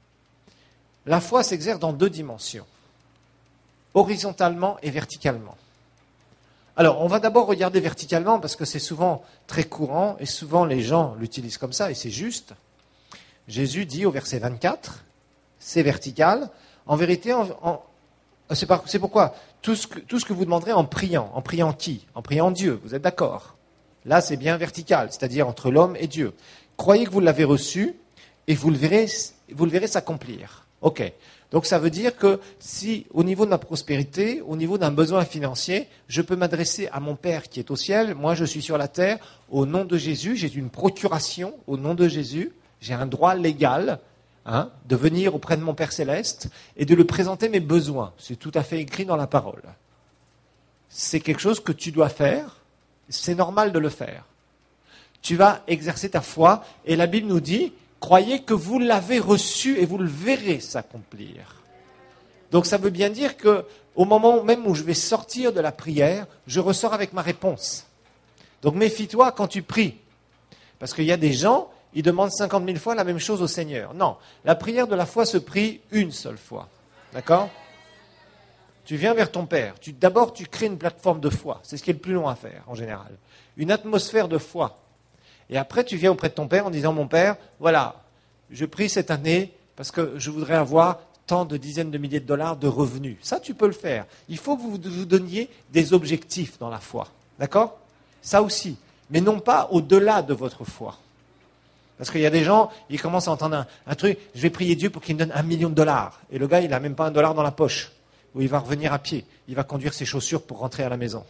La foi s'exerce dans 2 dimensions, horizontalement et verticalement. Alors, on va d'abord regarder verticalement, parce que c'est souvent très courant, et souvent les gens l'utilisent comme ça, et c'est juste. Jésus dit au verset 24, c'est vertical. En vérité, c'est pourquoi tout ce que vous demanderez en priant qui? En priant Dieu, vous êtes d'accord? Là, c'est bien vertical, c'est-à-dire entre l'homme et Dieu. Croyez que vous l'avez reçu et vous le verrez s'accomplir. Ok. Donc ça veut dire que si au niveau de ma prospérité, au niveau d'un besoin financier, je peux m'adresser à mon Père qui est au ciel, moi je suis sur la terre, au nom de Jésus, j'ai une procuration au nom de Jésus, j'ai un droit légal de venir auprès de mon Père céleste et de lui présenter mes besoins. C'est tout à fait écrit dans la parole. C'est quelque chose que tu dois faire, c'est normal de le faire. Tu vas exercer ta foi et la Bible nous dit, croyez que vous l'avez reçu et vous le verrez s'accomplir. Donc ça veut bien dire qu'au moment même où je vais sortir de la prière, je ressors avec ma réponse. Donc méfie-toi quand tu pries. Parce qu'il y a des gens, ils demandent 50 000 fois la même chose au Seigneur. Non, la prière de la foi se prie une seule fois. D'accord ? Tu viens vers ton Père. D'abord, tu crées une plateforme de foi. C'est ce qui est le plus long à faire, en général. Une atmosphère de foi. Et après, tu viens auprès de ton Père en disant, mon Père, voilà, je prie cette année parce que je voudrais avoir tant de dizaines de milliers de dollars de revenus. Ça, tu peux le faire. Il faut que vous vous donniez des objectifs dans la foi. D'accord ? Ça aussi. Mais non pas au-delà de votre foi. Parce qu'il y a des gens, ils commencent à entendre un truc, je vais prier Dieu pour qu'il me donne $1 million. Et le gars, il n'a même pas $1 dans la poche. Ou il va revenir à pied. Il va conduire ses chaussures pour rentrer à la maison.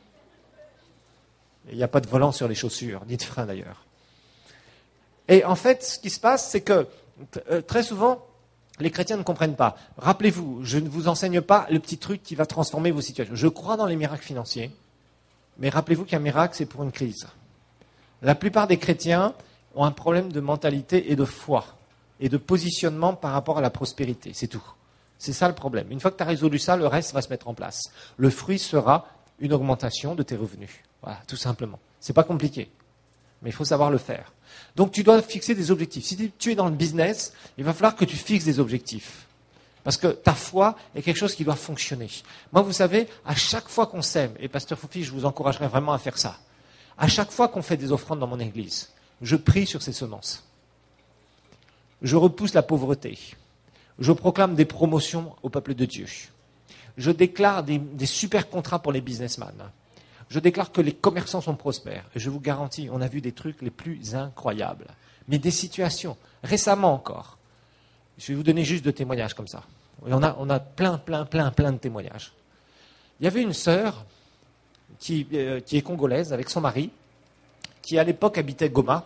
Il n'y a pas de volant sur les chaussures, ni de frein d'ailleurs. Et en fait, ce qui se passe, c'est que très souvent, les chrétiens ne comprennent pas. Rappelez-vous, je ne vous enseigne pas le petit truc qui va transformer vos situations. Je crois dans les miracles financiers, mais rappelez-vous qu'un miracle, c'est pour une crise. La plupart des chrétiens ont un problème de mentalité et de foi, et de positionnement par rapport à la prospérité, c'est tout. C'est ça le problème. Une fois que tu as résolu ça, le reste va se mettre en place. Le fruit sera une augmentation de tes revenus. Voilà, tout simplement. C'est pas compliqué, mais il faut savoir le faire. Donc tu dois fixer des objectifs. Si tu es dans le business, il va falloir que tu fixes des objectifs. Parce que ta foi est quelque chose qui doit fonctionner. Moi, vous savez, à chaque fois qu'on sème, et Pasteur Foufi, je vous encouragerais vraiment à faire ça, à chaque fois qu'on fait des offrandes dans mon église, je prie sur ces semences. Je repousse la pauvreté. Je proclame des promotions au peuple de Dieu. Je déclare des super contrats pour les businessmen. Je déclare que les commerçants sont prospères. Et je vous garantis, on a vu des trucs les plus incroyables. mais des situations, récemment encore. Je vais vous donner juste 2 témoignages comme ça. Et on a plein de témoignages. Il y avait une sœur qui est congolaise avec son mari, qui à l'époque habitait Goma.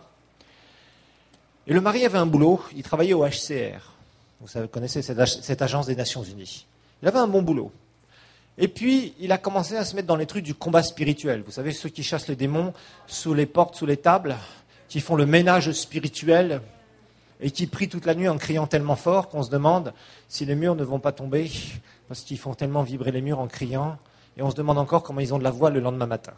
Et le mari avait un boulot, il travaillait au HCR. Vous connaissez cette agence des Nations Unies. Il avait un bon boulot. Et puis, il a commencé à se mettre dans les trucs du combat spirituel. Vous savez, ceux qui chassent les démons sous les portes, sous les tables, qui font le ménage spirituel et qui prient toute la nuit en criant tellement fort qu'on se demande si les murs ne vont pas tomber parce qu'ils font tellement vibrer les murs en criant. Et on se demande encore comment ils ont de la voix le lendemain matin.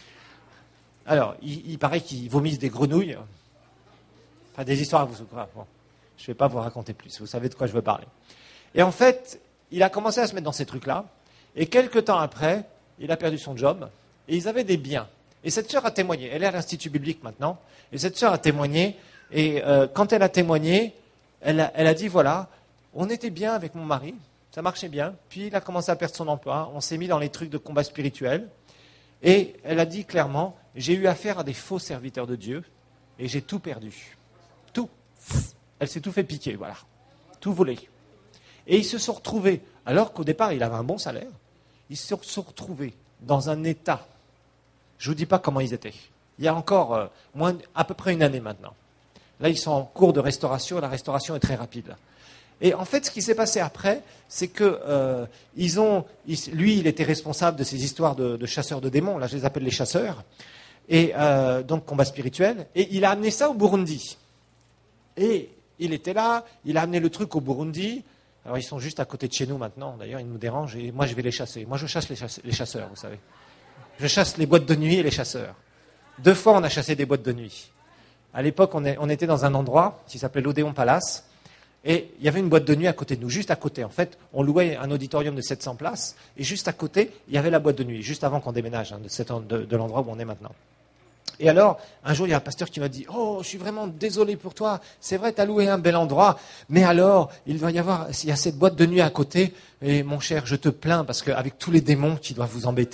Alors, il paraît qu'ils vomissent des grenouilles. Enfin, des histoires à vous souvenir. Bon, je ne vais pas vous raconter plus. Vous savez de quoi je veux parler. Et en fait, il a commencé à se mettre dans ces trucs-là. Et quelques temps après, il a perdu son job. Et ils avaient des biens. Et cette sœur a témoigné. Elle est à l'Institut biblique maintenant. Et cette sœur a témoigné. Et quand elle a témoigné, elle a dit, voilà, on était bien avec mon mari. Ça marchait bien. Puis il a commencé à perdre son emploi. On s'est mis dans les trucs de combat spirituel. Et elle a dit clairement, j'ai eu affaire à des faux serviteurs de Dieu. Et j'ai tout perdu. Tout. Elle s'est tout fait piquer, voilà. Tout volé. Et ils se sont retrouvés, alors qu'au départ, il avait un bon salaire, ils se sont retrouvés dans un état. Je ne vous dis pas comment ils étaient. Il y a encore à peu près 1 année maintenant. Là, ils sont en cours de restauration, la restauration est très rapide. Et en fait, ce qui s'est passé après, c'est que lui, il était responsable de ces histoires de chasseurs de démons, là je les appelle les chasseurs, et donc combat spirituel, et il a amené ça au Burundi. Et il était là, il a amené le truc au Burundi. Alors ils sont juste à côté de chez nous maintenant, d'ailleurs ils nous dérangent, et moi je vais les chasser. Moi je chasse les chasseurs, vous savez. Je chasse les boîtes de nuit et les chasseurs. 2 fois on a chassé des boîtes de nuit. À l'époque on était dans un endroit qui s'appelait l'Odéon Palace, et il y avait une boîte de nuit à côté de nous, juste à côté. En fait, on louait un auditorium de 700 places, et juste à côté, il y avait la boîte de nuit, juste avant qu'on déménage de l'endroit où on est maintenant. Et alors, un jour, il y a un pasteur qui m'a dit « Oh, je suis vraiment désolé pour toi, c'est vrai, tu as loué un bel endroit, mais alors, il y a cette boîte de nuit à côté, et mon cher, je te plains, parce qu'avec tous les démons qui doivent vous embêter. »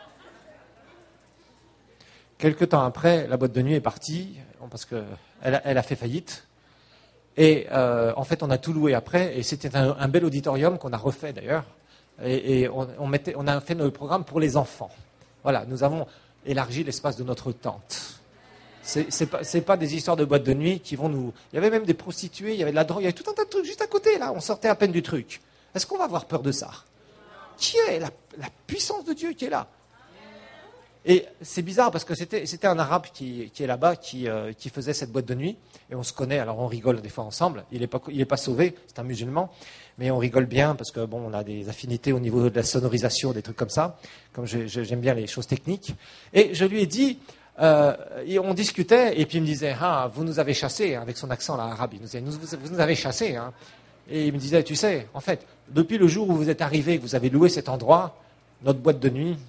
Quelque temps après, la boîte de nuit est partie, parce qu'elle a fait faillite, et en fait, on a tout loué après, et c'était un bel auditorium qu'on a refait d'ailleurs, et on a fait notre programme pour les enfants. Voilà, nous avons élargi l'espace de notre tente. C'est pas des histoires de boîtes de nuit qui vont nous... Il y avait même des prostituées, il y avait de la drogue, il y avait tout un tas de trucs juste à côté, là. On sortait à peine du truc. Est-ce qu'on va avoir peur de ça? Qui est la puissance de Dieu qui est là? Et c'est bizarre parce que c'était un arabe qui est là-bas, qui faisait cette boîte de nuit. Et on se connaît, alors on rigole des fois ensemble. Il est pas sauvé, c'est un musulman. Mais on rigole bien parce que bon, on a des affinités au niveau de la sonorisation, des trucs comme ça. Comme j'aime bien les choses techniques. Et je lui ai dit, et on discutait, et puis il me disait, ah, vous nous avez chassés, avec son accent là, arabe. Il nous disait, vous nous avez chassés. Hein. Et il me disait, tu sais, en fait, depuis le jour où vous êtes arrivés, que vous avez loué cet endroit, notre boîte de nuit...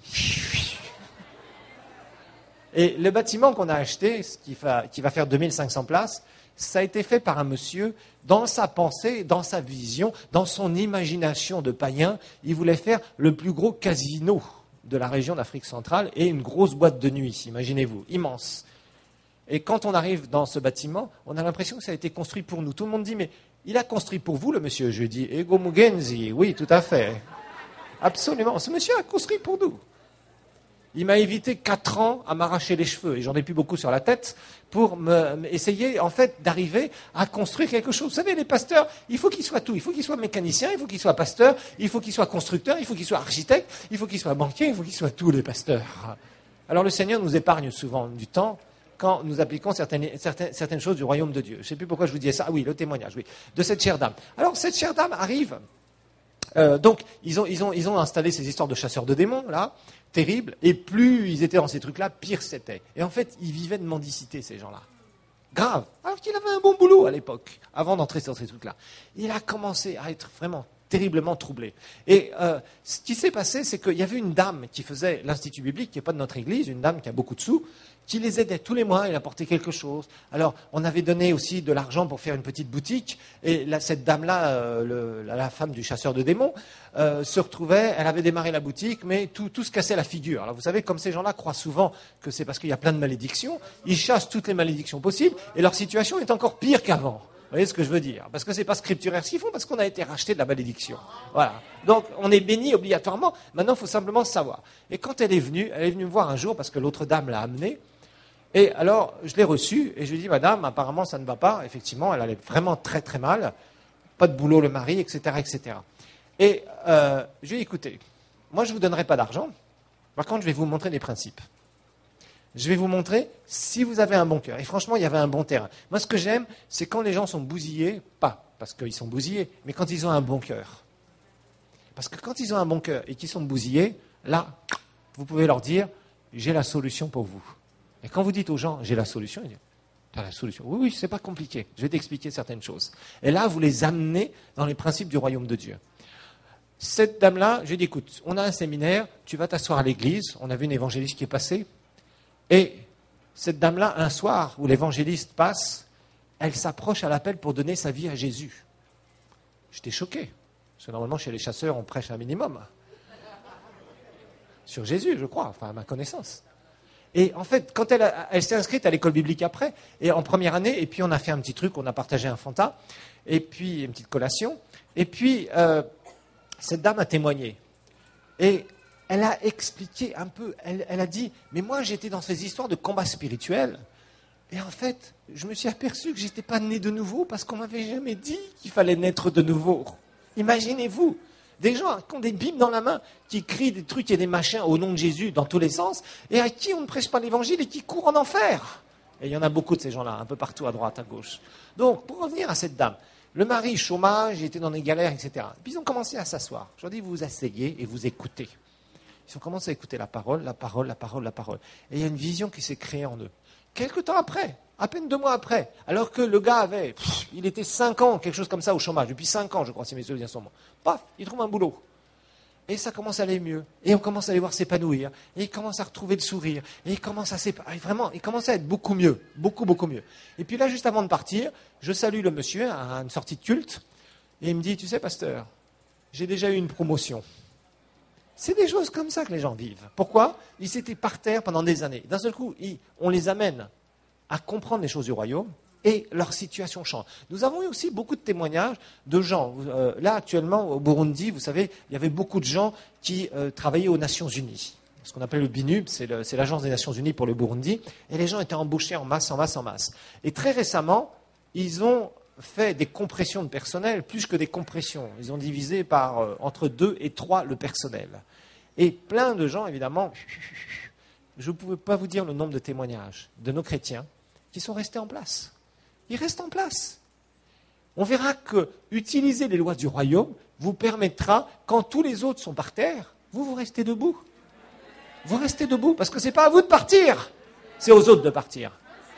Et le bâtiment qu'on a acheté, qui va faire 2500 places, ça a été fait par un monsieur, dans sa pensée, dans sa vision, dans son imagination de païen, il voulait faire le plus gros casino de la région d'Afrique centrale et une grosse boîte de nuit, imaginez-vous, immense. Et quand on arrive dans ce bâtiment, on a l'impression que ça a été construit pour nous. Tout le monde dit, mais il a construit pour vous, le monsieur? Je dis, Ego Mugenzi, oui, tout à fait. Absolument, ce monsieur a construit pour nous. Il m'a évité 4 ans à m'arracher les cheveux, et j'en ai plus beaucoup sur la tête, pour essayer en fait d'arriver à construire quelque chose. Vous savez, les pasteurs, il faut qu'ils soient tout. Il faut qu'ils soient mécaniciens, il faut qu'ils soient pasteurs, il faut qu'ils soient constructeurs, il faut qu'ils soient architectes, il faut qu'ils soient banquiers, il faut qu'ils soient tous les pasteurs. Alors le Seigneur nous épargne souvent du temps quand nous appliquons certaines choses du royaume de Dieu. Je ne sais plus pourquoi je vous disais ça. Ah oui, le témoignage, oui, de cette chère dame. Alors cette chère dame arrive. Donc ils ont installé ces histoires de chasseurs de démons là. Terrible, et plus ils étaient dans ces trucs-là, pire c'était. Et en fait, ils vivaient de mendicité, ces gens-là. Grave. Alors qu'il avait un bon boulot à l'époque, avant d'entrer sur ces trucs-là. Il a commencé à être vraiment terriblement troublé. Et ce qui s'est passé, c'est qu'il y avait une dame qui faisait l'Institut biblique, qui n'est pas de notre église, une dame qui a beaucoup de sous, qui les aidait tous les mois, elle apportait quelque chose. Alors, on avait donné aussi de l'argent pour faire une petite boutique, et là, cette dame-là, la femme du chasseur de démons, se retrouvait, elle avait démarré la boutique, mais tout se cassait la figure. Alors, vous savez, comme ces gens-là croient souvent que c'est parce qu'il y a plein de malédictions, ils chassent toutes les malédictions possibles, et leur situation est encore pire qu'avant. Vous voyez ce que je veux dire? Parce que c'est pas scripturaire ce qu'ils font, parce qu'on a été racheté de la malédiction. Voilà. Donc, on est béni obligatoirement. Maintenant, il faut simplement savoir. Et quand elle est venue me voir un jour, parce que l'autre dame l'a amenée. Et alors, je l'ai reçue, et je lui ai dit, madame, apparemment, ça ne va pas. Effectivement, elle allait vraiment très, très mal. Pas de boulot, le mari, etc., etc. Et je lui ai dit, écoutez, moi, je ne vous donnerai pas d'argent. Par contre, je vais vous montrer des principes. Je vais vous montrer si vous avez un bon cœur. Et franchement, il y avait un bon terrain. Moi, ce que j'aime, c'est quand les gens sont bousillés, pas parce qu'ils sont bousillés, mais quand ils ont un bon cœur. Parce que quand ils ont un bon cœur et qu'ils sont bousillés, là, vous pouvez leur dire, j'ai la solution pour vous. Et quand vous dites aux gens, j'ai la solution, ils disent, t'as la solution. Oui, oui, c'est pas compliqué. Je vais t'expliquer certaines choses. Et là, vous les amenez dans les principes du royaume de Dieu. Cette dame-là, je lui ai dit, écoute, on a un séminaire, tu vas t'asseoir à l'église, on a vu une évangéliste qui est passée, et cette dame-là, un soir où l'évangéliste passe, elle s'approche à l'appel pour donner sa vie à Jésus. J'étais choqué, parce que normalement, chez les chasseurs, on prêche un minimum. Sur Jésus, je crois, enfin à ma connaissance. Et en fait, quand elle s'est inscrite à l'école biblique après, et en première année, et puis on a fait un petit truc, on a partagé un Fanta, et puis une petite collation, et puis cette dame a témoigné. Et elle a expliqué un peu, elle a dit, mais moi j'étais dans ces histoires de combat spirituel, et en fait, je me suis aperçu que je n'étais pas né de nouveau, parce qu'on ne m'avait jamais dit qu'il fallait naître de nouveau. Imaginez-vous, des gens qui ont des bibles dans la main, qui crient des trucs et des machins au nom de Jésus dans tous les sens, et à qui on ne prêche pas l'évangile et qui courent en enfer. Et il y en a beaucoup de ces gens-là, un peu partout, à droite, à gauche. Donc, pour revenir à cette dame, le mari, chômage, il était dans des galères, etc. Puis ils ont commencé à s'asseoir. Je leur dis, vous vous asseyez et vous écoutez. Ils ont commencé à écouter la parole, la parole, la parole, la parole. Et il y a une vision qui s'est créée en eux. Quelque temps après, à peine 2 mois après, alors que le gars avait, il était 5 ans, quelque chose comme ça, au chômage, depuis 5 ans, je crois, si mes souvenirs sont bons. Paf, il trouve un boulot. Et ça commence à aller mieux. Et on commence à les voir s'épanouir. Et il commence à retrouver le sourire. Et il commence à s'épanouir. Vraiment, il commence à être beaucoup mieux. Beaucoup, beaucoup mieux. Et puis là, juste avant de partir, je salue le monsieur à une sortie de culte. Et il me dit, tu sais, pasteur, j'ai déjà eu une promotion. C'est des choses comme ça que les gens vivent. Pourquoi? Ils étaient par terre pendant des années. D'un seul coup, on les amène à comprendre les choses du royaume et leur situation change. Nous avons eu aussi beaucoup de témoignages de gens. Là, actuellement, au Burundi, vous savez, il y avait beaucoup de gens qui travaillaient aux Nations Unies. Ce qu'on appelle le BINUB, c'est l'Agence des Nations Unies pour le Burundi. Et les gens étaient embauchés en masse, en masse, en masse. Et très récemment, ils ont fait des compressions de personnel, plus que des compressions. Ils ont divisé par entre 2 et 3 le personnel. Et plein de gens, évidemment, je ne pouvais pas vous dire le nombre de témoignages de nos chrétiens qui sont restés en place. Ils restent en place. On verra que utiliser les lois du royaume vous permettra, quand tous les autres sont par terre, vous restez debout. Vous restez debout, parce que ce n'est pas à vous de partir, c'est aux autres de partir.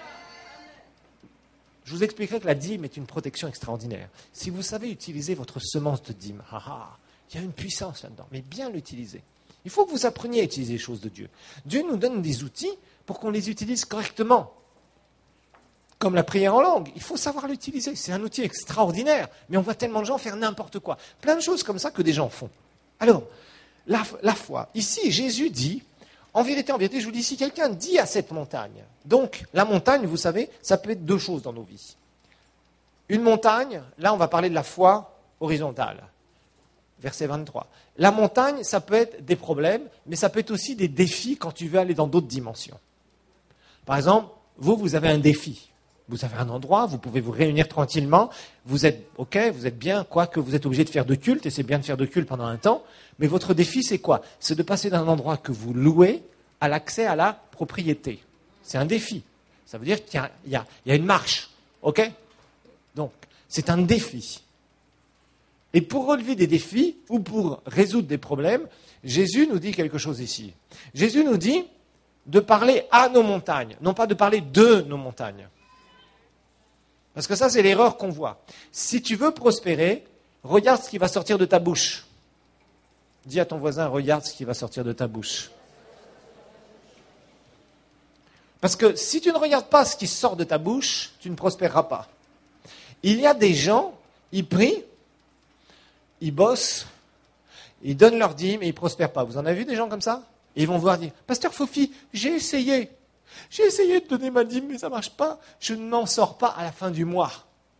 Je vous expliquerai que la dîme est une protection extraordinaire. Si vous savez utiliser votre semence de dîme, il y a une puissance là-dedans, mais bien l'utiliser. Il faut que vous appreniez à utiliser les choses de Dieu. Dieu nous donne des outils pour qu'on les utilise correctement. Comme la prière en langue, il faut savoir l'utiliser. C'est un outil extraordinaire, mais on voit tellement de gens faire n'importe quoi. Plein de choses comme ça que des gens font. Alors, la foi. Ici, Jésus dit, en vérité, je vous dis, si quelqu'un dit à cette montagne, donc la montagne, vous savez, ça peut être 2 choses dans nos vies. Une montagne, là on va parler de la foi horizontale. Verset 23. La montagne, ça peut être des problèmes, mais ça peut être aussi des défis quand tu veux aller dans d'autres dimensions. Par exemple, vous avez un défi. Vous avez un endroit, vous pouvez vous réunir tranquillement, vous êtes OK, vous êtes bien, quoique vous êtes obligé de faire de culte, et c'est bien de faire de culte pendant un temps, mais votre défi, c'est quoi? C'est de passer d'un endroit que vous louez à l'accès à la propriété. C'est un défi. Ça veut dire qu'il y a une marche. OK? Donc, c'est un défi. Et pour relever des défis, ou pour résoudre des problèmes, Jésus nous dit quelque chose ici. Jésus nous dit de parler à nos montagnes, non pas de parler de nos montagnes. Parce que ça, c'est l'erreur qu'on voit. Si tu veux prospérer, regarde ce qui va sortir de ta bouche. Dis à ton voisin, regarde ce qui va sortir de ta bouche. Parce que si tu ne regardes pas ce qui sort de ta bouche, tu ne prospéreras pas. Il y a des gens, ils prient, ils bossent, ils donnent leur dîme et ils ne prospèrent pas. Vous en avez vu des gens comme ça? Et ils vont voir dire, Pasteur Fofi, j'ai essayé de donner ma dîme, mais ça ne marche pas. Je ne m'en sors pas à la fin du mois.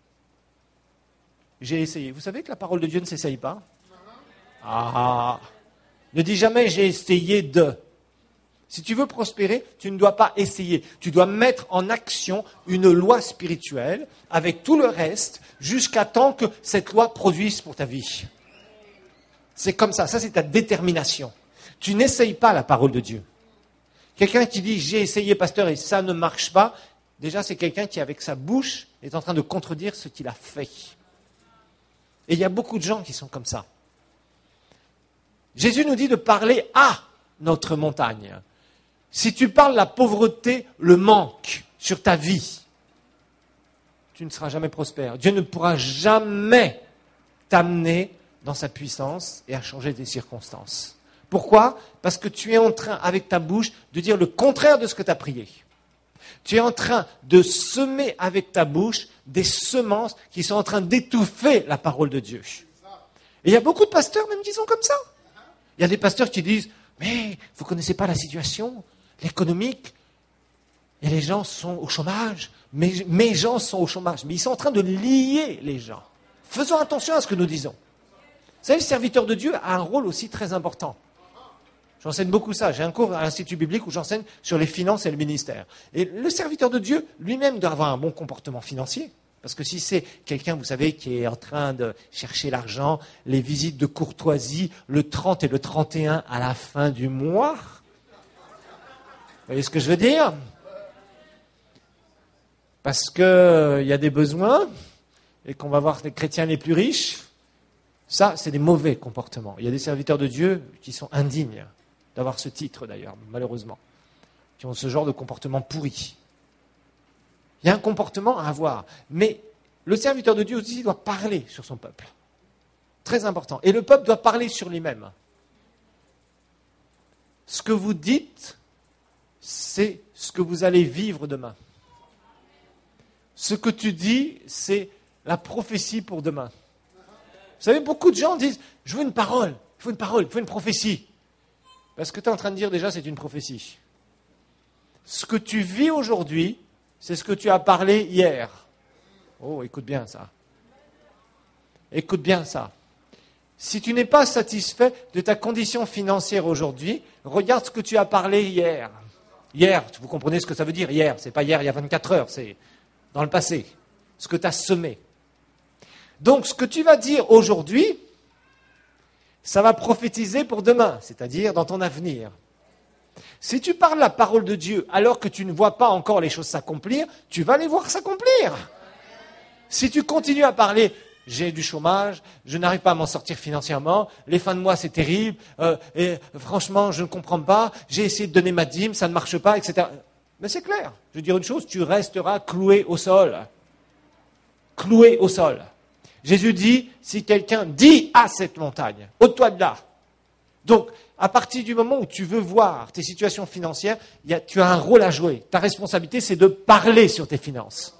J'ai essayé. Vous savez que la parole de Dieu ne s'essaye pas? Ah, ne dis jamais j'ai essayé de. Si tu veux prospérer, tu ne dois pas essayer. Tu dois mettre en action une loi spirituelle avec tout le reste jusqu'à temps que cette loi produise pour ta vie. C'est comme ça. Ça, c'est ta détermination. Tu n'essayes pas la parole de Dieu. Quelqu'un qui dit j'ai essayé, pasteur, et ça ne marche pas, déjà c'est quelqu'un qui, avec sa bouche, est en train de contredire ce qu'il a fait. Et il y a beaucoup de gens qui sont comme ça. Jésus nous dit de parler à notre montagne. Si tu parles la pauvreté, le manque sur ta vie, tu ne seras jamais prospère. Dieu ne pourra jamais t'amener dans sa puissance et à changer tes circonstances. Pourquoi? Parce que tu es en train, avec ta bouche, de dire le contraire de ce que tu as prié. Tu es en train de semer avec ta bouche des semences qui sont en train d'étouffer la parole de Dieu. Et il y a beaucoup de pasteurs même qui sont comme ça. Il y a des pasteurs qui disent « Mais vous ne connaissez pas la situation l'économique, et les gens sont au chômage, mes gens sont au chômage. » Mais ils sont en train de lier les gens. Faisons attention à ce que nous disons. Vous savez, le serviteur de Dieu a un rôle aussi très important. J'enseigne beaucoup ça. J'ai un cours à l'Institut biblique où j'enseigne sur les finances et le ministère. Et le serviteur de Dieu, lui-même, doit avoir un bon comportement financier. Parce que si c'est quelqu'un, vous savez, qui est en train de chercher l'argent, les visites de courtoisie, le 30 et le 31 à la fin du mois, vous voyez ce que je veux dire? Parce qu'il y a des besoins et qu'on va voir les chrétiens les plus riches, ça, c'est des mauvais comportements. Il y a des serviteurs de Dieu qui sont indignes d'avoir ce titre, d'ailleurs, malheureusement, qui ont ce genre de comportement pourri. Il y a un comportement à avoir. Mais le serviteur de Dieu aussi doit parler sur son peuple. Très important. Et le peuple doit parler sur lui-même. Ce que vous dites, c'est ce que vous allez vivre demain. Ce que tu dis, c'est la prophétie pour demain. Vous savez, beaucoup de gens disent, je veux une parole, il faut une parole, il faut une prophétie. Parce que tu es en train de dire déjà, c'est une prophétie. Ce que tu vis aujourd'hui, c'est ce que tu as parlé hier. Oh, écoute bien ça. Écoute bien ça. Si tu n'es pas satisfait de ta condition financière aujourd'hui, regarde ce que tu as parlé hier. Hier, vous comprenez ce que ça veut dire hier. C'est pas hier, il y a 24 heures, c'est dans le passé. Ce que tu as semé. Donc, ce que tu vas dire aujourd'hui, ça va prophétiser pour demain, c'est-à-dire dans ton avenir. Si tu parles la parole de Dieu alors que tu ne vois pas encore les choses s'accomplir, tu vas les voir s'accomplir. Si tu continues à parler, j'ai du chômage, je n'arrive pas à m'en sortir financièrement, les fins de mois c'est terrible, et franchement je ne comprends pas, j'ai essayé de donner ma dîme, ça ne marche pas, etc. Mais c'est clair, je veux dire une chose, tu resteras cloué au sol. Cloué au sol. Jésus dit, si quelqu'un dit à cette montagne, ôte-toi de là. Donc, à partir du moment où tu veux voir tes situations financières, tu as un rôle à jouer. Ta responsabilité, c'est de parler sur tes finances.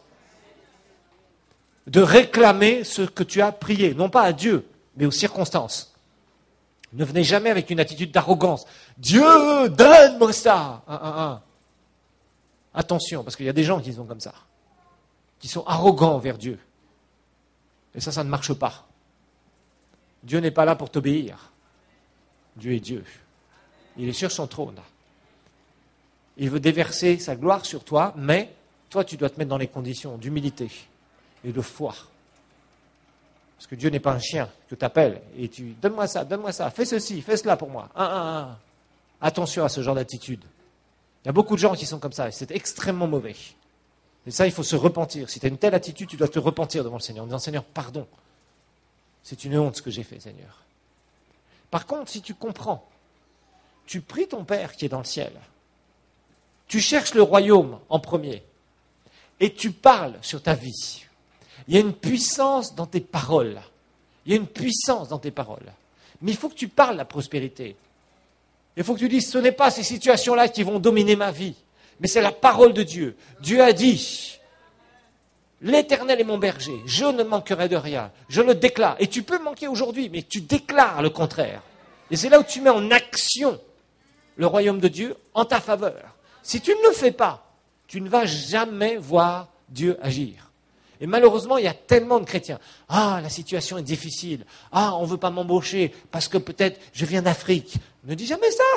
De réclamer ce que tu as prié, non pas à Dieu, mais aux circonstances. Ne venez jamais avec une attitude d'arrogance. Dieu, donne-moi ça. Attention, parce qu'il y a des gens qui sont comme ça, qui sont arrogants envers Dieu. Et ça ne marche pas. Dieu n'est pas là pour t'obéir. Dieu est Dieu. Il est sur son trône. Il veut déverser sa gloire sur toi, mais toi, tu dois te mettre dans les conditions d'humilité et de foi. Parce que Dieu n'est pas un chien que tu appelles et tu donne-moi ça, fais ceci, fais cela pour moi. Attention à ce genre d'attitude. Il y a beaucoup de gens qui sont comme ça et c'est extrêmement mauvais. Et ça, il faut se repentir. Si tu as une telle attitude, tu dois te repentir devant le Seigneur en disant, Seigneur, pardon. C'est une honte ce que j'ai fait, Seigneur. Par contre, si tu comprends, tu pries ton Père qui est dans le ciel. Tu cherches le royaume en premier. Et tu parles sur ta vie. Il y a une puissance dans tes paroles. Il y a une puissance dans tes paroles. Mais il faut que tu parles la prospérité. Il faut que tu dises, ce n'est pas ces situations-là qui vont dominer ma vie, mais c'est la parole de Dieu. Dieu a dit, l'Éternel est mon berger, je ne manquerai de rien. Je le déclare. Et tu peux manquer aujourd'hui, mais tu déclares le contraire. Et c'est là où tu mets en action le royaume de Dieu en ta faveur. Si tu ne le fais pas, tu ne vas jamais voir Dieu agir. Et malheureusement, il y a tellement de chrétiens. Ah, la situation est difficile. Ah, on ne veut pas m'embaucher parce que peut-être je viens d'Afrique. Ne dis jamais ça.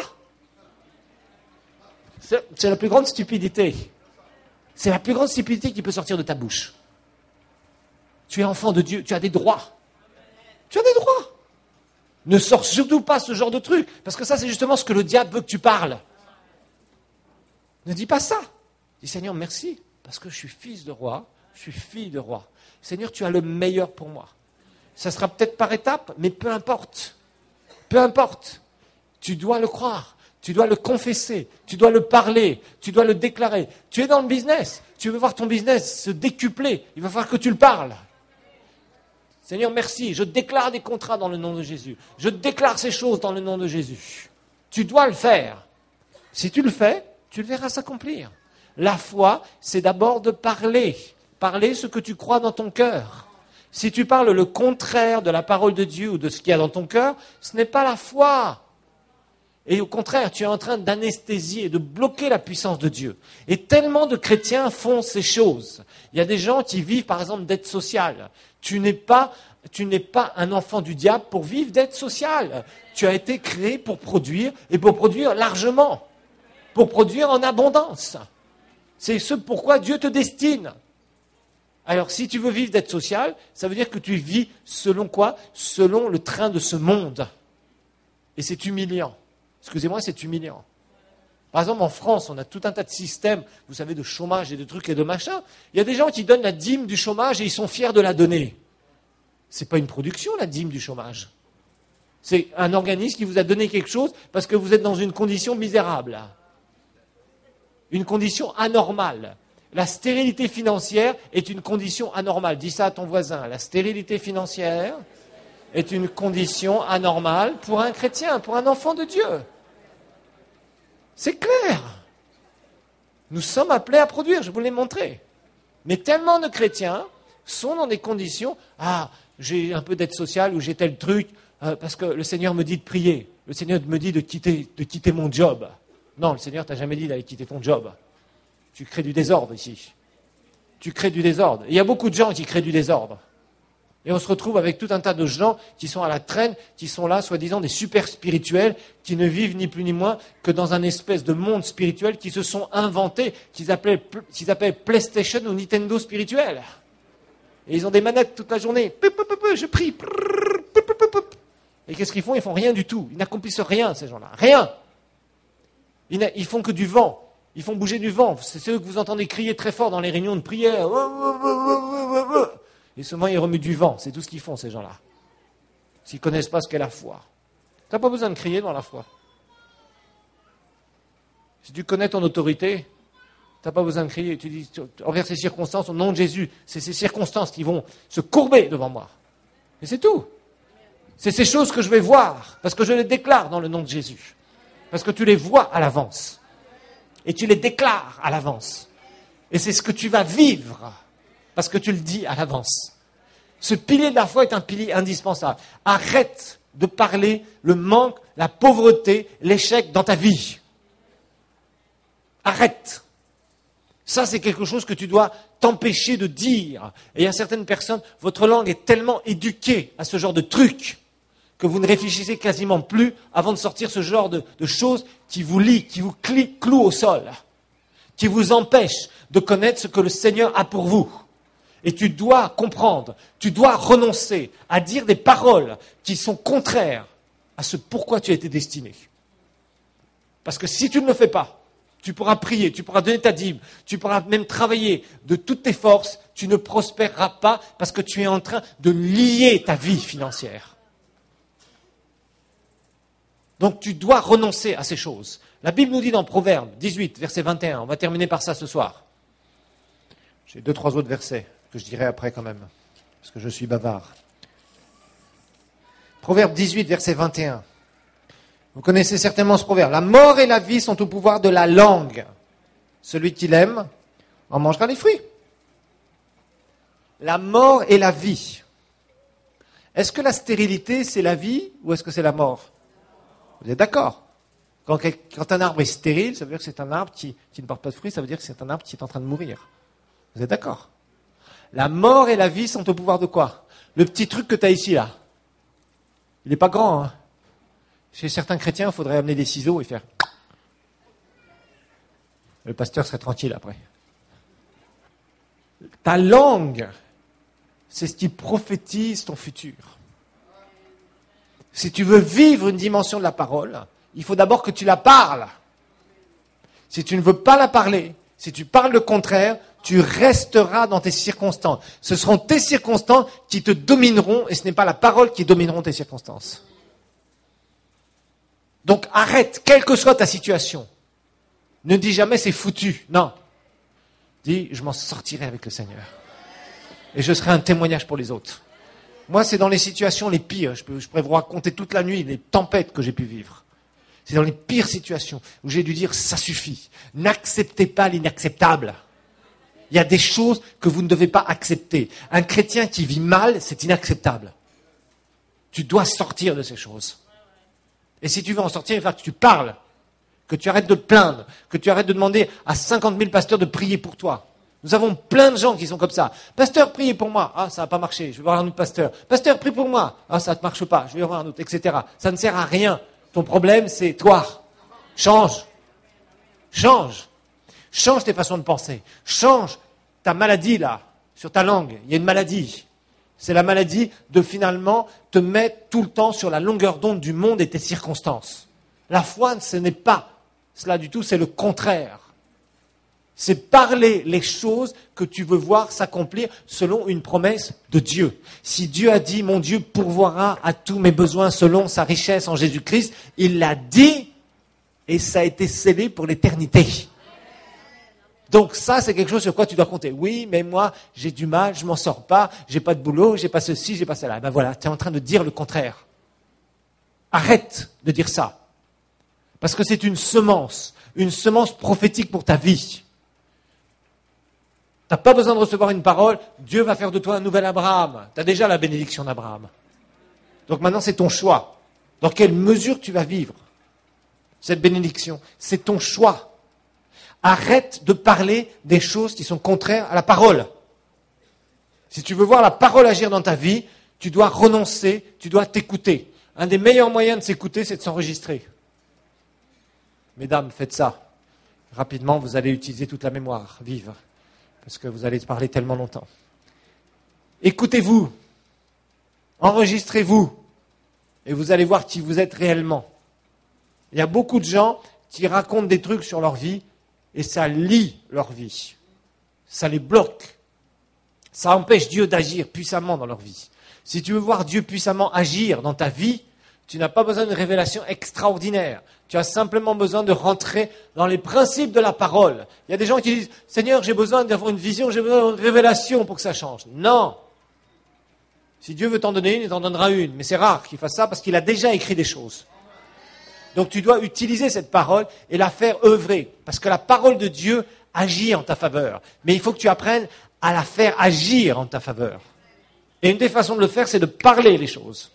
C'est la plus grande stupidité. C'est la plus grande stupidité qui peut sortir de ta bouche. Tu es enfant de Dieu, tu as des droits. Tu as des droits. Ne sors surtout pas ce genre de truc, parce que ça, c'est justement ce que le diable veut que tu parles. Ne dis pas ça. Dis, Seigneur, merci, parce que je suis fils de roi, je suis fille de roi. Seigneur, tu as le meilleur pour moi. Ça sera peut-être par étapes, mais peu importe. Peu importe. Tu dois le croire. Tu dois le confesser, tu dois le parler, tu dois le déclarer. Tu es dans le business, tu veux voir ton business se décupler, il va falloir que tu le parles. Seigneur, merci, je déclare des contrats dans le nom de Jésus. Je déclare ces choses dans le nom de Jésus. Tu dois le faire. Si tu le fais, tu le verras s'accomplir. La foi, c'est d'abord de parler. Parler ce que tu crois dans ton cœur. Si tu parles le contraire de la parole de Dieu ou de ce qu'il y a dans ton cœur, ce n'est pas la foi. Et au contraire, tu es en train d'anesthésier, de bloquer la puissance de Dieu. Et tellement de chrétiens font ces choses. Il y a des gens qui vivent, par exemple, d'aide sociale. Tu n'es pas un enfant du diable pour vivre d'aide sociale. Tu as été créé pour produire, et pour produire largement. Pour produire en abondance. C'est ce pourquoi Dieu te destine. Alors, si tu veux vivre d'aide sociale, ça veut dire que tu vis selon quoi? Selon le train de ce monde. Et c'est humiliant. Excusez-moi, c'est humiliant. Par exemple, en France, on a tout un tas de systèmes, vous savez, de chômage et de trucs et de machins. Il y a des gens qui donnent la dîme du chômage et ils sont fiers de la donner. Ce n'est pas une production, la dîme du chômage. C'est un organisme qui vous a donné quelque chose parce que vous êtes dans une condition misérable. Une condition anormale. La stérilité financière est une condition anormale. Dis ça à ton voisin. La stérilité financière est une condition anormale pour un chrétien, pour un enfant de Dieu. C'est clair. Nous sommes appelés à produire, je vous l'ai montré. Mais tellement de chrétiens sont dans des conditions, j'ai un peu d'aide sociale ou j'ai tel truc, parce que le Seigneur me dit de prier. Le Seigneur me dit de quitter mon job. Non, le Seigneur t'a jamais dit d'aller quitter ton job. Tu crées du désordre ici. Tu crées du désordre. Il y a beaucoup de gens qui créent du désordre. Et on se retrouve avec tout un tas de gens qui sont à la traîne, qui sont là, soi-disant des super spirituels, qui ne vivent ni plus ni moins que dans un espèce de monde spirituel qui se sont inventés, qu'ils appellent PlayStation ou Nintendo spirituel. Et ils ont des manettes toute la journée. Je prie. Et qu'est-ce qu'ils font? Ils font rien du tout. Ils n'accomplissent rien, ces gens-là. Rien. Ils font que du vent. Ils font bouger du vent. C'est ceux que vous entendez crier très fort dans les réunions de prière. Et seulement ils remuent du vent. C'est tout ce qu'ils font, ces gens-là. S'ils ne connaissent pas ce qu'est la foi. Tu n'as pas besoin de crier dans la foi. Si tu connais ton autorité, tu n'as pas besoin de crier. Tu dis, envers ces circonstances, au nom de Jésus, c'est ces circonstances qui vont se courber devant moi. Et c'est tout. C'est ces choses que je vais voir, parce que je les déclare dans le nom de Jésus. Parce que tu les vois à l'avance. Et tu les déclares à l'avance. Et c'est ce que tu vas vivre. Parce que tu le dis à l'avance. Ce pilier de la foi est un pilier indispensable. Arrête de parler le manque, la pauvreté, l'échec dans ta vie. Arrête. Ça, c'est quelque chose que tu dois t'empêcher de dire. Et il y a certaines personnes, votre langue est tellement éduquée à ce genre de trucs que vous ne réfléchissez quasiment plus avant de sortir ce genre de choses qui vous lient, qui vous clouent au sol, qui vous empêchent de connaître ce que le Seigneur a pour vous. Et tu dois comprendre, tu dois renoncer à dire des paroles qui sont contraires à ce pourquoi tu as été destiné. Parce que si tu ne le fais pas, tu pourras prier, tu pourras donner ta dîme, tu pourras même travailler de toutes tes forces, tu ne prospéreras pas parce que tu es en train de lier ta vie financière. Donc tu dois renoncer à ces choses. La Bible nous dit dans Proverbes 18, verset 21, on va terminer par ça ce soir. J'ai 2-3 autres versets que je dirai après quand même, parce que je suis bavard. Proverbe 18, verset 21. Vous connaissez certainement ce proverbe. La mort et la vie sont au pouvoir de la langue. Celui qui l'aime en mangera les fruits. La mort et la vie. Est-ce que la stérilité, c'est la vie ou est-ce que c'est la mort? Vous êtes d'accord? Quand un arbre est stérile, ça veut dire que c'est un arbre qui ne porte pas de fruits, ça veut dire que c'est un arbre qui est en train de mourir. Vous êtes d'accord? La mort et la vie sont au pouvoir de quoi? Le petit truc que tu as ici, là. Il n'est pas grand, hein? Chez certains chrétiens, il faudrait amener des ciseaux et faire... Le pasteur serait tranquille après. Ta langue, c'est ce qui prophétise ton futur. Si tu veux vivre une dimension de la parole, il faut d'abord que tu la parles. Si tu ne veux pas la parler, si tu parles le contraire, tu resteras dans tes circonstances. Ce seront tes circonstances qui te domineront et ce n'est pas la parole qui domineront tes circonstances. Donc arrête, quelle que soit ta situation. Ne dis jamais c'est foutu. Non. Dis, je m'en sortirai avec le Seigneur. Et je serai un témoignage pour les autres. Moi, c'est dans les situations les pires. Je pourrais vous raconter toute la nuit les tempêtes que j'ai pu vivre. C'est dans les pires situations où j'ai dû dire, ça suffit. N'acceptez pas l'inacceptable. Il y a des choses que vous ne devez pas accepter. Un chrétien qui vit mal, c'est inacceptable. Tu dois sortir de ces choses. Et si tu veux en sortir, il va falloir que tu parles. Que tu arrêtes de te plaindre, que tu arrêtes de demander à 50 000 pasteurs de prier pour toi. Nous avons plein de gens qui sont comme ça. Pasteur, priez pour moi. Ah, ça n'a pas marché, je vais voir un autre pasteur. Pasteur, prie pour moi. Ah, ça ne marche pas, je vais voir un autre, etc. Ça ne sert à rien. Ton problème, c'est toi. Change. Change. Change tes façons de penser. Change ta maladie, là, sur ta langue. Il y a une maladie. C'est la maladie de finalement te mettre tout le temps sur la longueur d'onde du monde et tes circonstances. La foi, ce n'est pas cela du tout, c'est le contraire. C'est parler les choses que tu veux voir s'accomplir selon une promesse de Dieu. Si Dieu a dit, mon Dieu pourvoira à tous mes besoins selon sa richesse en Jésus-Christ, il l'a dit et ça a été scellé pour l'éternité. Donc ça, c'est quelque chose sur quoi tu dois compter. Oui, mais moi, j'ai du mal, je m'en sors pas, j'ai pas de boulot, j'ai pas ceci, j'ai pas cela. Ben voilà, tu es en train de dire le contraire. Arrête de dire ça. Parce que c'est une semence prophétique pour ta vie. Tu n'as pas besoin de recevoir une parole, Dieu va faire de toi un nouvel Abraham. Tu as déjà la bénédiction d'Abraham. Donc maintenant, c'est ton choix. Dans quelle mesure tu vas vivre cette bénédiction? C'est ton choix. Arrête de parler des choses qui sont contraires à la parole. Si tu veux voir la parole agir dans ta vie, tu dois renoncer, tu dois t'écouter. Un des meilleurs moyens de s'écouter, c'est de s'enregistrer. Mesdames, faites ça. Rapidement, vous allez utiliser toute la mémoire vive, parce que vous allez parler tellement longtemps. Écoutez-vous, enregistrez-vous, et vous allez voir qui vous êtes réellement. Il y a beaucoup de gens qui racontent des trucs sur leur vie, et ça lie leur vie. Ça les bloque. Ça empêche Dieu d'agir puissamment dans leur vie. Si tu veux voir Dieu puissamment agir dans ta vie, tu n'as pas besoin d'une révélation extraordinaire. Tu as simplement besoin de rentrer dans les principes de la parole. Il y a des gens qui disent, Seigneur, j'ai besoin d'avoir une vision, j'ai besoin d'une révélation pour que ça change. Non. Si Dieu veut t'en donner une, il t'en donnera une. Mais c'est rare qu'il fasse ça parce qu'il a déjà écrit des choses. Donc tu dois utiliser cette parole et la faire œuvrer. Parce que la parole de Dieu agit en ta faveur. Mais il faut que tu apprennes à la faire agir en ta faveur. Et une des façons de le faire, c'est de parler les choses.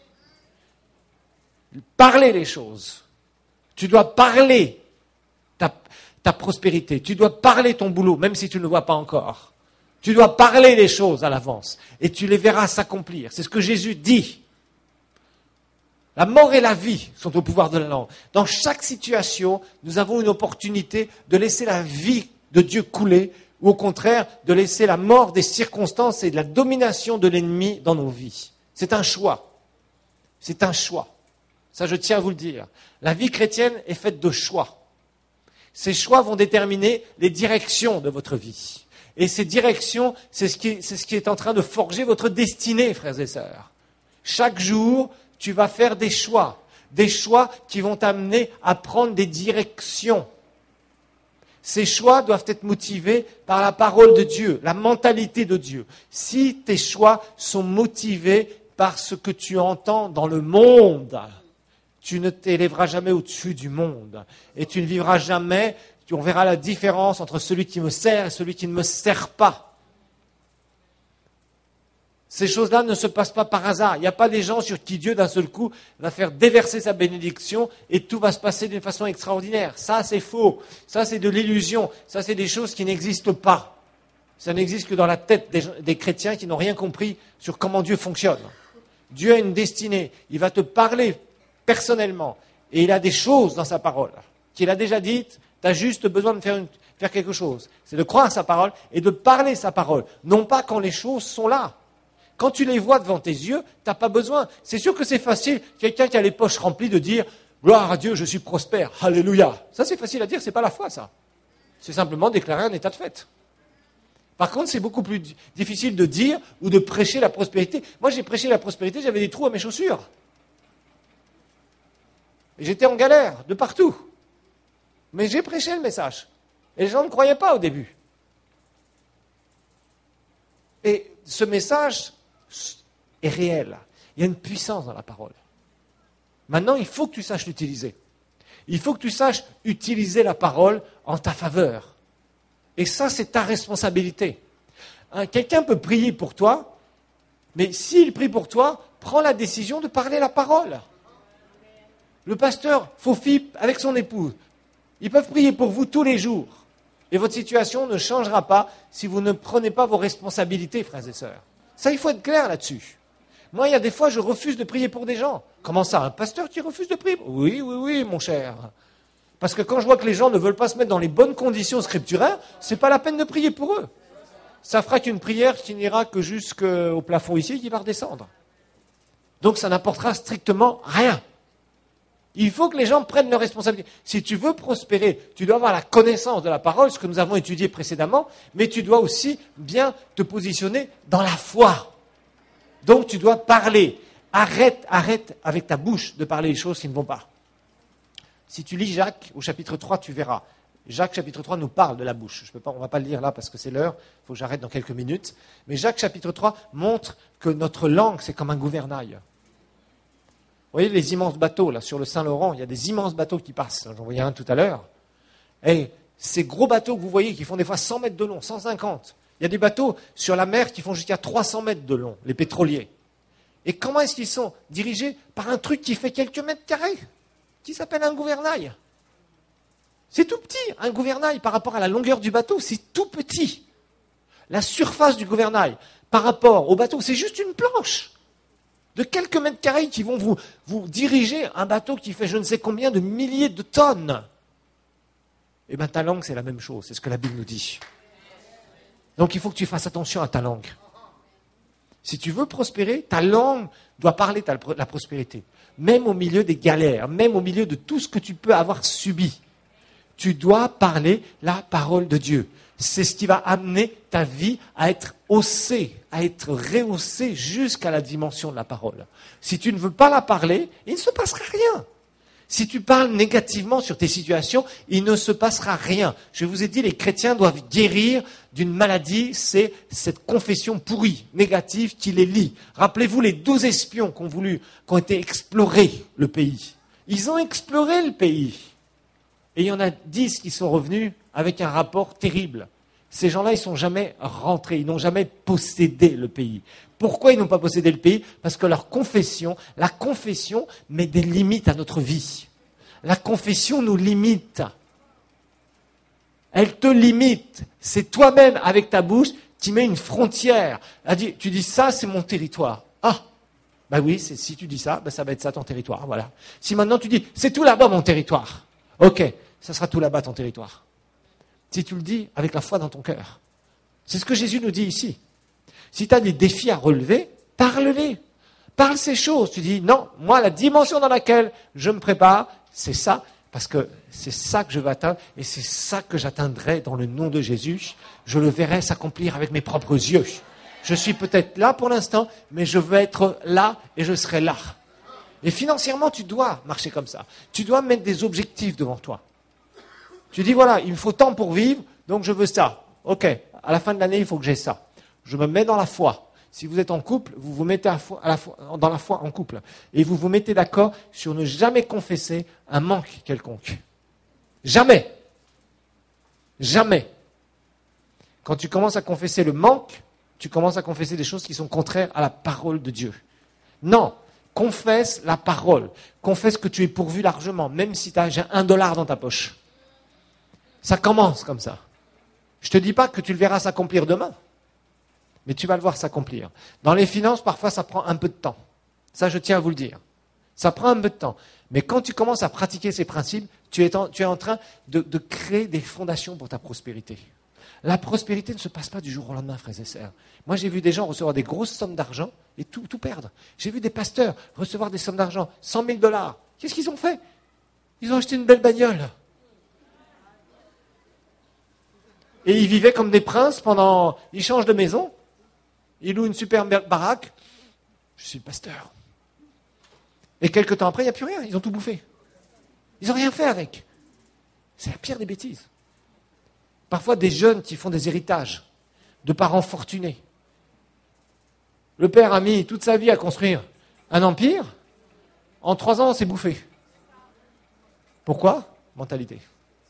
Parler les choses. Tu dois parler ta prospérité. Tu dois parler ton boulot, même si tu ne le vois pas encore. Tu dois parler les choses à l'avance. Et tu les verras s'accomplir. C'est ce que Jésus dit. La mort et la vie sont au pouvoir de la langue. Dans chaque situation, nous avons une opportunité de laisser la vie de Dieu couler, ou au contraire, de laisser la mort des circonstances et de la domination de l'ennemi dans nos vies. C'est un choix. C'est un choix. Ça, je tiens à vous le dire. La vie chrétienne est faite de choix. Ces choix vont déterminer les directions de votre vie. Et ces directions, c'est ce qui est en train de forger votre destinée, frères et sœurs. Chaque jour, tu vas faire des choix qui vont t'amener à prendre des directions. Ces choix doivent être motivés par la parole de Dieu, la mentalité de Dieu. Si tes choix sont motivés par ce que tu entends dans le monde. Tu ne t'élèveras jamais au-dessus du monde. Et tu ne vivras jamais, on verra la différence entre celui qui me sert et celui qui ne me sert pas. Ces choses-là ne se passent pas par hasard. Il n'y a pas des gens sur qui Dieu, d'un seul coup, va faire déverser sa bénédiction et tout va se passer d'une façon extraordinaire. Ça, c'est faux. Ça, c'est de l'illusion. Ça, c'est des choses qui n'existent pas. Ça n'existe que dans la tête des chrétiens qui n'ont rien compris sur comment Dieu fonctionne. Dieu a une destinée. Il va te parler personnellement. Et il a des choses dans sa parole qu'il a déjà dites. Tu as juste besoin de faire quelque chose. C'est de croire sa parole et de parler sa parole. Non pas quand les choses sont là. Quand tu les vois devant tes yeux, tu n'as pas besoin. C'est sûr que c'est facile, quelqu'un qui a les poches remplies de dire « Gloire à Dieu, je suis prospère, alléluia ». Ça c'est facile à dire, c'est pas la foi ça. C'est simplement déclarer un état de fait. Par contre, c'est beaucoup plus difficile de dire ou de prêcher la prospérité. Moi j'ai prêché la prospérité, j'avais des trous à mes chaussures. Et j'étais en galère, de partout. Mais j'ai prêché le message. Et les gens ne croyaient pas au début. Et ce message est réel. Il y a une puissance dans la parole. Maintenant, il faut que tu saches l'utiliser. Il faut que tu saches utiliser la parole en ta faveur. Et ça, c'est ta responsabilité. Quelqu'un peut prier pour toi, mais s'il prie pour toi, prends la décision de parler la parole. Le pasteur Fofi, avec son épouse, ils peuvent prier pour vous tous les jours. Et votre situation ne changera pas si vous ne prenez pas vos responsabilités, frères et sœurs. Ça, il faut être clair là-dessus. Moi, il y a des fois, je refuse de prier pour des gens. Comment ça, un pasteur qui refuse de prier? Oui, mon cher. Parce que quand je vois que les gens ne veulent pas se mettre dans les bonnes conditions scripturaires, c'est pas la peine de prier pour eux. Ça fera qu'une prière qui n'ira que jusqu'au plafond ici et qui va redescendre. Donc, ça n'apportera strictement rien. Il faut que les gens prennent leurs responsabilités. Si tu veux prospérer, tu dois avoir la connaissance de la parole, ce que nous avons étudié précédemment, mais tu dois aussi bien te positionner dans la foi. Donc tu dois parler. Arrête avec ta bouche de parler les choses qui ne vont pas. Si tu lis Jacques au chapitre 3, tu verras. Jacques chapitre 3 nous parle de la bouche. On ne va pas le lire là parce que c'est l'heure, il faut que j'arrête dans quelques minutes. Mais Jacques chapitre 3 montre que notre langue, c'est comme un gouvernail. Vous voyez les immenses bateaux, là, sur le Saint-Laurent, il y a des immenses bateaux qui passent. J'en voyais un tout à l'heure. Et ces gros bateaux que vous voyez, qui font des fois 100 mètres de long, 150. Il y a des bateaux sur la mer qui font jusqu'à 300 mètres de long, les pétroliers. Et comment est-ce qu'ils sont dirigés? Par un truc qui fait quelques mètres carrés, qui s'appelle un gouvernail. C'est tout petit, un gouvernail, par rapport à la longueur du bateau, c'est tout petit. La surface du gouvernail, par rapport au bateau, c'est juste une planche de quelques mètres carrés qui vont vous diriger un bateau qui fait je ne sais combien de milliers de tonnes. Et bien ta langue, c'est la même chose, c'est ce que la Bible nous dit. Donc il faut que tu fasses attention à ta langue. Si tu veux prospérer, ta langue doit parler la prospérité. Même au milieu des galères, même au milieu de tout ce que tu peux avoir subi. Tu dois parler la parole de Dieu. C'est ce qui va amener ta vie à être haussée, à être rehaussée jusqu'à la dimension de la parole. Si tu ne veux pas la parler, il ne se passera rien. Si tu parles négativement sur tes situations, il ne se passera rien. Je vous ai dit, les chrétiens doivent guérir d'une maladie, c'est cette confession pourrie, négative, qui les lie. Rappelez-vous les 12 espions qui ont été explorer le pays. Ils ont exploré le pays. Et il y en a 10 qui sont revenus avec un rapport terrible. Ces gens-là, ils ne sont jamais rentrés, ils n'ont jamais possédé le pays. Pourquoi ils n'ont pas possédé le pays? Parce que la confession met des limites à notre vie. La confession nous limite. Elle te limite. C'est toi-même, avec ta bouche, qui mets une frontière. Tu dis ça, c'est mon territoire. Ah, ben oui, si tu dis ça, ça va être ça ton territoire. Voilà. Si maintenant tu dis, c'est tout là-bas mon territoire. Ok, ça sera tout là-bas ton territoire. Si tu le dis avec la foi dans ton cœur. C'est ce que Jésus nous dit ici. Si tu as des défis à relever, parle-les. Parle ces choses. Tu dis, non, moi, la dimension dans laquelle je me prépare, c'est ça, parce que c'est ça que je veux atteindre, et c'est ça que j'atteindrai dans le nom de Jésus. Je le verrai s'accomplir avec mes propres yeux. Je suis peut-être là pour l'instant, mais je veux être là, et je serai là. Et financièrement, tu dois marcher comme ça. Tu dois mettre des objectifs devant toi. Tu dis, voilà, il me faut tant pour vivre, donc je veux ça. Ok, à la fin de l'année, il faut que j'ai ça. Je me mets dans la foi. Si vous êtes en couple, vous vous mettez dans la foi en couple. Et vous vous mettez d'accord sur ne jamais confesser un manque quelconque. Jamais. Jamais. Quand tu commences à confesser le manque, tu commences à confesser des choses qui sont contraires à la parole de Dieu. Non. Confesse la parole. Confesse que tu es pourvu largement, même si tu as $1 dans ta poche. Ça commence comme ça. Je ne te dis pas que tu le verras s'accomplir demain, mais tu vas le voir s'accomplir. Dans les finances, parfois, ça prend un peu de temps. Ça, je tiens à vous le dire. Ça prend un peu de temps. Mais quand tu commences à pratiquer ces principes, tu es en train de créer des fondations pour ta prospérité. La prospérité ne se passe pas du jour au lendemain, frères et sœurs. Moi, j'ai vu des gens recevoir des grosses sommes d'argent et tout perdre. J'ai vu des pasteurs recevoir des sommes d'argent, $100 000. Qu'est-ce qu'ils ont fait? Ils ont acheté une belle bagnole. Et ils vivaient comme des princes Ils changent de maison. Ils louent une super baraque. Je suis pasteur. Et quelques temps après, il n'y a plus rien. Ils ont tout bouffé. Ils n'ont rien fait avec. C'est la pire des bêtises. Parfois, des jeunes qui font des héritages de parents fortunés. Le père a mis toute sa vie à construire un empire. En 3 ans, on s'est bouffé. Pourquoi? Mentalité.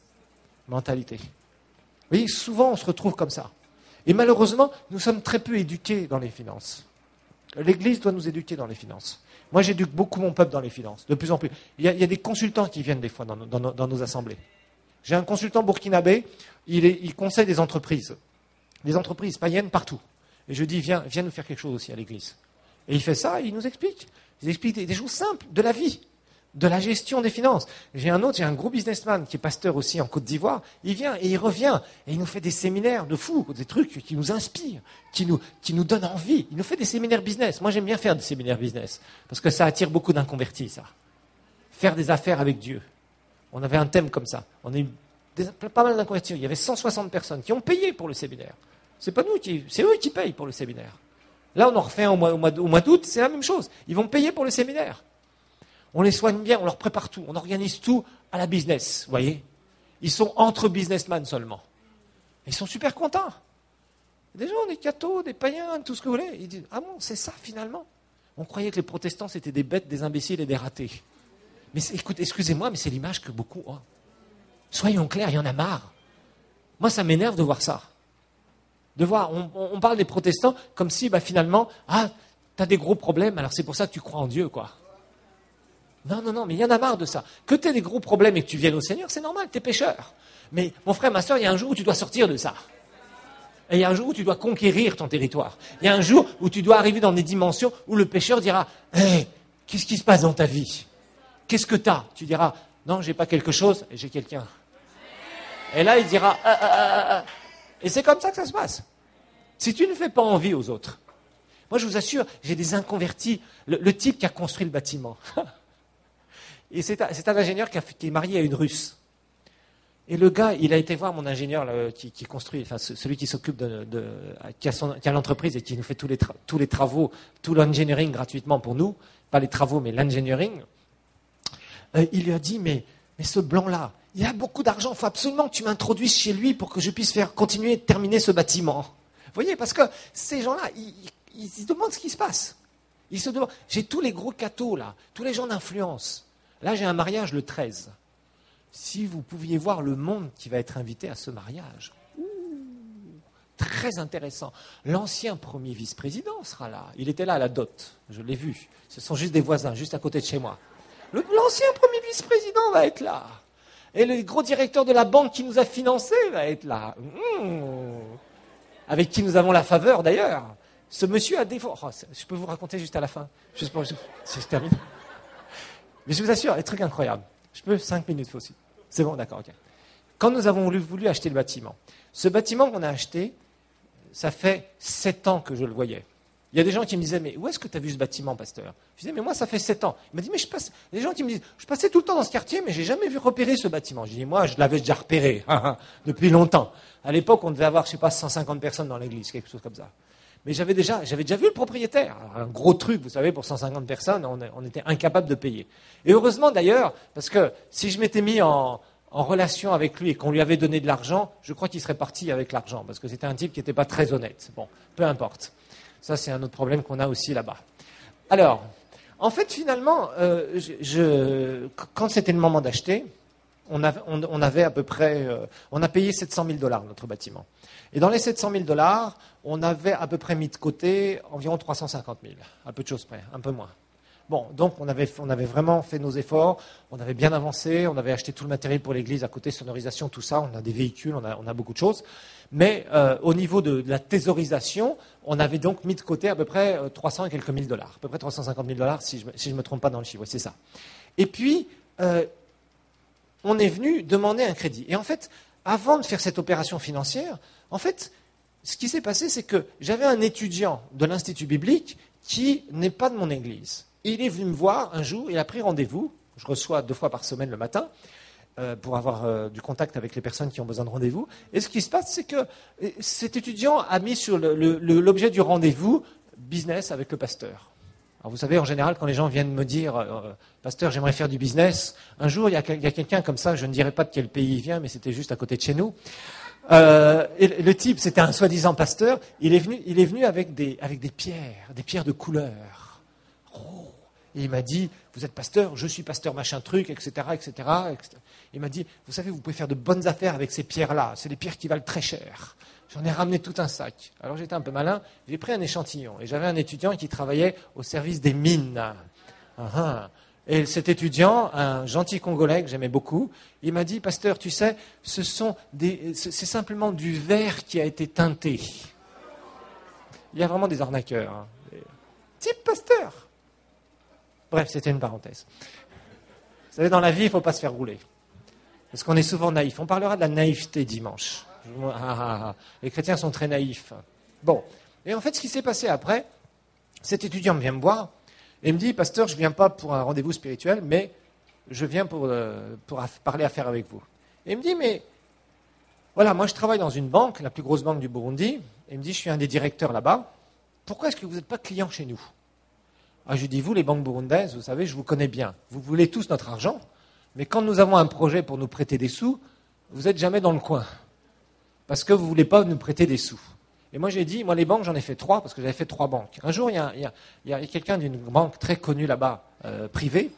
Vous voyez, souvent, on se retrouve comme ça. Et malheureusement, nous sommes très peu éduqués dans les finances. L'Église doit nous éduquer dans les finances. Moi, j'éduque beaucoup mon peuple dans les finances, de plus en plus. Il y a des consultants qui viennent des fois dans nos assemblées. J'ai un consultant burkinabé, il conseille des entreprises païennes partout. Et je dis, viens nous faire quelque chose aussi à l'église. Et il fait ça, et il nous explique. Il explique des choses simples de la vie, de la gestion des finances. J'ai un gros businessman qui est pasteur aussi en Côte d'Ivoire. Il vient et il revient, et il nous fait des séminaires de fous, des trucs qui nous inspirent, qui nous donnent envie. Il nous fait des séminaires business. Moi, j'aime bien faire des séminaires business, parce que ça attire beaucoup d'inconvertis, ça. Faire des affaires avec Dieu. On avait un thème comme ça. On a eu pas mal d'inconvertis. Il y avait 160 personnes qui ont payé pour le séminaire. C'est eux qui payent pour le séminaire. Là, on en refait un au mois d'août, c'est la même chose. Ils vont payer pour le séminaire. On les soigne bien, on leur prépare tout, on organise tout à la business, vous voyez. Ils sont entre businessmen seulement. Ils sont super contents. Des gens, des cathos, des païens, tout ce que vous voulez. Ils disent, ah bon, c'est ça finalement. On croyait que les protestants, c'était des bêtes, des imbéciles et des ratés. Mais écoute, excusez-moi, mais c'est l'image que beaucoup ont. Soyons clairs, il y en a marre. Moi, ça m'énerve de voir ça. De voir, on parle des protestants comme si, finalement, t'as des gros problèmes, alors c'est pour ça que tu crois en Dieu, quoi. Non, mais il y en a marre de ça. Que tu aies des gros problèmes et que tu viennes au Seigneur, c'est normal, tu es pécheur. Mais mon frère, ma soeur, il y a un jour où tu dois sortir de ça. Et il y a un jour où tu dois conquérir ton territoire. Il y a un jour où tu dois arriver dans des dimensions où le pécheur dira, qu'est-ce qui se passe dans ta vie? Qu'est-ce que tu as? Tu diras, non, j'ai pas quelque chose, et j'ai quelqu'un. Et là, il dira, Et c'est comme ça que ça se passe. Si tu ne fais pas envie aux autres. Moi, je vous assure, j'ai des inconvertis. Le type qui a construit le bâtiment. Et c'est un ingénieur qui est marié à une Russe. Et le gars, il a été voir mon ingénieur qui construit, enfin celui qui s'occupe qui a l'entreprise et qui nous fait tous les travaux, tout l'engineering gratuitement pour nous, pas les travaux mais l'engineering. Il lui a dit mais ce blanc-là, il a beaucoup d'argent, il faut absolument que tu m'introduises chez lui pour que je puisse continuer et terminer ce bâtiment. Vous voyez, parce que ces gens-là, ils se demandent ce qui se passe. Ils se demandent. J'ai tous les gros cathos là, tous les gens d'influence. Là, j'ai un mariage le 13. Si vous pouviez voir le monde qui va être invité à ce mariage. Très intéressant. L'ancien premier vice-président sera là. Il était là à la dot. Je l'ai vu. Ce sont juste des voisins, juste à côté de chez moi. L'ancien premier vice-président va être là. Et le gros directeur de la banque qui nous a financés va être là. Avec qui nous avons la faveur d'ailleurs. Ce monsieur a des... je peux vous raconter juste à la fin. Juste pour... Je termine. Mais je vous assure, des trucs incroyables. Je peux 5 minutes aussi. C'est bon, d'accord, ok. Quand nous avons voulu acheter le bâtiment, ce bâtiment qu'on a acheté, ça fait 7 ans que je le voyais. Il y a des gens qui me disaient, mais où est-ce que tu as vu ce bâtiment, pasteur? Je disais, mais moi, ça fait 7 ans. Il m'a dit, mais des gens qui me disent, je passais tout le temps dans ce quartier, mais j'ai jamais vu repérer ce bâtiment. Je dis, moi, je l'avais déjà repéré, depuis longtemps. À l'époque, on devait avoir, 150 personnes dans l'église, quelque chose comme ça. Mais j'avais déjà vu le propriétaire. Un gros truc, vous savez, pour 150 personnes, on était incapable de payer. Et heureusement d'ailleurs, parce que si je m'étais mis en relation avec lui et qu'on lui avait donné de l'argent, je crois qu'il serait parti avec l'argent, parce que c'était un type qui n'était pas très honnête. Bon, peu importe. Ça, c'est un autre problème qu'on a aussi là-bas. Alors, en fait, finalement, quand c'était le moment d'acheter, on avait à peu près, on a payé 700 000 $ notre bâtiment. Et dans les 700 000 $, on avait à peu près mis de côté environ 350 000, à peu de choses près, un peu moins. Bon, donc on avait vraiment fait nos efforts, on avait bien avancé, on avait acheté tout le matériel pour l'église à côté, sonorisation, tout ça, on a des véhicules, on a beaucoup de choses. Mais au niveau de la thésaurisation, on avait donc mis de côté à peu près 300 et quelques mille $, à peu près 350 000 $ si je ne me trompe pas dans le chiffre, c'est ça. Et puis, on est venu demander un crédit. Et en fait, avant de faire cette opération financière, en fait, ce qui s'est passé, c'est que j'avais un étudiant de l'Institut biblique qui n'est pas de mon église. Il est venu me voir un jour, il a pris rendez-vous, je reçois 2 fois par semaine le matin, pour avoir du contact avec les personnes qui ont besoin de rendez-vous. Et ce qui se passe, c'est que cet étudiant a mis sur l'objet du rendez-vous business avec le pasteur. Alors vous savez, en général, quand les gens viennent me dire « Pasteur, j'aimerais faire du business », un jour, il y a quelqu'un comme ça, je ne dirais pas de quel pays il vient, mais c'était juste à côté de chez nous. Et le type, c'était un soi-disant pasteur, il est venu avec des pierres de couleur. Et il m'a dit, vous êtes pasteur, je suis pasteur, machin truc, etc., etc. Il m'a dit, vous savez, vous pouvez faire de bonnes affaires avec ces pierres-là. C'est des pierres qui valent très cher. J'en ai ramené tout un sac. Alors j'étais un peu malin, j'ai pris un échantillon. Et j'avais un étudiant qui travaillait au service des mines. Et cet étudiant, un gentil Congolais que j'aimais beaucoup, il m'a dit, pasteur, tu sais, c'est simplement du verre qui a été teinté. Il y a vraiment des arnaqueurs. Hein. Type pasteur. Bref, c'était une parenthèse. Vous savez, dans la vie, il ne faut pas se faire rouler. Parce qu'on est souvent naïf. On parlera de la naïveté dimanche. Les chrétiens sont très naïfs. Bon. Et en fait, ce qui s'est passé après, cet étudiant vient me voir et me dit, pasteur, je ne viens pas pour un rendez-vous spirituel, mais je viens pour parler affaires avec vous. Et il me dit, mais voilà, moi je travaille dans une banque, la plus grosse banque du Burundi, et il me dit, je suis un des directeurs là-bas. Pourquoi est-ce que vous n'êtes pas client chez nous ? Ah, je lui dis, vous, les banques burundaises, vous savez, je vous connais bien. Vous voulez tous notre argent, mais quand nous avons un projet pour nous prêter des sous, vous n'êtes jamais dans le coin. Parce que vous ne voulez pas nous prêter des sous. Et moi, j'ai dit, moi, les banques, j'en ai fait 3, parce que j'avais fait 3 banques. Un jour, il y a quelqu'un d'une banque très connue là-bas, privée,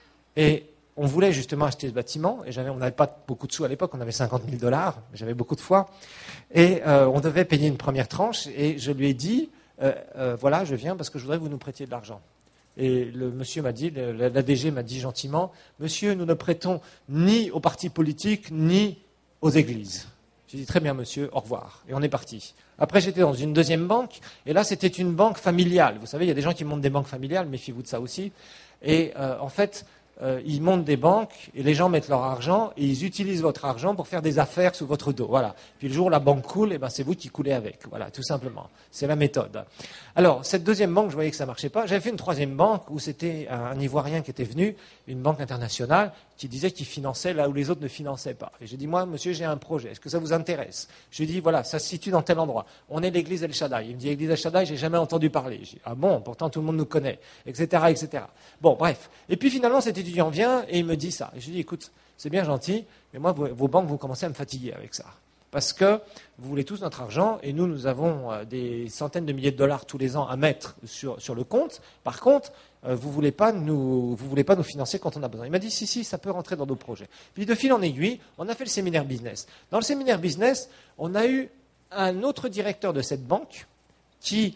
et on voulait justement acheter ce bâtiment, et on n'avait pas beaucoup de sous à l'époque, on avait 50 000 $, mais j'avais beaucoup de foi, et on devait payer une première tranche, et je lui ai dit, voilà, je viens parce que je voudrais que vous nous prêtiez de l'argent. Et le monsieur m'a dit, la DG m'a dit gentiment, monsieur, nous ne prêtons ni aux partis politiques, ni aux églises. J'ai dit, très bien, monsieur, au revoir. Et on est parti. Après, j'étais dans une deuxième banque, et là, c'était une banque familiale. Vous savez, il y a des gens qui montent des banques familiales, méfiez-vous de ça aussi. Et en fait, ils montent des banques, et les gens mettent leur argent, et ils utilisent votre argent pour faire des affaires sous votre dos. Voilà. Puis le jour où la banque coule, c'est vous qui coulez avec. Voilà, tout simplement. C'est la méthode. Alors, cette deuxième banque, je voyais que ça ne marchait pas. J'avais fait une troisième banque où c'était un Ivoirien qui était venu, une banque internationale, qui disait qu'il finançait là où les autres ne finançaient pas. Et j'ai dit, moi, monsieur, j'ai un projet. Est-ce que ça vous intéresse ? Je lui ai dit, voilà, ça se situe dans tel endroit. On est l'église El Shaddai. Il me dit, l'église El Shaddai, j'ai jamais entendu parler. J'ai dit, ah bon, pourtant tout le monde nous connaît, etc., etc. Bon, bref. Et puis finalement, cet étudiant vient et il me dit ça. Et je lui dis, écoute, c'est bien gentil, mais moi, vos banques vont commencer à me fatiguer avec ça. Parce que vous voulez tous notre argent et nous avons des centaines de milliers de dollars tous les ans à mettre sur le compte. Par contre, vous voulez pas nous financer quand on a besoin. Il m'a dit, si, ça peut rentrer dans nos projets. Puis de fil en aiguille, on a fait le séminaire business. Dans le séminaire business, on a eu un autre directeur de cette banque qui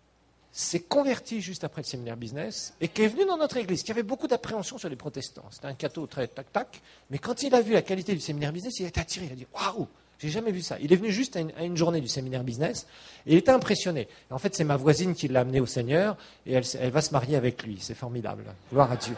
s'est converti juste après le séminaire business et qui est venu dans notre église, qui avait beaucoup d'appréhension sur les protestants. C'était un catho très tac-tac, mais quand il a vu la qualité du séminaire business, il a été attiré. Il a dit, waouh, j'ai jamais vu ça. Il est venu juste à une journée du séminaire business et il était impressionné. Et en fait, c'est ma voisine qui l'a amené au Seigneur et elle va se marier avec lui. C'est formidable. Gloire à Dieu.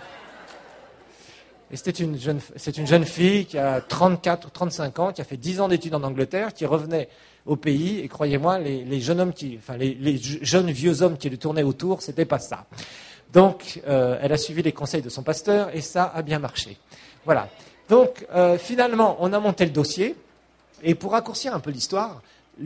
Et c'est une jeune fille qui a 34 ou 35 ans, qui a fait 10 ans d'études en Angleterre, qui revenait au pays, et croyez-moi, les jeunes jeunes vieux hommes qui lui tournaient autour, c'était pas ça. Donc, elle a suivi les conseils de son pasteur, et ça a bien marché. Voilà. Donc, finalement, on a monté le dossier, et pour raccourcir un peu l'histoire,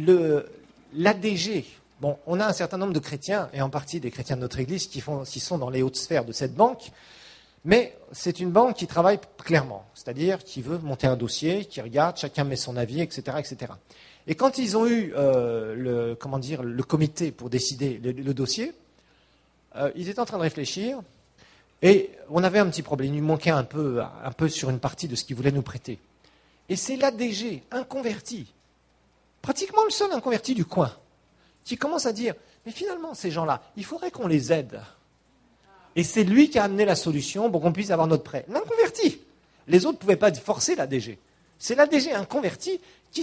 l'ADG, bon, on a un certain nombre de chrétiens, et en partie des chrétiens de notre église, qui sont dans les hautes sphères de cette banque, Mais c'est une banque qui travaille clairement, c'est-à-dire qui veut monter un dossier, qui regarde, chacun met son avis, etc., etc. Et quand ils ont eu le comité pour décider le dossier, ils étaient en train de réfléchir et on avait un petit problème. Il nous manquait un peu sur une partie de ce qu'ils voulaient nous prêter. Et c'est l'ADG, un converti, pratiquement le seul inconverti du coin, qui commence à dire « Mais finalement, ces gens-là, il faudrait qu'on les aide. » Et c'est lui qui a amené la solution pour qu'on puisse avoir notre prêt. L'inconverti. Les autres ne pouvaient pas forcer l'ADG. C'est l'ADG inconverti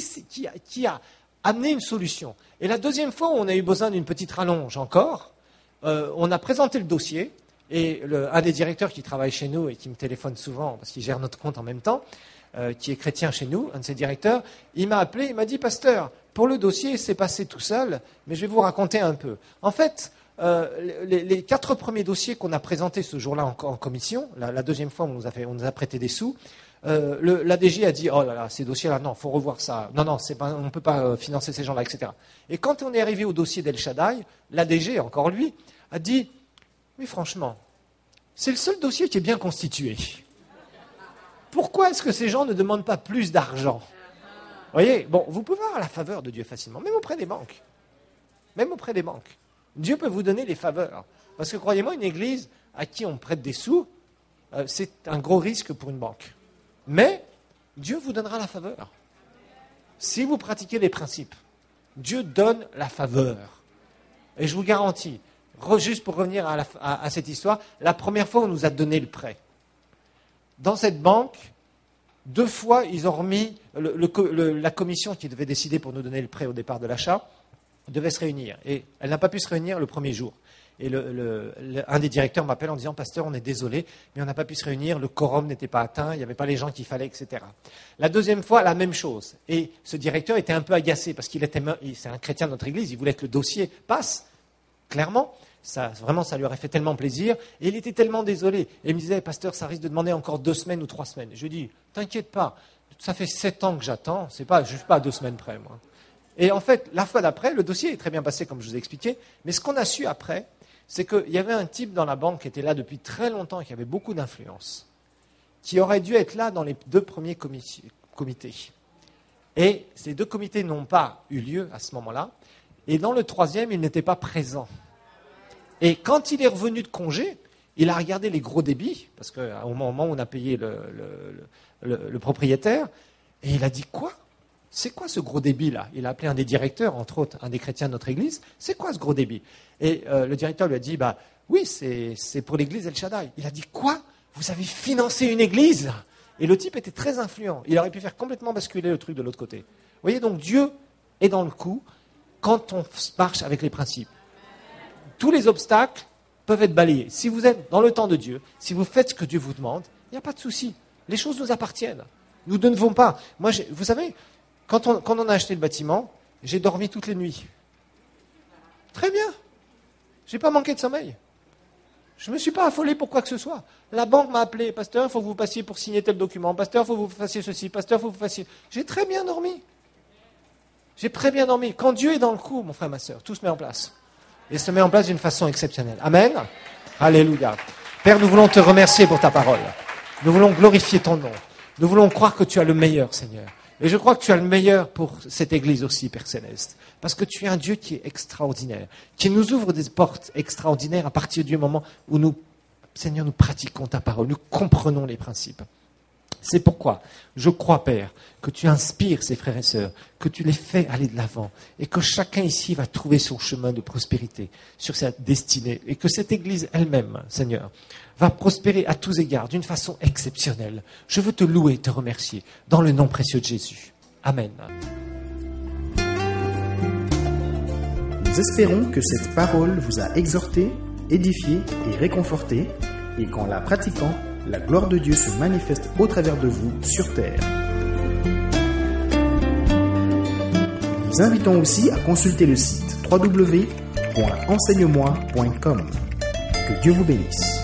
qui a amené une solution. Et la deuxième fois où on a eu besoin d'une petite rallonge encore, on a présenté le dossier et un des directeurs qui travaille chez nous et qui me téléphone souvent parce qu'il gère notre compte en même temps, qui est chrétien chez nous, un de ses directeurs, il m'a appelé, il m'a dit « Pasteur, pour le dossier, c'est passé tout seul, mais je vais vous raconter un peu. En fait, les 4 premiers dossiers qu'on a présentés ce jour-là en commission, la deuxième fois on nous a prêté des sous, l'ADG a dit « Oh là là, ces dossiers-là, non, il faut revoir ça. Non, on ne peut pas financer ces gens-là, etc. » Et quand on est arrivé au dossier d'El Shaddai, l'ADG, encore lui, a dit « Mais franchement, c'est le seul dossier qui est bien constitué. Pourquoi est-ce que ces gens ne demandent pas plus d'argent ?» Vous voyez, bon, vous pouvez avoir la faveur de Dieu facilement, même auprès des banques. Même auprès des banques. Dieu peut vous donner les faveurs. Parce que croyez-moi, une église à qui on prête des sous, c'est un gros risque pour une banque. Mais Dieu vous donnera la faveur. Si vous pratiquez les principes, Dieu donne la faveur. Et je vous garantis, juste pour revenir à cette histoire, la première fois on nous a donné le prêt. Dans cette banque, 2 fois, ils ont remis la commission qui devait décider pour nous donner le prêt au départ de l'achat, devait se réunir. Et elle n'a pas pu se réunir le premier jour. Et un des directeurs m'appelle en disant « Pasteur, on est désolé, mais on n'a pas pu se réunir, le quorum n'était pas atteint, il n'y avait pas les gens qu'il fallait, etc. » La deuxième fois, la même chose. Et ce directeur était un peu agacé parce c'est un chrétien de notre église, il voulait que le dossier passe, clairement. Vraiment, ça lui aurait fait tellement plaisir. Et il était tellement désolé. Et il me disait « Pasteur, ça risque de demander encore 2 semaines ou 3 semaines. » Je lui dis « T'inquiète pas, ça fait 7 ans que j'attends, je ne suis pas à 2 semaines près, moi. » Et en fait, la fois d'après, le dossier est très bien passé, comme je vous ai expliqué. Mais ce qu'on a su après, c'est qu'il y avait un type dans la banque qui était là depuis très longtemps et qui avait beaucoup d'influence, qui aurait dû être là dans les 2 premiers comités. Et ces 2 comités n'ont pas eu lieu à ce moment-là. Et dans le 3e, il n'était pas présent. Et quand il est revenu de congé, il a regardé les gros débits, parce qu'au moment où on a payé le propriétaire, et il a dit « Quoi ? C'est quoi ce gros débit-là » Il a appelé un des directeurs, entre autres, un des chrétiens de notre église. « C'est quoi ce gros débit ?» Et le directeur lui a dit « Oui, c'est pour l'église El Shaddai. » Il a dit « Quoi ? Vous avez financé une église ?» Et le type était très influent. Il aurait pu faire complètement basculer le truc de l'autre côté. Vous voyez, donc Dieu est dans le coup quand on marche avec les principes. Tous les obstacles peuvent être balayés. Si vous êtes dans le temps de Dieu, si vous faites ce que Dieu vous demande, il n'y a pas de souci. Les choses nous appartiennent. Nous ne devons pas. Moi, vous savez, quand on a acheté le bâtiment, j'ai dormi toutes les nuits. Très bien. Je n'ai pas manqué de sommeil. Je ne me suis pas affolé pour quoi que ce soit. La banque m'a appelé, pasteur, il faut que vous passiez pour signer tel document. Pasteur, il faut que vous fassiez ceci. Pasteur, il faut que vous fassiez. J'ai très bien dormi. J'ai très bien dormi. Quand Dieu est dans le coup, mon frère, ma soeur, tout se met en place. Et se met en place d'une façon exceptionnelle. Amen. Alléluia. Père, nous voulons te remercier pour ta parole. Nous voulons glorifier ton nom. Nous voulons croire que tu as le meilleur, Seigneur. Et je crois que tu as le meilleur pour cette église aussi, Père Céleste. Parce que tu es un Dieu qui est extraordinaire, qui nous ouvre des portes extraordinaires à partir du moment où nous, Seigneur, nous pratiquons ta parole, nous comprenons les principes. C'est pourquoi je crois, Père, que tu inspires ces frères et sœurs, que tu les fais aller de l'avant et que chacun ici va trouver son chemin de prospérité sur sa destinée et que cette Église elle-même, Seigneur, va prospérer à tous égards d'une façon exceptionnelle. Je veux te louer et te remercier dans le nom précieux de Jésus. Amen. Nous espérons que cette parole vous a exhorté, édifié et réconforté et qu'en la pratiquant, la gloire de Dieu se manifeste au travers de vous sur terre. Nous vous invitons aussi à consulter le site www.enseigne-moi.com. Que Dieu vous bénisse.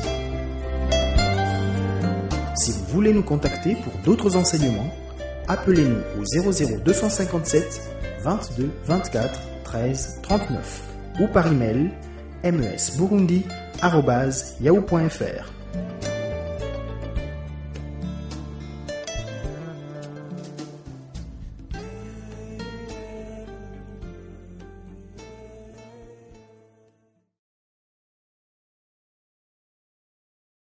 Si vous voulez nous contacter pour d'autres enseignements, appelez-nous au 00257 22 24 13 39 ou par email mesburundi@yahoo.fr.